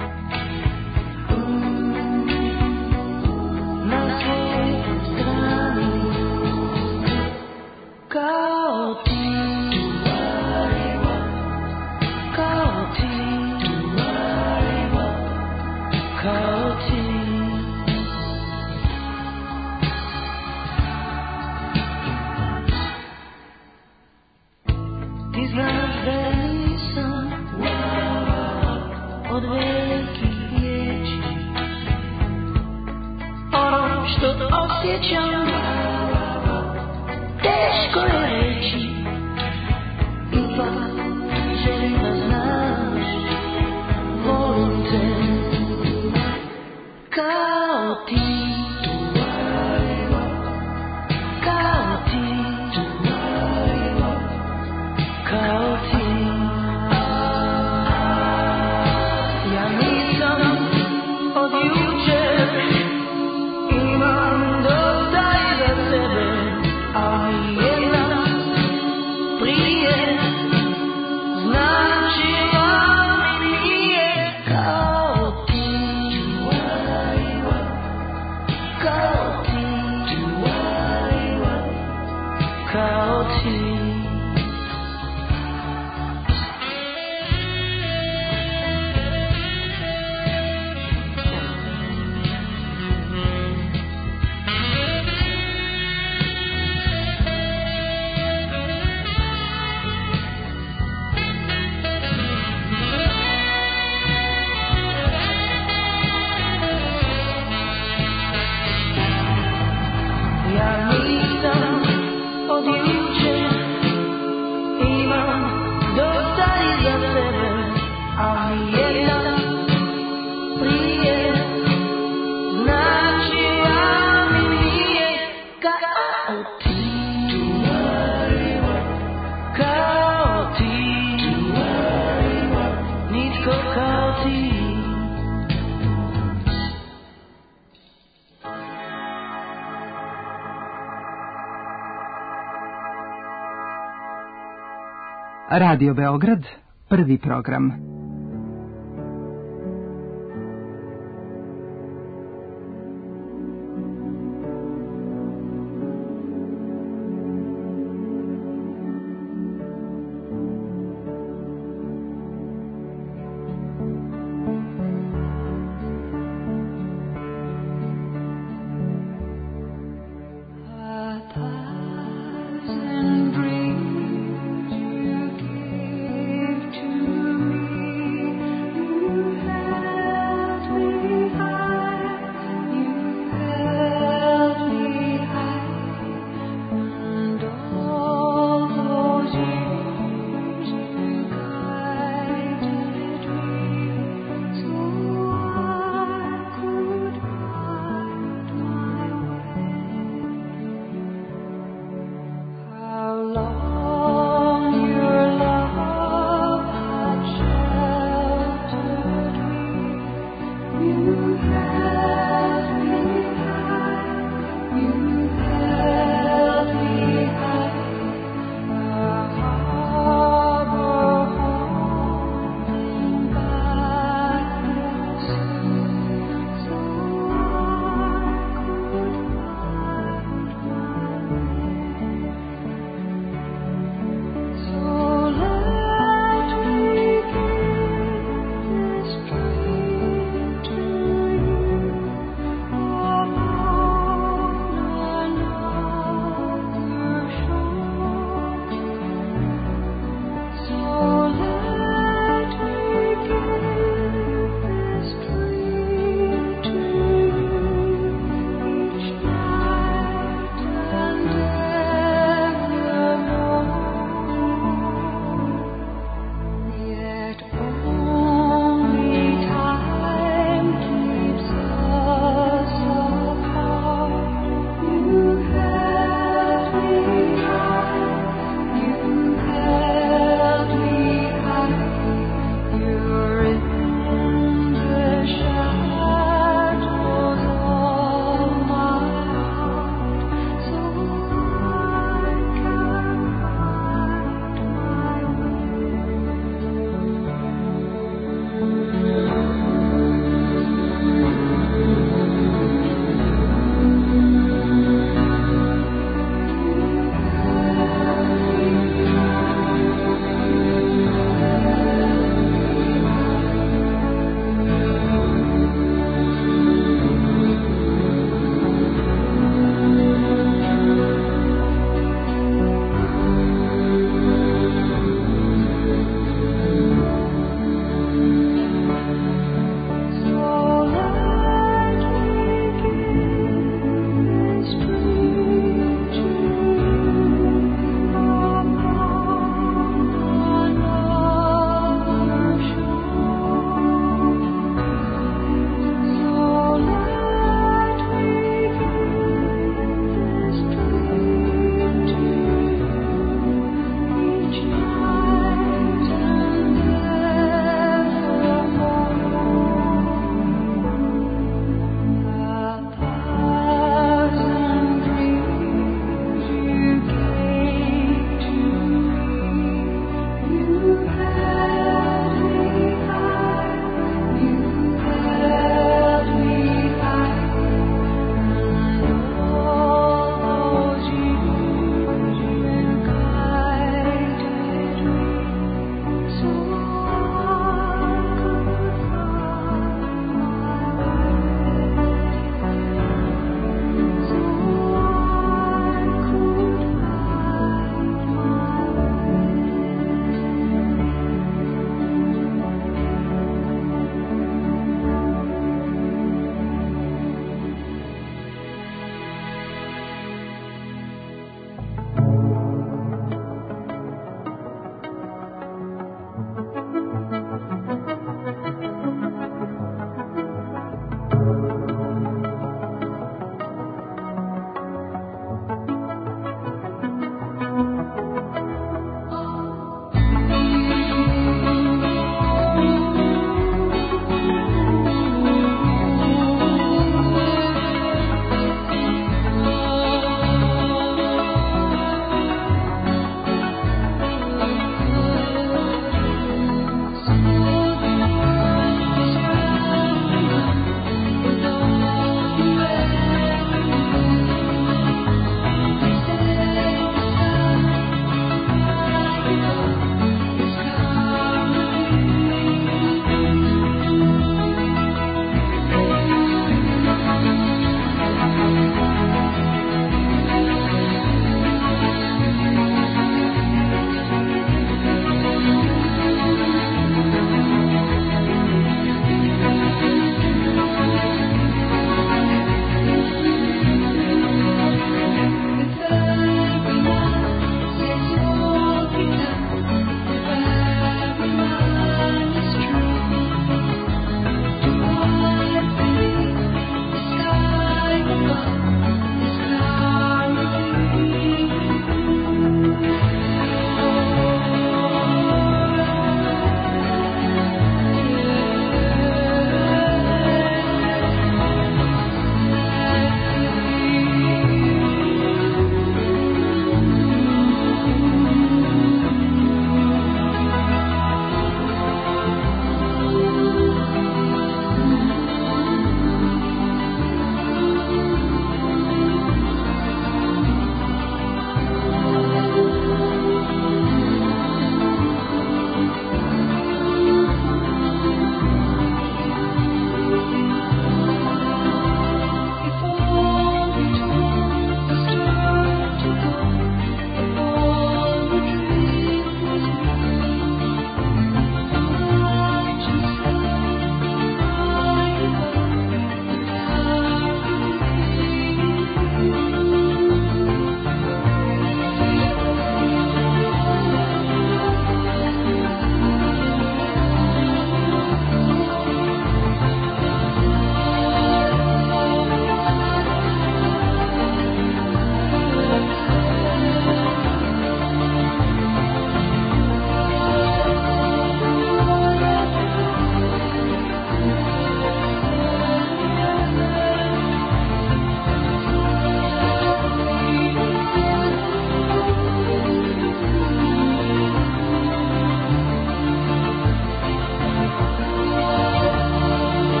na svojoj strani, kao ti, kao ti, kao ti. Ti znaš da nisam od velikih riječi, ono što osjećam teško je reći, ipak želim da znaš, volim te kao ti, kao ti, kao ti. Ja nisam od jučer, imam dosta iza sebe, ali jedna prije značila mi nije kao ti, kao ti, kao ti. Ja nisam od jučer, imam dosta iza sebe, ali jedna prije značila mi nije kao ti, kao ti, nitko kao ti. Radio Beograd, prvi program. And dreams you give to me.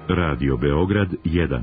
Radio Beograd 1.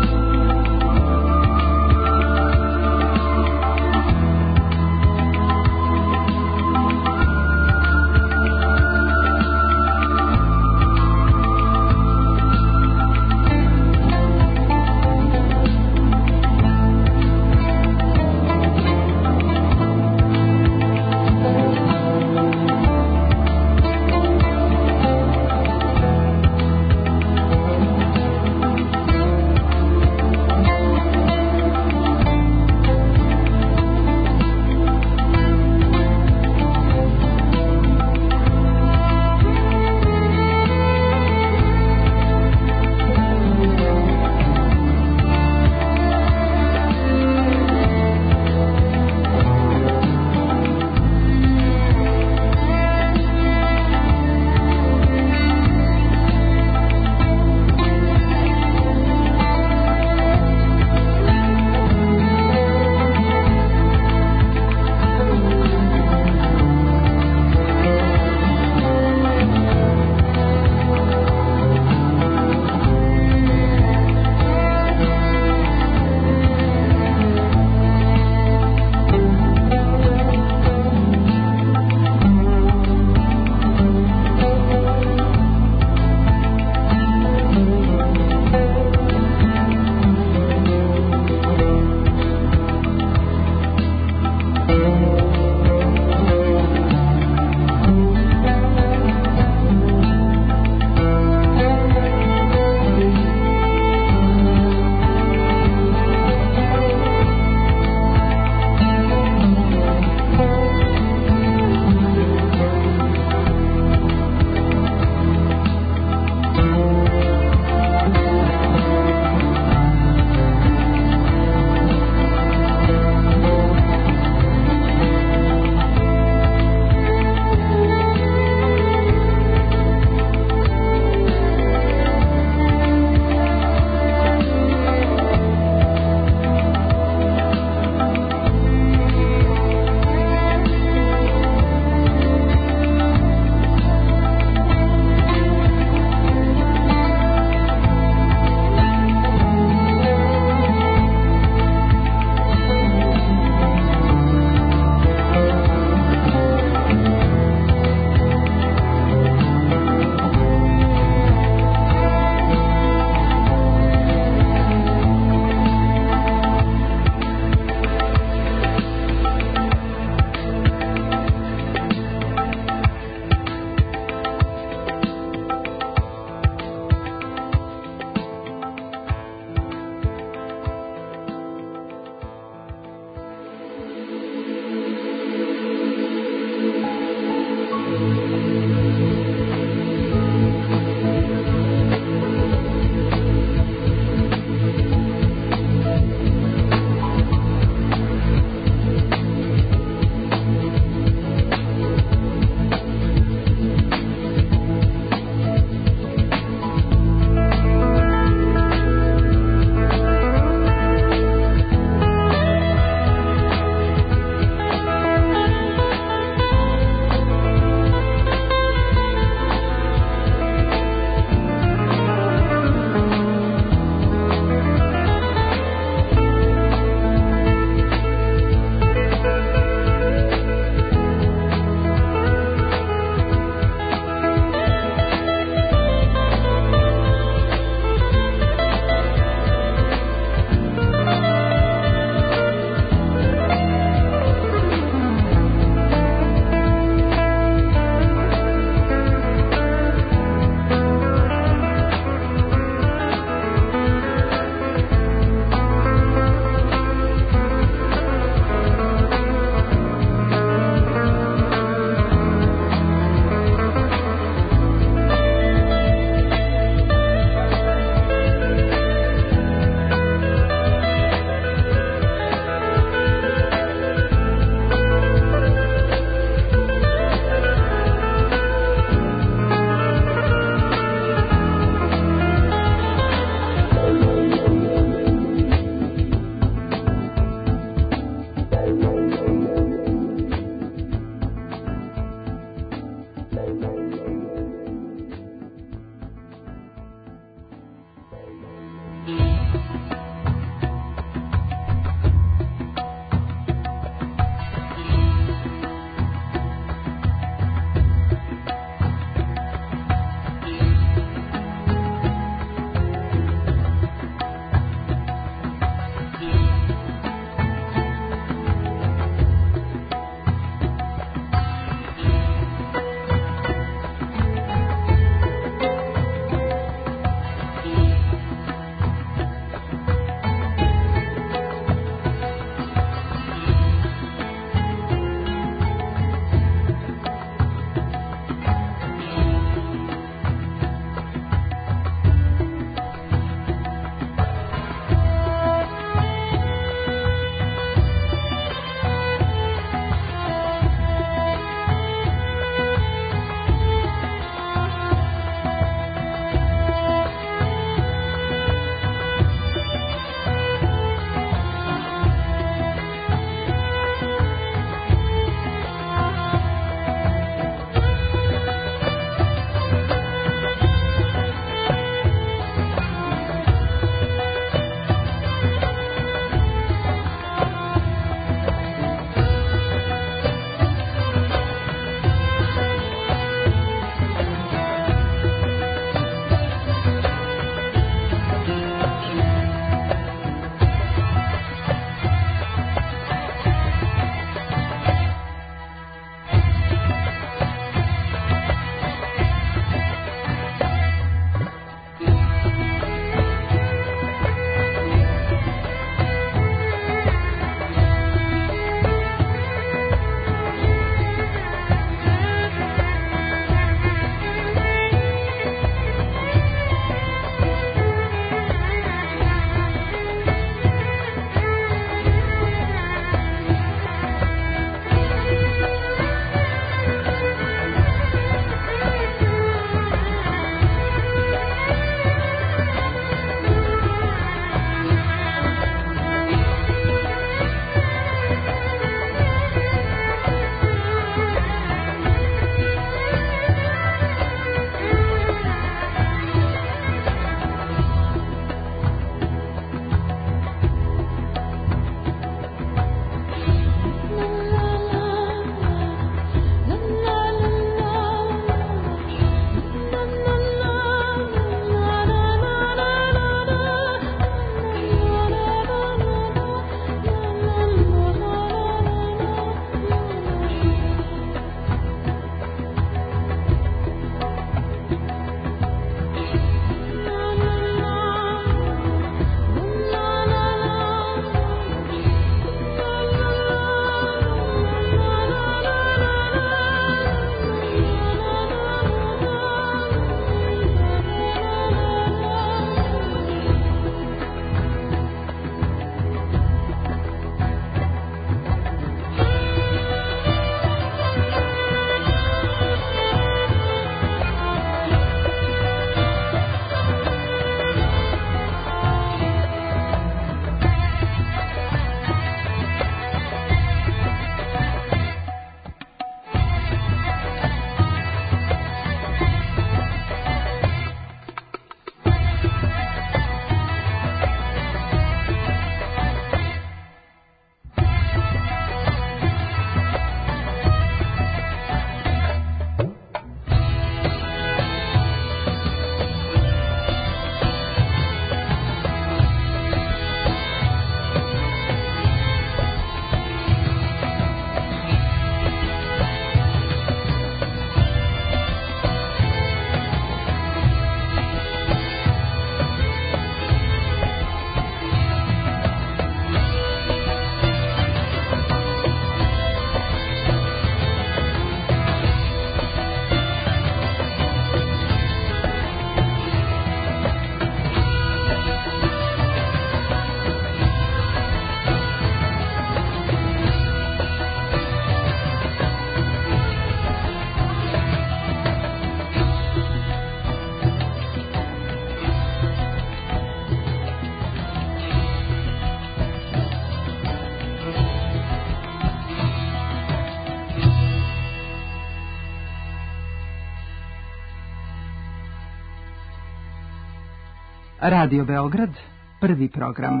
Radio Beograd, prvi program.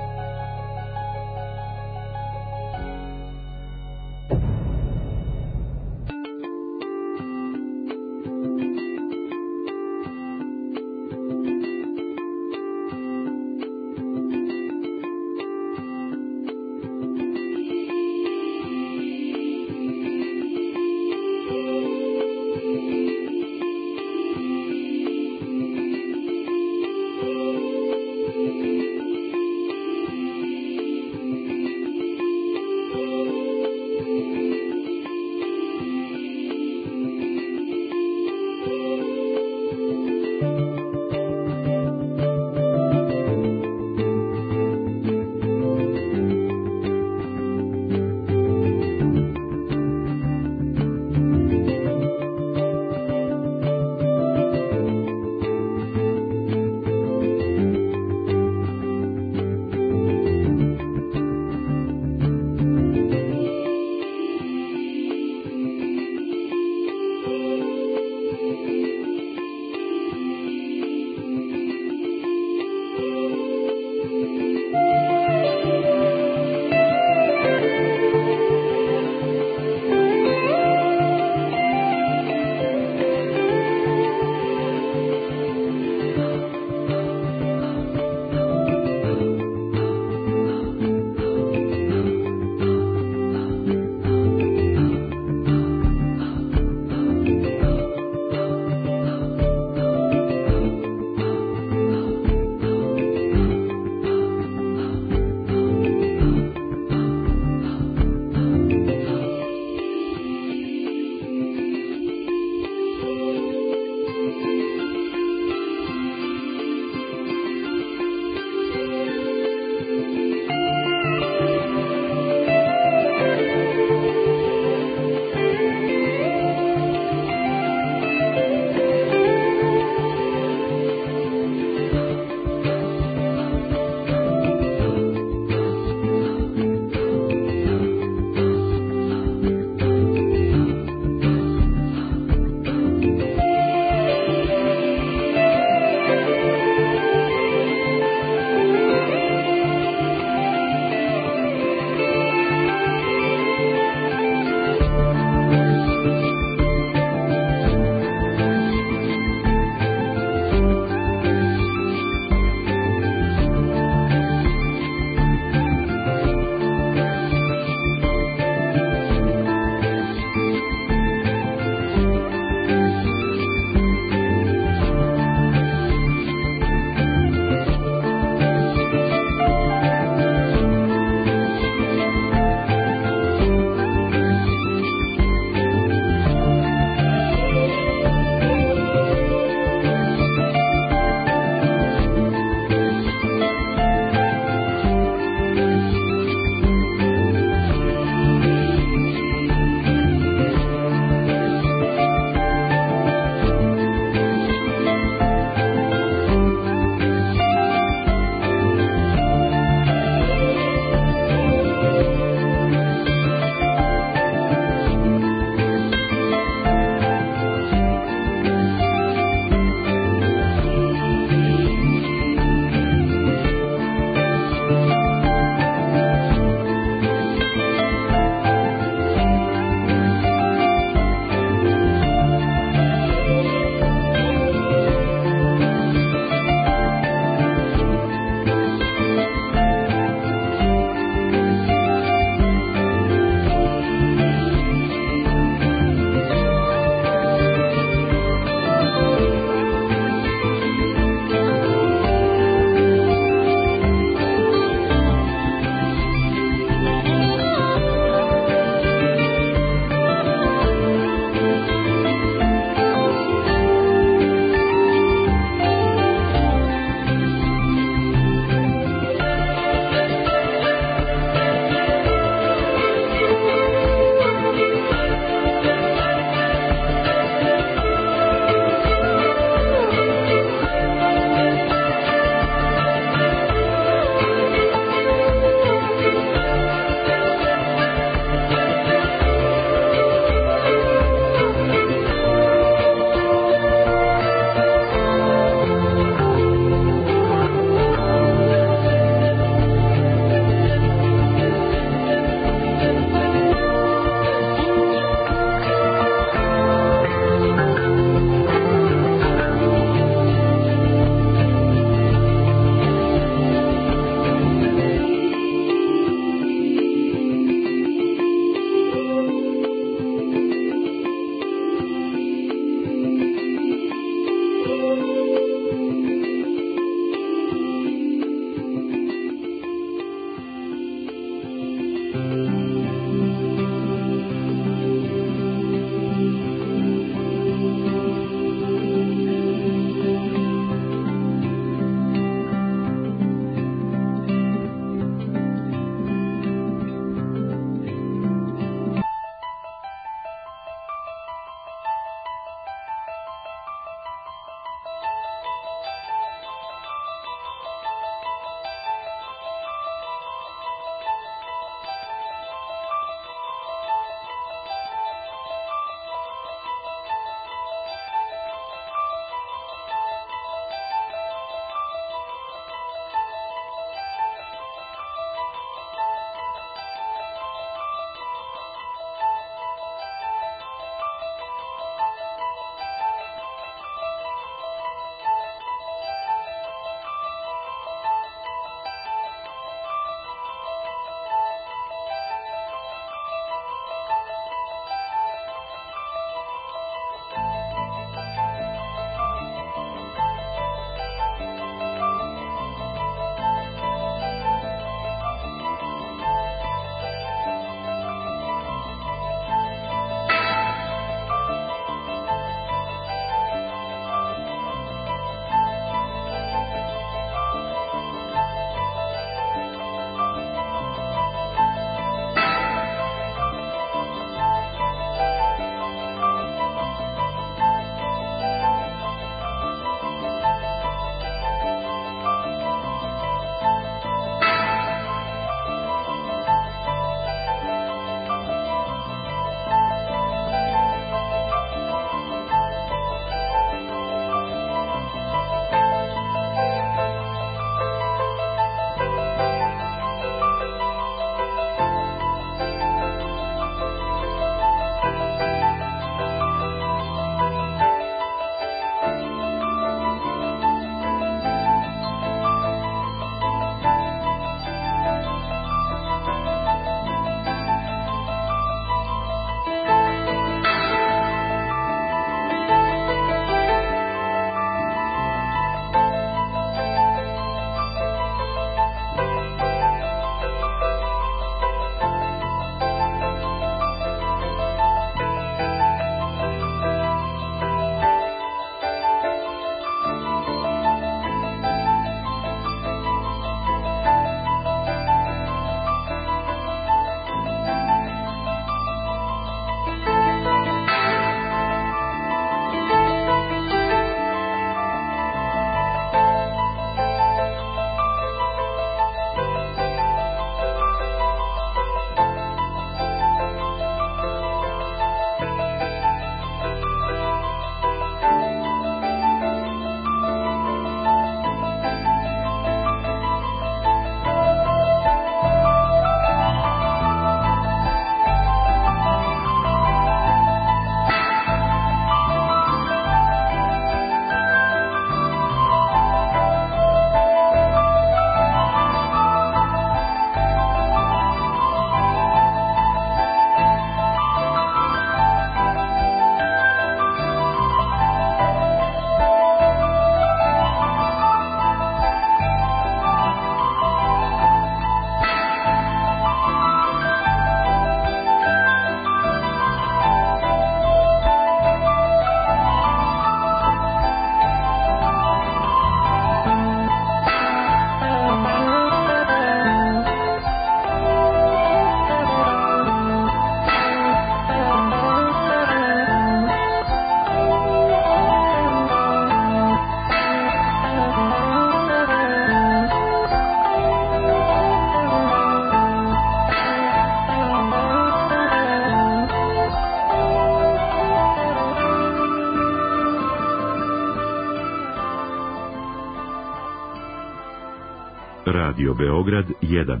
Radio Beograd 1.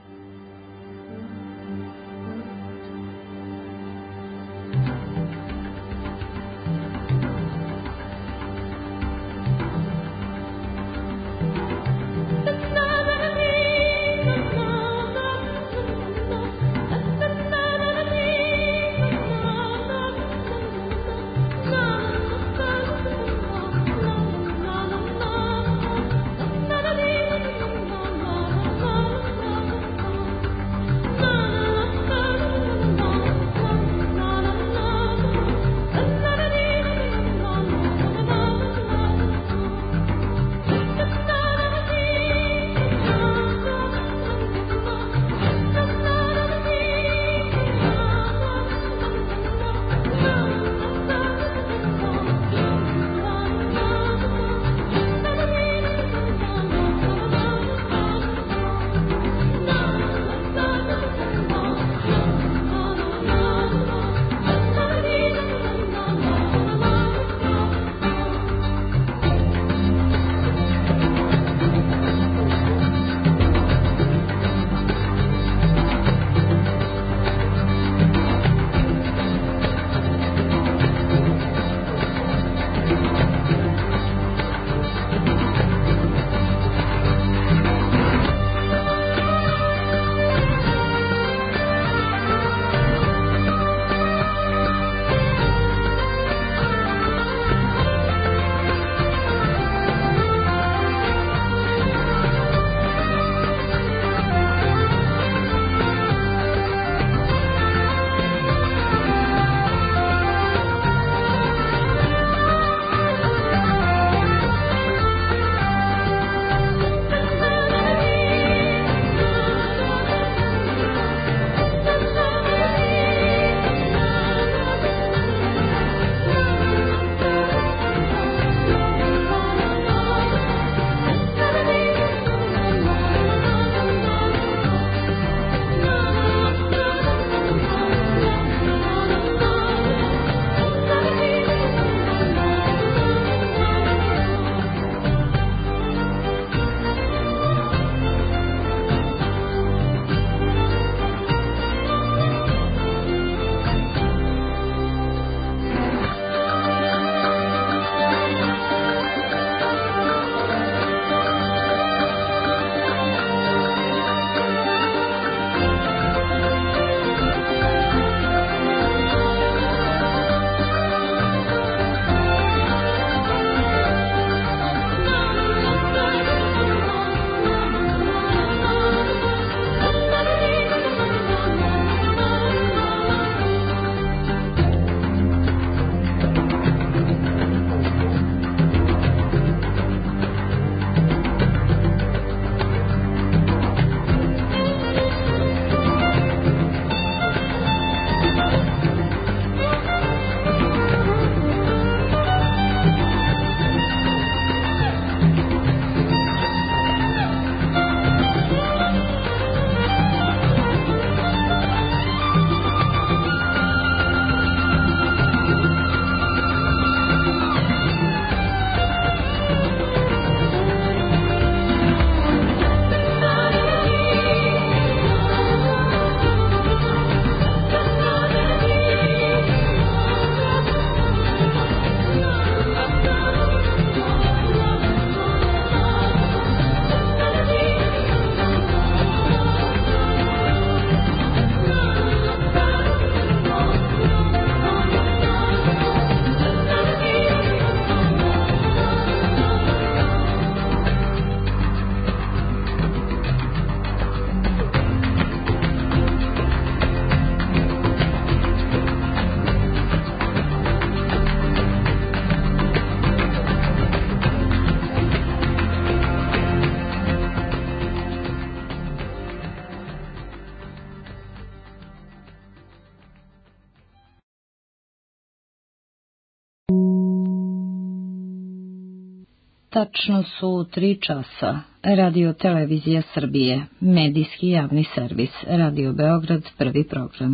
Tačno su 3 časa. Radio Televizija Srbije, medijski javni servis, Radio Beograd, prvi program.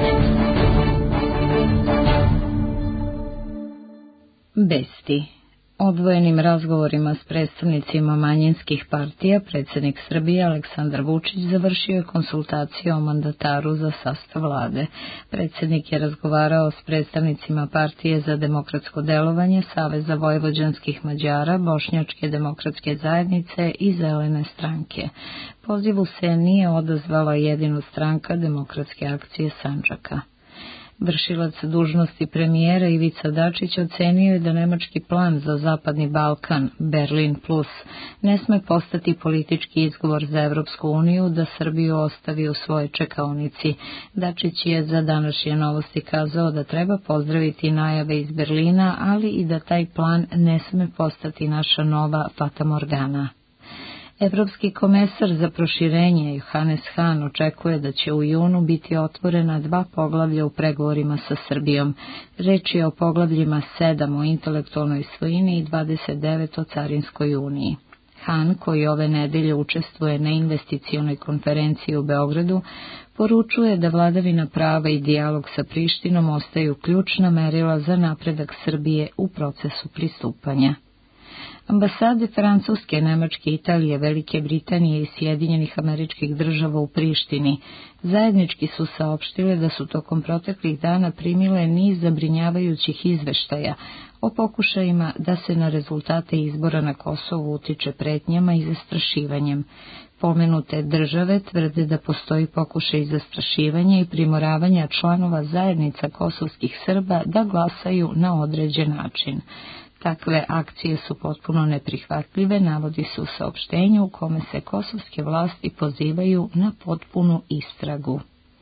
Besti. Odvojenim razgovorima s predstavnicima manjinskih partija predsjednik Srbije Aleksandar Vučić završio je konsultacije o mandataru za sastav vlade. Predsjednik je razgovarao s predstavnicima Partije za demokratsko delovanje, Saveza vojvođanskih Mađara, Bošnjačke demokratske zajednice i Zelene stranke. Pozivu se nije odazvala jedino stranka Demokratske akcije Sandžaka. Vršilac dužnosti premijera Ivica Dačić ocenio je da nemački plan za Zapadni Balkan, Berlin plus, ne sme postati politički izgovor za Evropsku uniju da Srbiju ostavi u svojoj čekaonici. Dačić je za današnje novosti kazao da treba pozdraviti najave iz Berlina, ali i da taj plan ne sme postati naša nova fatamorgana. Evropski komesar za proširenje Johannes Hahn očekuje da će u junu biti otvorena 2 poglavlja u pregovorima sa Srbijom. Reč je o poglavljima 7 o intelektualnoj svojini i 29 o carinskoj uniji. Hahn, koji ove nedelje učestvuje na investicionoj konferenciji u Beogradu, poručuje da vladavina prava i dijalog sa Prištinom ostaju ključna merila za napredak Srbije u procesu pristupanja. Ambasade Francuske, Nemačke, Italije, Velike Britanije i Sjedinjenih Američkih Država u Prištini zajednički su saopštile da su tokom proteklih dana primile niz zabrinjavajućih izveštaja o pokušajima da se na rezultate izbora na Kosovu utiče pretnjama i zastrašivanjem. Pomenute države tvrde da postoji pokušaj zastrašivanja i primoravanja članova zajednica kosovskih Srba da glasaju na određen način. Takve akcije su potpuno neprihvatljive, navodi se u saopštenju u kome se kosovske vlasti pozivaju na potpunu istragu.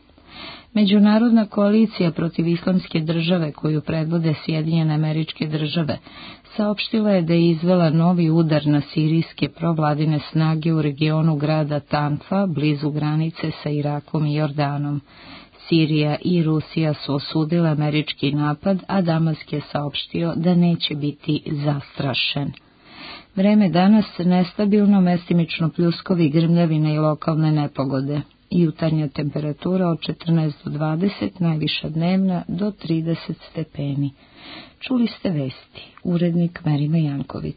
Međunarodna koalicija protiv islamske države koju predvode Sjedinjene Američke Države saopštila je da je izvela novi udar na sirijske provladine snage u regionu grada Tanfa, blizu granice sa Irakom i Jordanom. Sirija i Rusija su osudile američki napad, a Damask je saopštio da neće biti zastrašen. Vreme danas nestabilno, mestimično pljuskovi, grmljavine i lokalne nepogode. Jutarnja temperatura od 14 do 20, najviša dnevna do 30 stepeni. Čuli ste vesti. Urednik Merima Janković.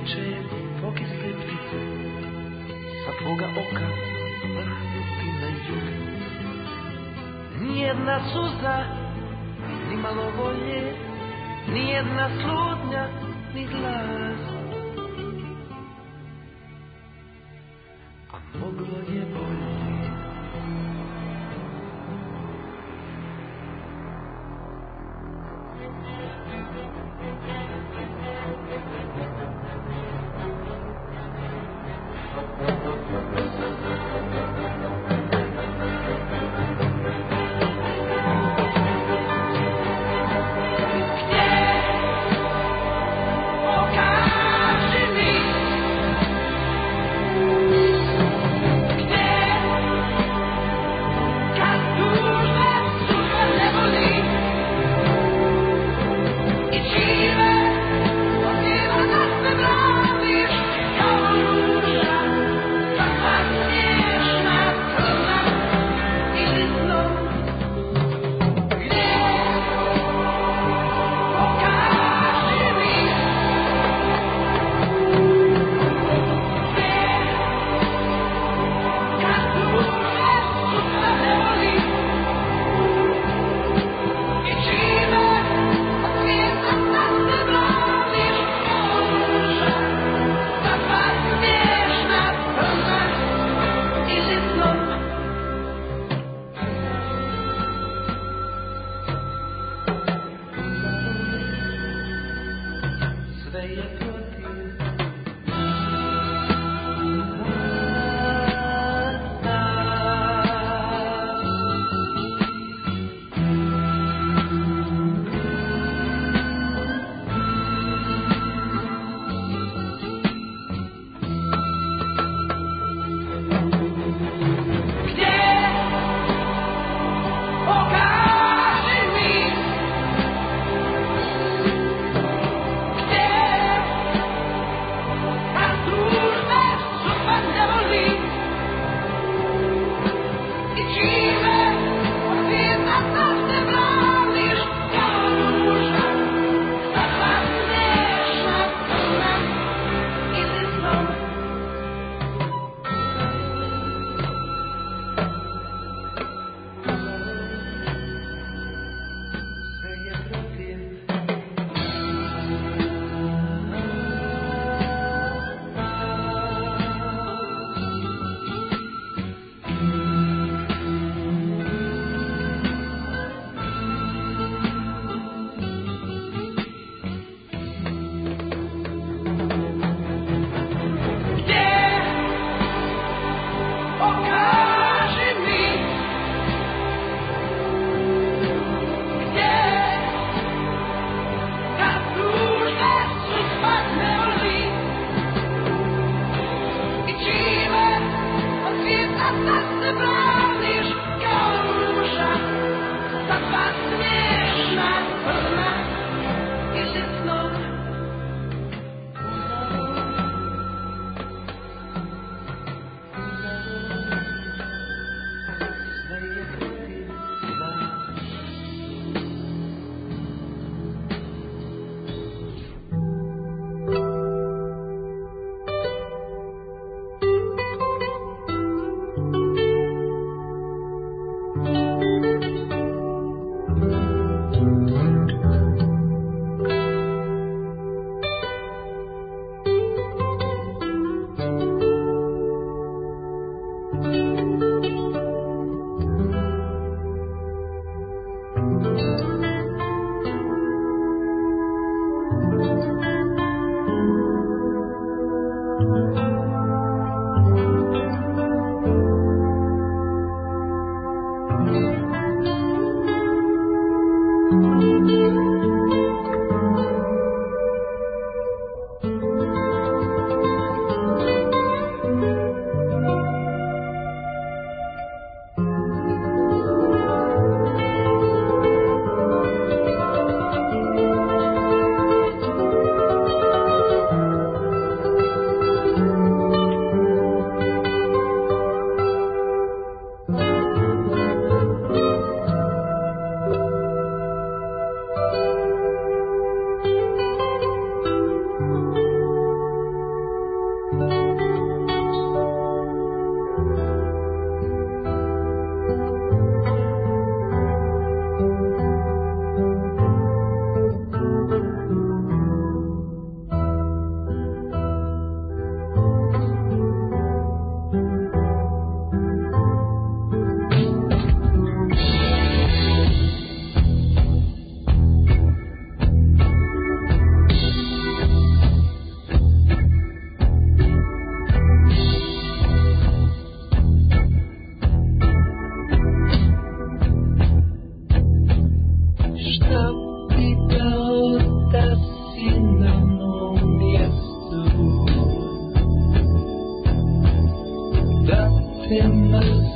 teče pokisle ptice, sa tvoga oka vrhnuti na jug. Nijedna suza, ni malo volje, nijedna slutnja, ni glas. A moglo je bolje.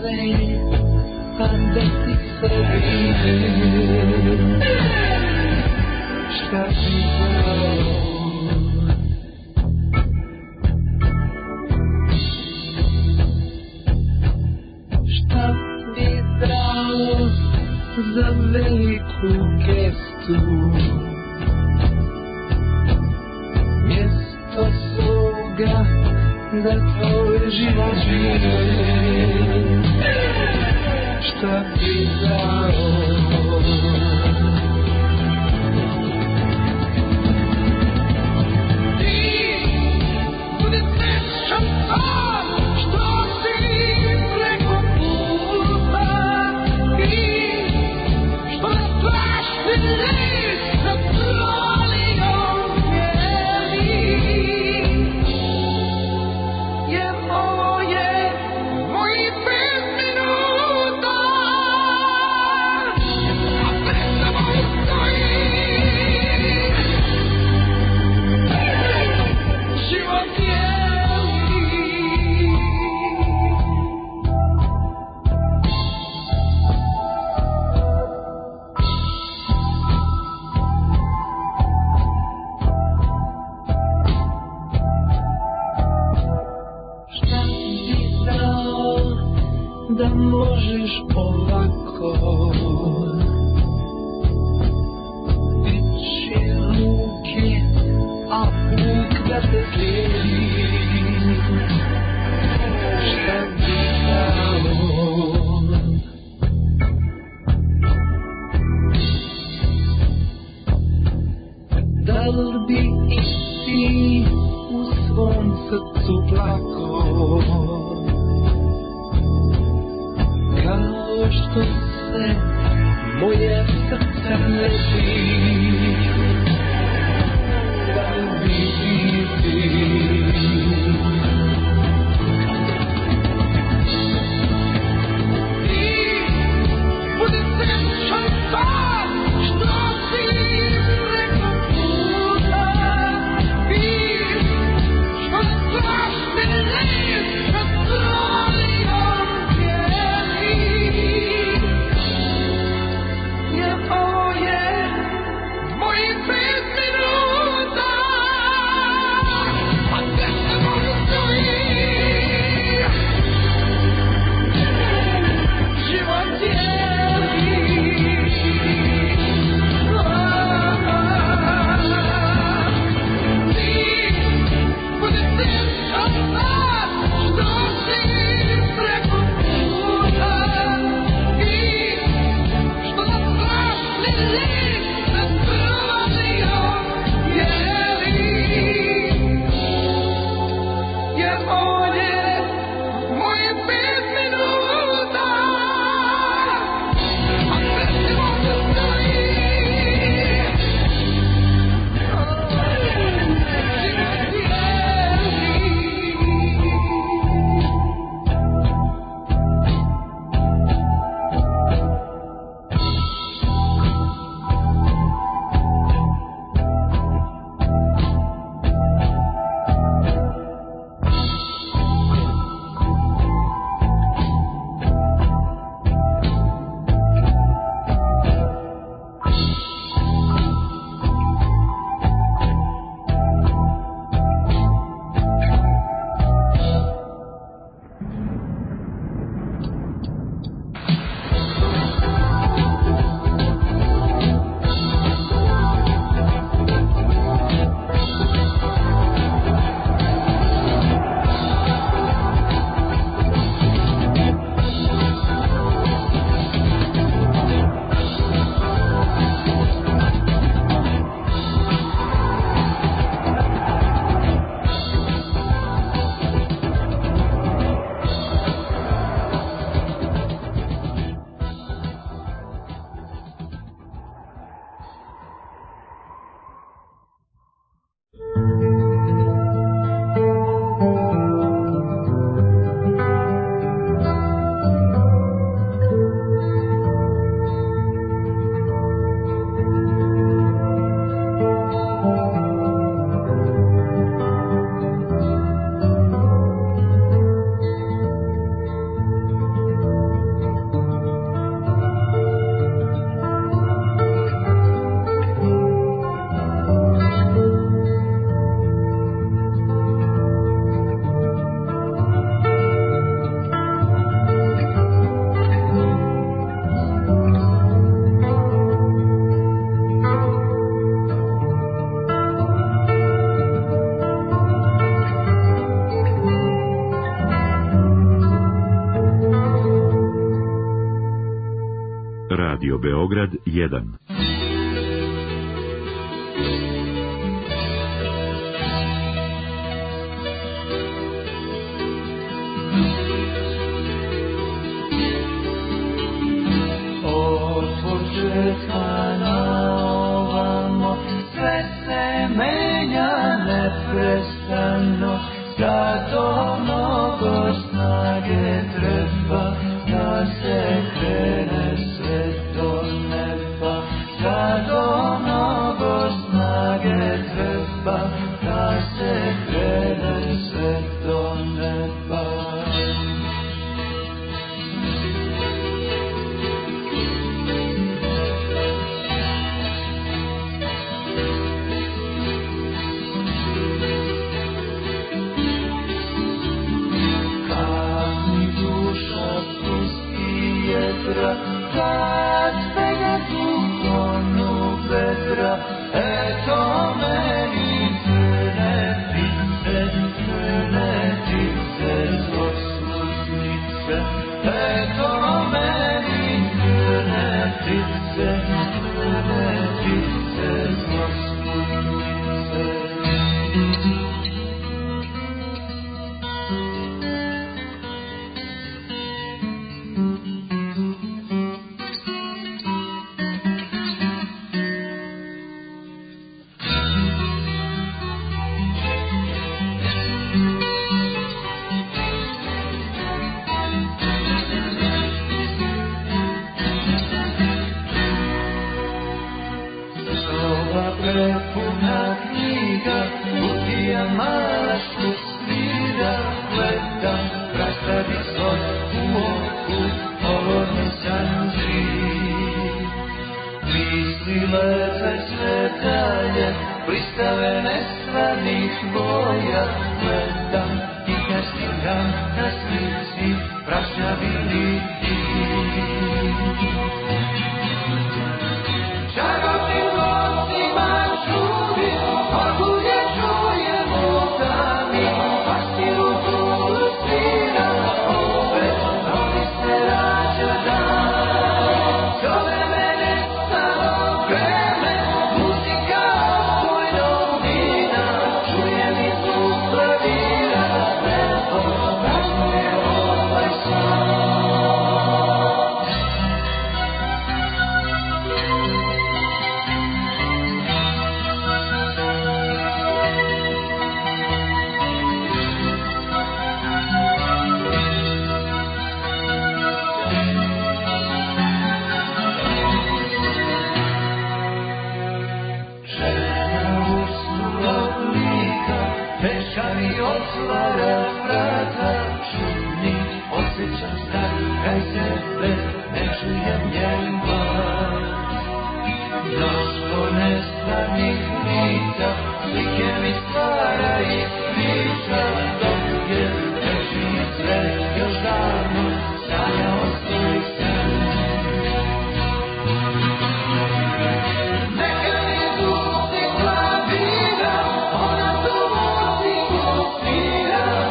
sve, pa da ti sebi šta bi dao. Šta bi dao za veliku gestu, mjesto svoga da tvoj život žive. Šta bi dao? Da možeš ovako dići ruke, a put da te slijedi. Šta bi dao? Da li bi i ti u svom srcu plako, kao što se moje srce leti? Da li bi ti budi srećan sam što si preko puta, ti što znaš me list nad trolijom bijeli. Jer ovo je moji 5 minuta, a gdje se mogu stoji. Život je Radio Beograd 1.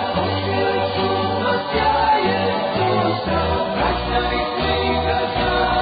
Prašna mi slika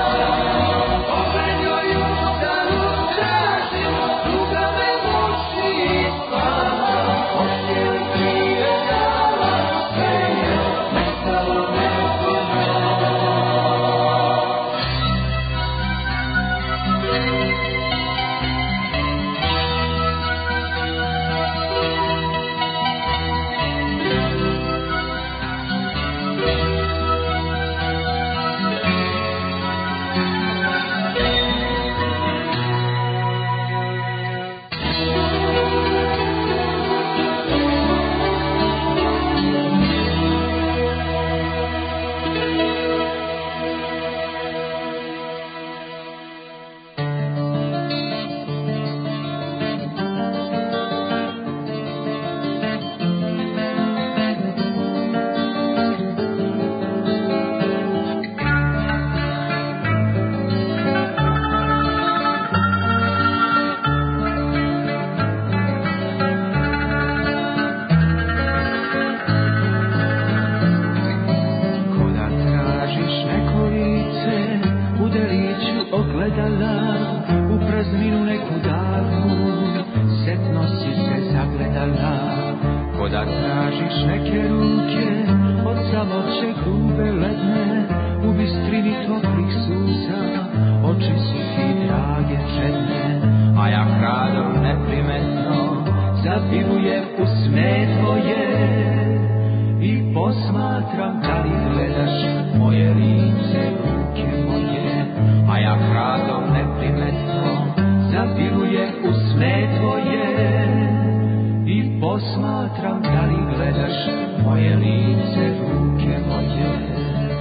tražiš neke ruke od samoće grube ledne, u bistrini toplih suza, oči su ti drage čedne, a ja hradom neprimetno zapirujem u sme tvoje i posmatram da li gledaš moje lice, ruke moje, a ja hradom neprimetno zapirujem u sme tvoje i posmatram da li gledaš moje lice, ruke moje.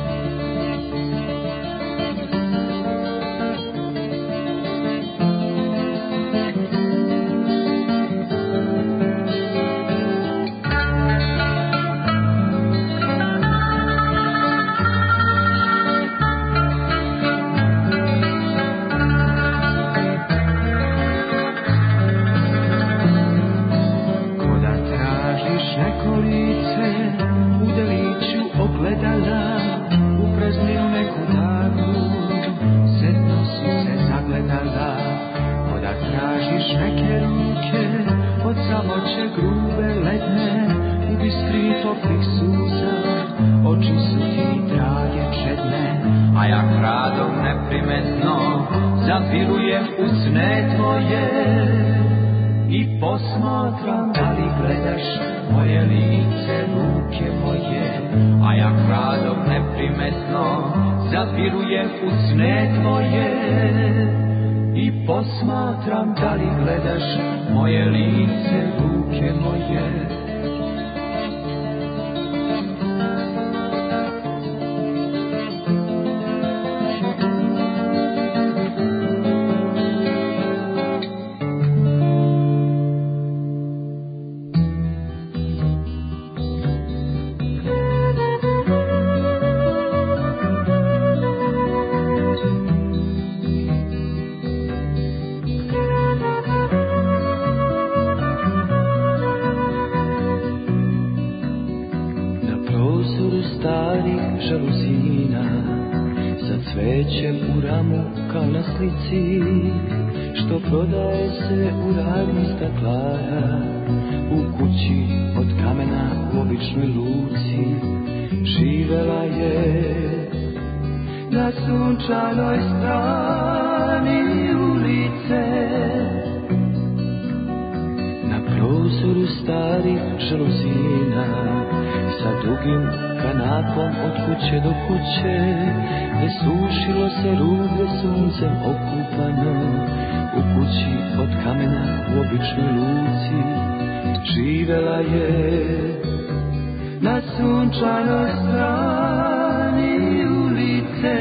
Zapirujem u sne tvoje i posmatram da li gledaš moje lice, ruke moje, a ja hradom neprimetno zapirujem u sne tvoje i posmatram da li gledaš moje lice, ruke moje. Što prodaje se u radnji staklara, u kući od kamena u običnoj luci, živela je na sunčanoj strani ulice. Na prozoru starih žaluzina, sa dugim kanapom od kuće do kuće, gde sušilo se rublje suncem okupano, u kući od kamena u običnoj luci, živela je na sunčanoj strani ulice.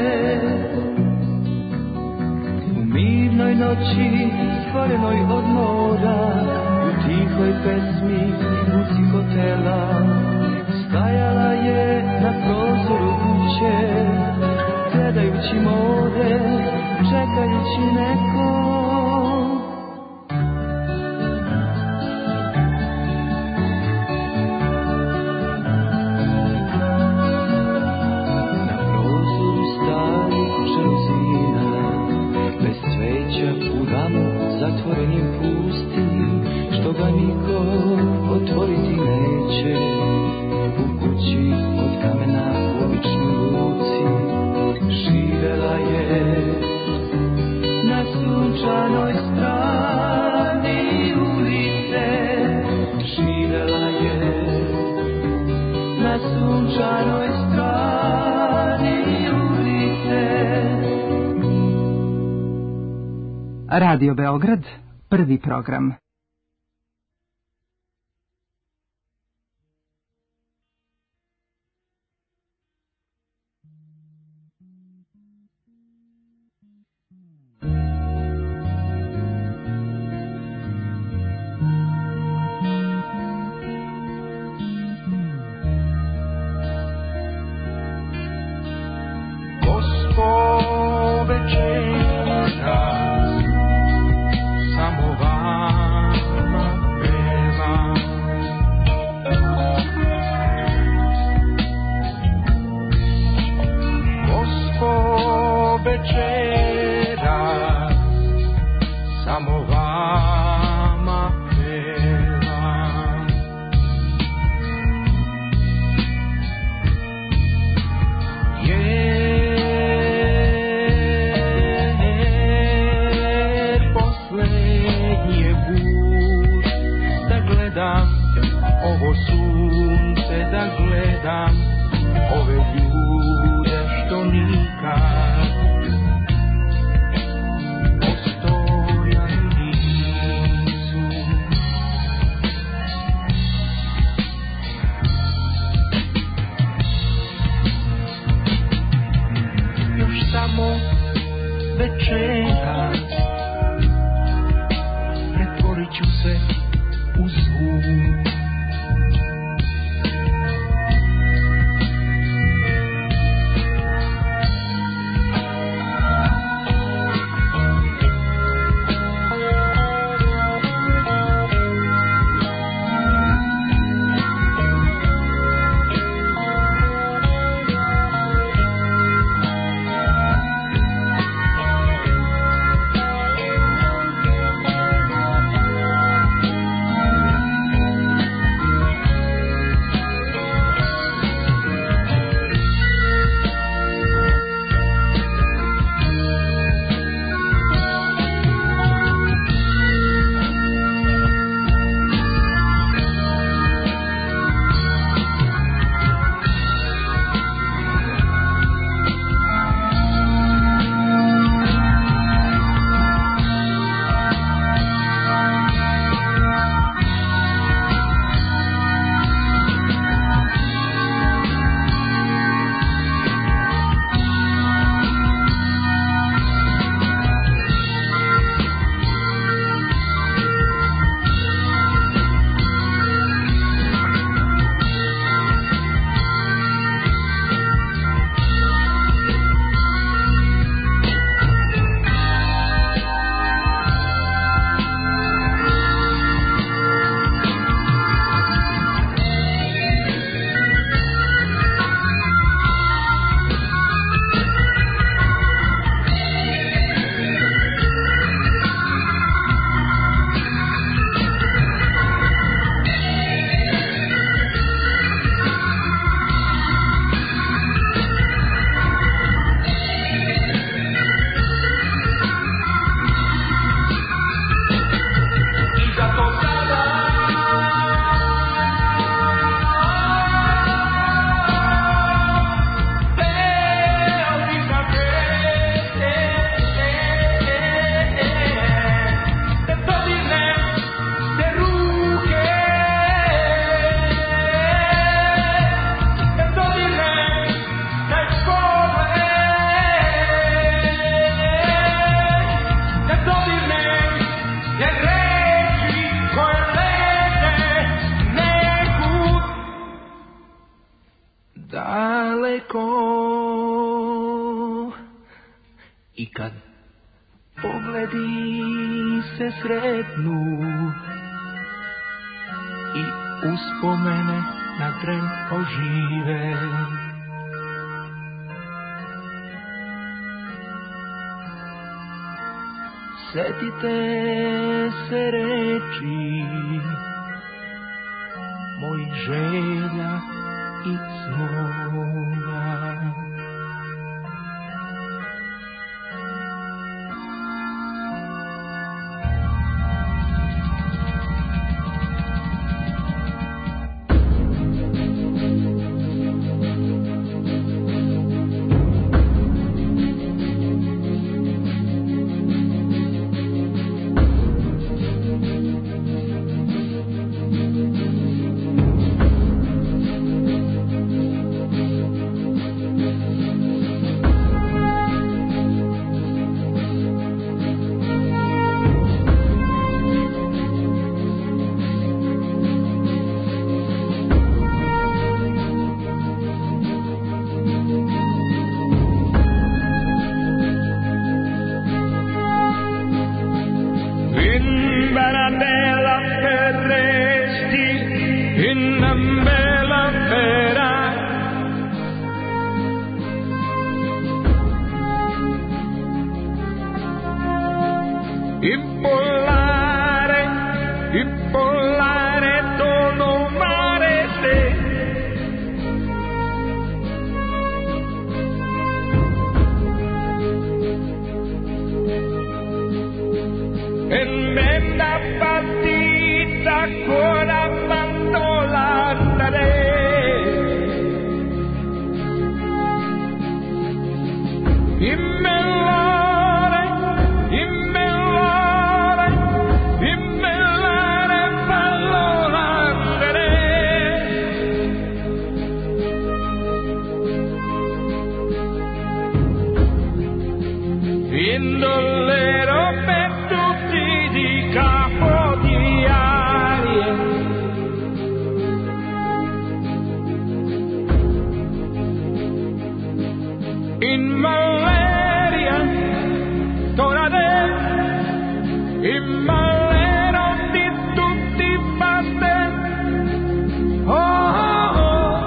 U mirnoj noći stvorenoj od mora, u tihoj pesmi muci hotela, stajala je na prozoru kuće, gledajući more, čekajući nekog. Na prozoru starih žaluzina, bez cveća u ramu zatvorenim pustim, što ga niko otvoriti neće. U kući od kamena u običnoj luci, živela je na sunčanoj strani ulice. Živela je na sunčanoj strani ulice. Radio Beograd, prvi program. Večera sunce da gledam ove ljude što nikad postojali nisu. Još samo večeras pretvorit ću se u zvuk. I kad pogledi se sretnu i uspomene na tren ožive, setite se reči mojih želja i snova. in Valeria, Torade, in Valero di tutti baste. Oh, oh, oh.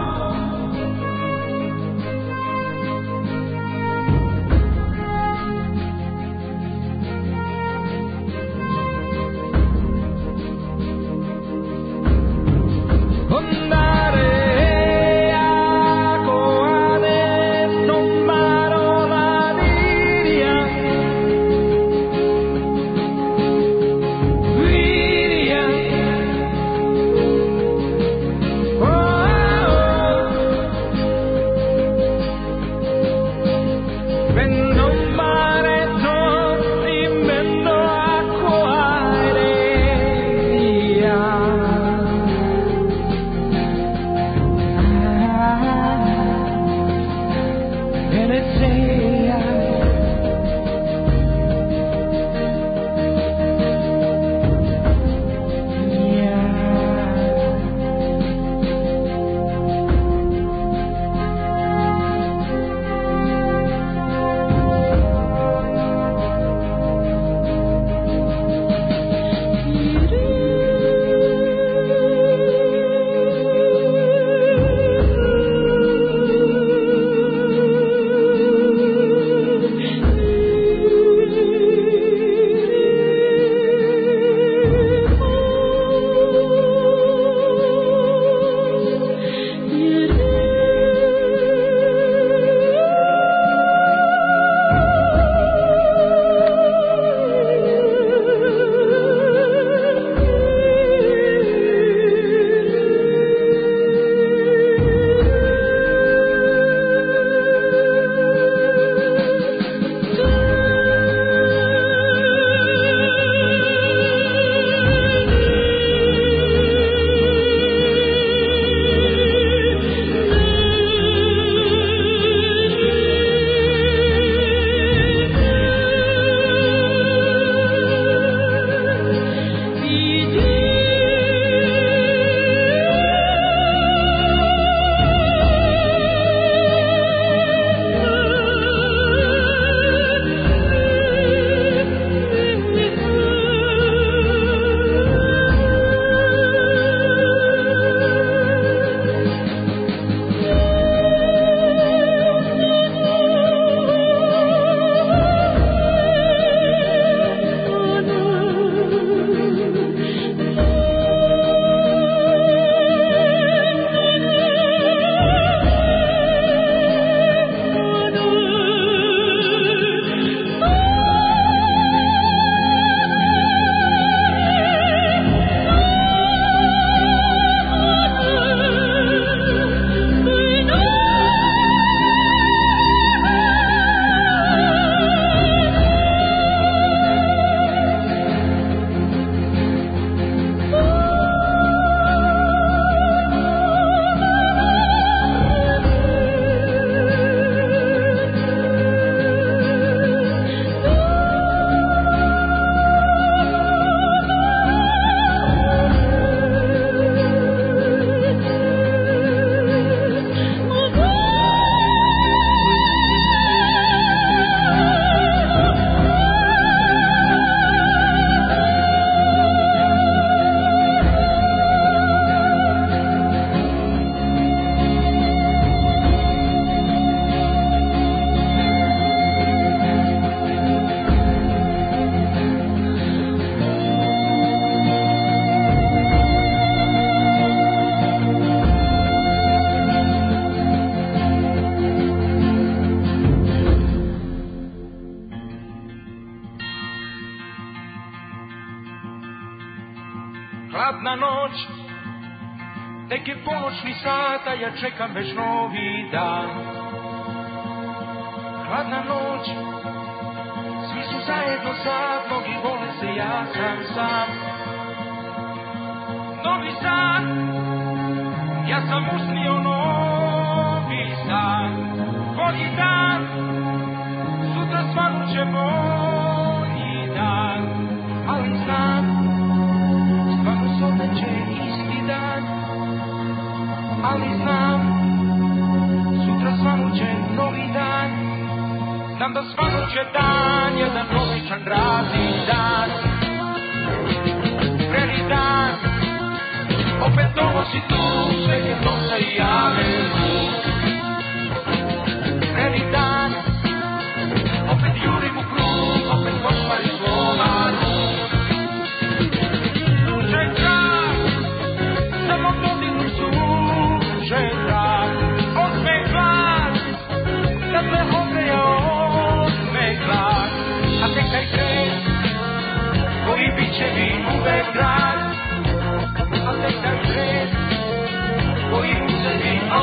hladna noć, tek je ponoćni sat, a ja čekam već novi dan. Hladna noć, svi su zajedno sad, mnogi vole se, ja sam. Novi san, ja sam usnio novi san. Bolji dan, sutra svanut će bolji dan. Ali znam, stvarno sutra će isti dan. Ali znam, sutra svanut će novi dan. znam da svako će dan jedan običan radni dan. Preni dan, opet donosi tu sve je nosa i aventur. Preni dan, opet jurim u krug, opet košmari slomaru. Duže grad, samo godinu suže grad, osme glas, da se ogreje osme glas, a tek taj tren, koji bit će mi uvek grad, a tek taj tren, koji bit će mi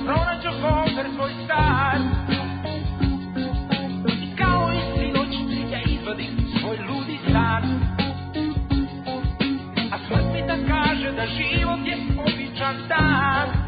pronađo kofer svoj star. I kao i sinoć ja izvadim svoj ludi san. A smrt mi da kaže da život je običan dan.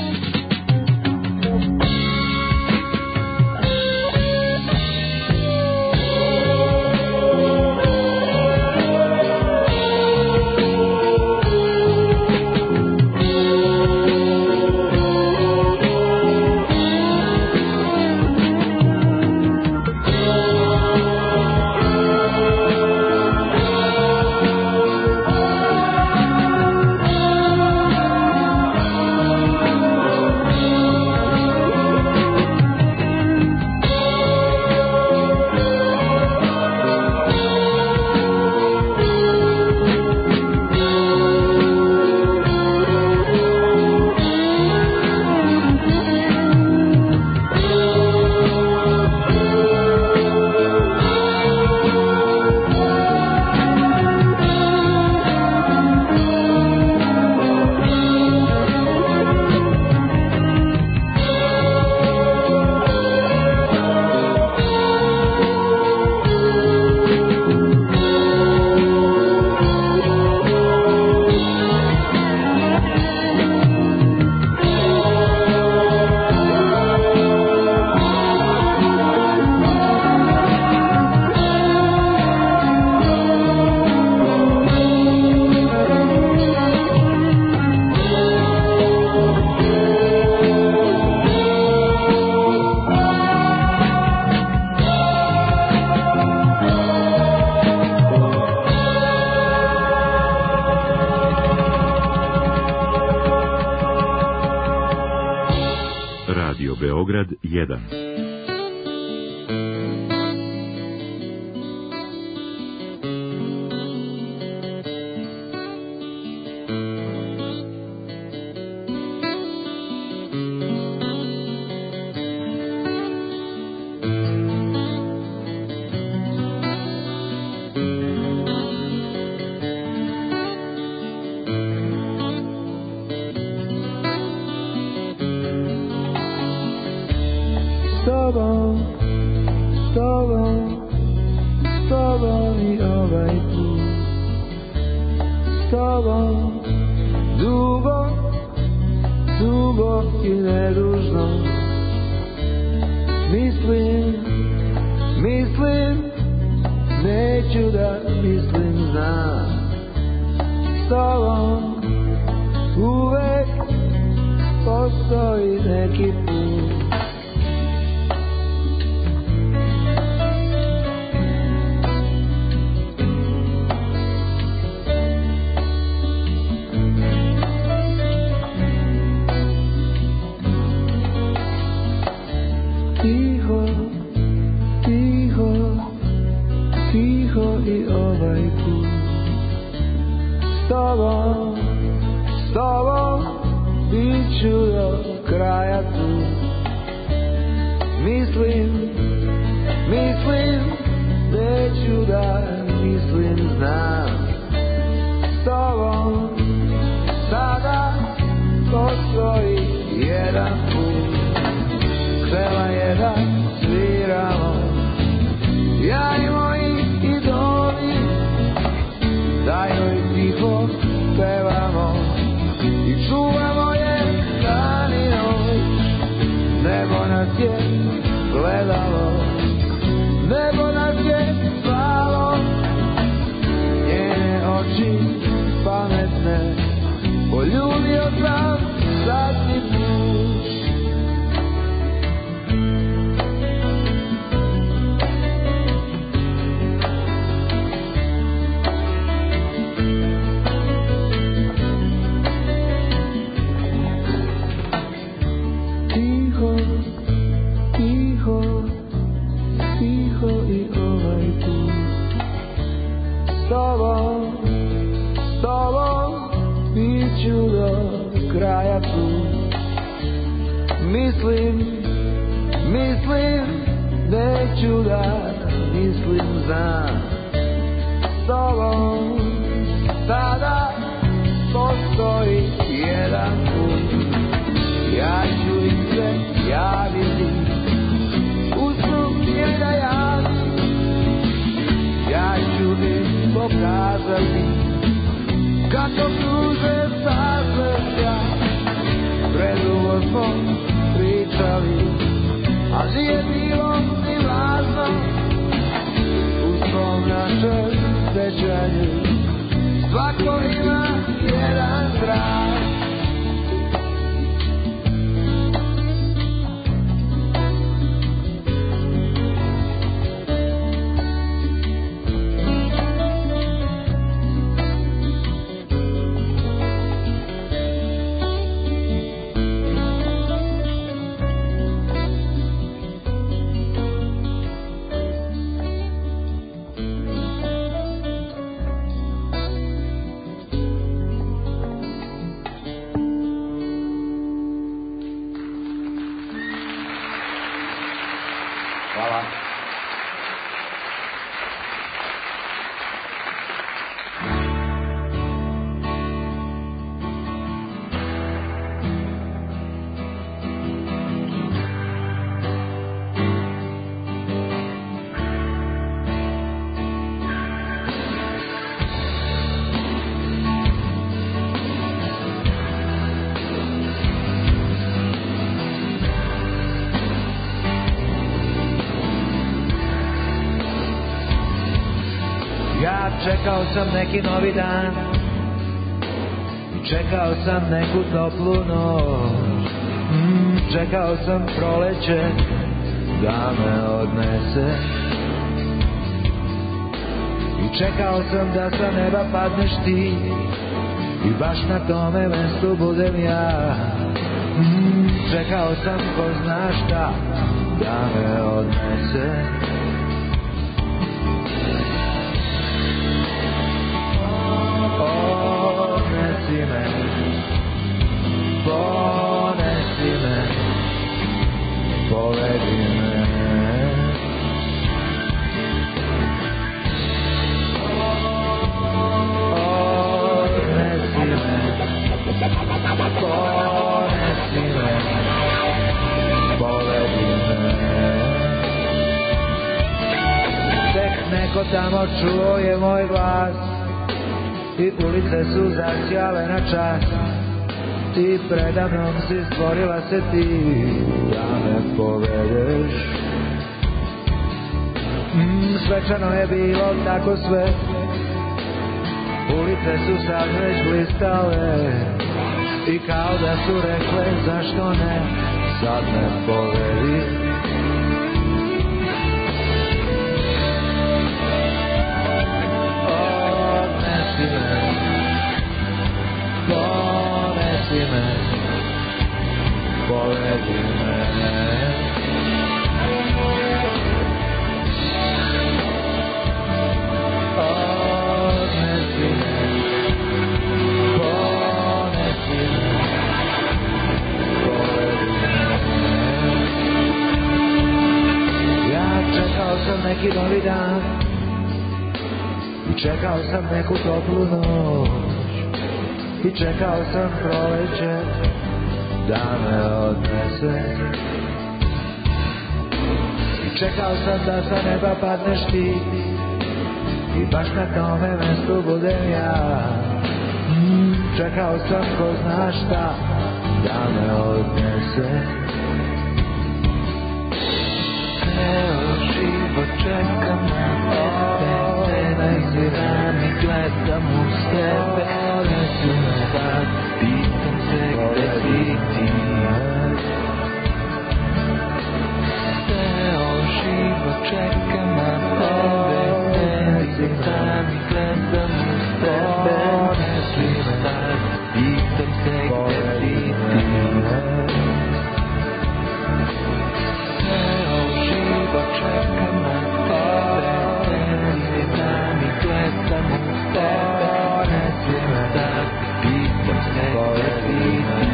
Beograd 1. Mislim, neću da mislim, znam. S tobom sada postoji jedan put. Ja ću suze sasveta, predugo smo pričali, a nije bilo ni važno u svom našem sećanju. Svako ima jedan grad. Čekao sam neki novi dan, čekao sam neku toplu noć, čekao sam proleće da me odnese i čekao sam da sa neba padneš ti i baš na tome mestu budem ja. Čekao sam ko zna šta da me odnese. Ponesi me, povedi me. Odnesi me, ponesi me, povedi me. Tek neko tamo čuo je moj glas i ulice su zasjale na čas. I predamnom si stvorila se ti da me povedeš. Svečano je bilo tako sve, ulice su sad već blistale i kao da su rekle zašto ne, sad me povedi. Odnesi me, ponesi me, povedi me. Odnesi me, ponesi me, povedi me. Ja čekao sam neki novi dan i čekao sam neku toplu noć i čekao sam proleće da me odnese i čekao sam da sa neba padneš ti i baš na tome mestu budem ja. Čekao sam ko zna šta da me odnese. Ceo život čekam na tebe, naziram i gledam uz tebe. Odnesi me sad, pitam se gde si ti. Ceo život čekam na tebe, naziram i gledam uz tebe. Odnesi me sad, pitam se gde si ti. Ceo život čekam na tebe, naziram i gledam uz tebe. Odnesi me sad, pitam se gde si ti.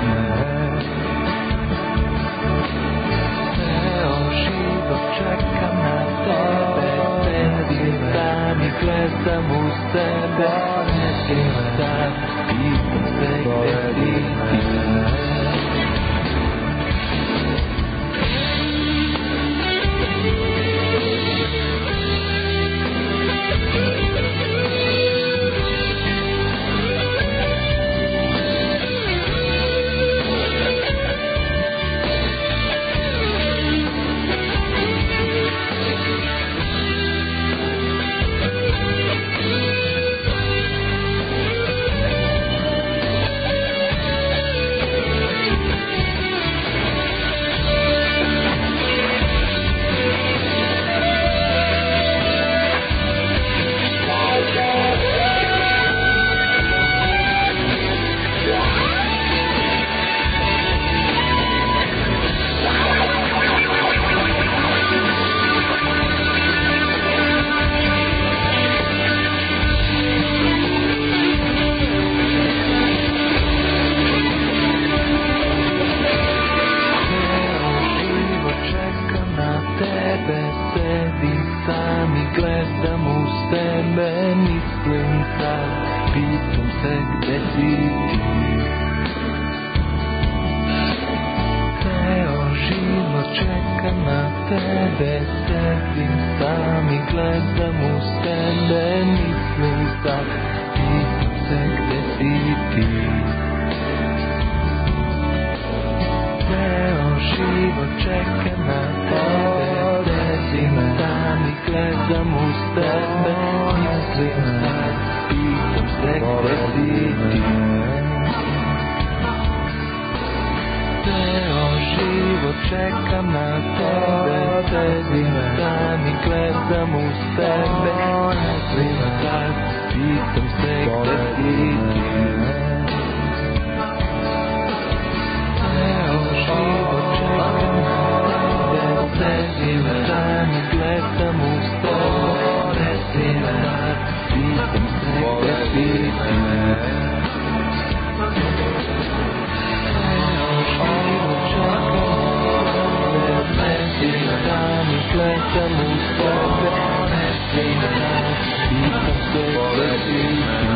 Ceo život čekam na tebe, naziram i gledam uz tebe. Odnesi me sad, pitam se gde si ti. tebe, sedim sam i gledam u sebe, mislim sad, pitam se gde si ti. Ceo život čekam na tebe, sedim sam i gledam u sebe, mislim sad, pitam se gde si ti. Ceo život čekam na tebe, sedim sam i gledam u sebe, mislim sad, pitam se gde si ti. Ceo život čekam na tebe, sedim sam i gledam u sebe, mislim sad, pitam se gde si ti. Gledam u sebe, ne znam, pitam se gde si.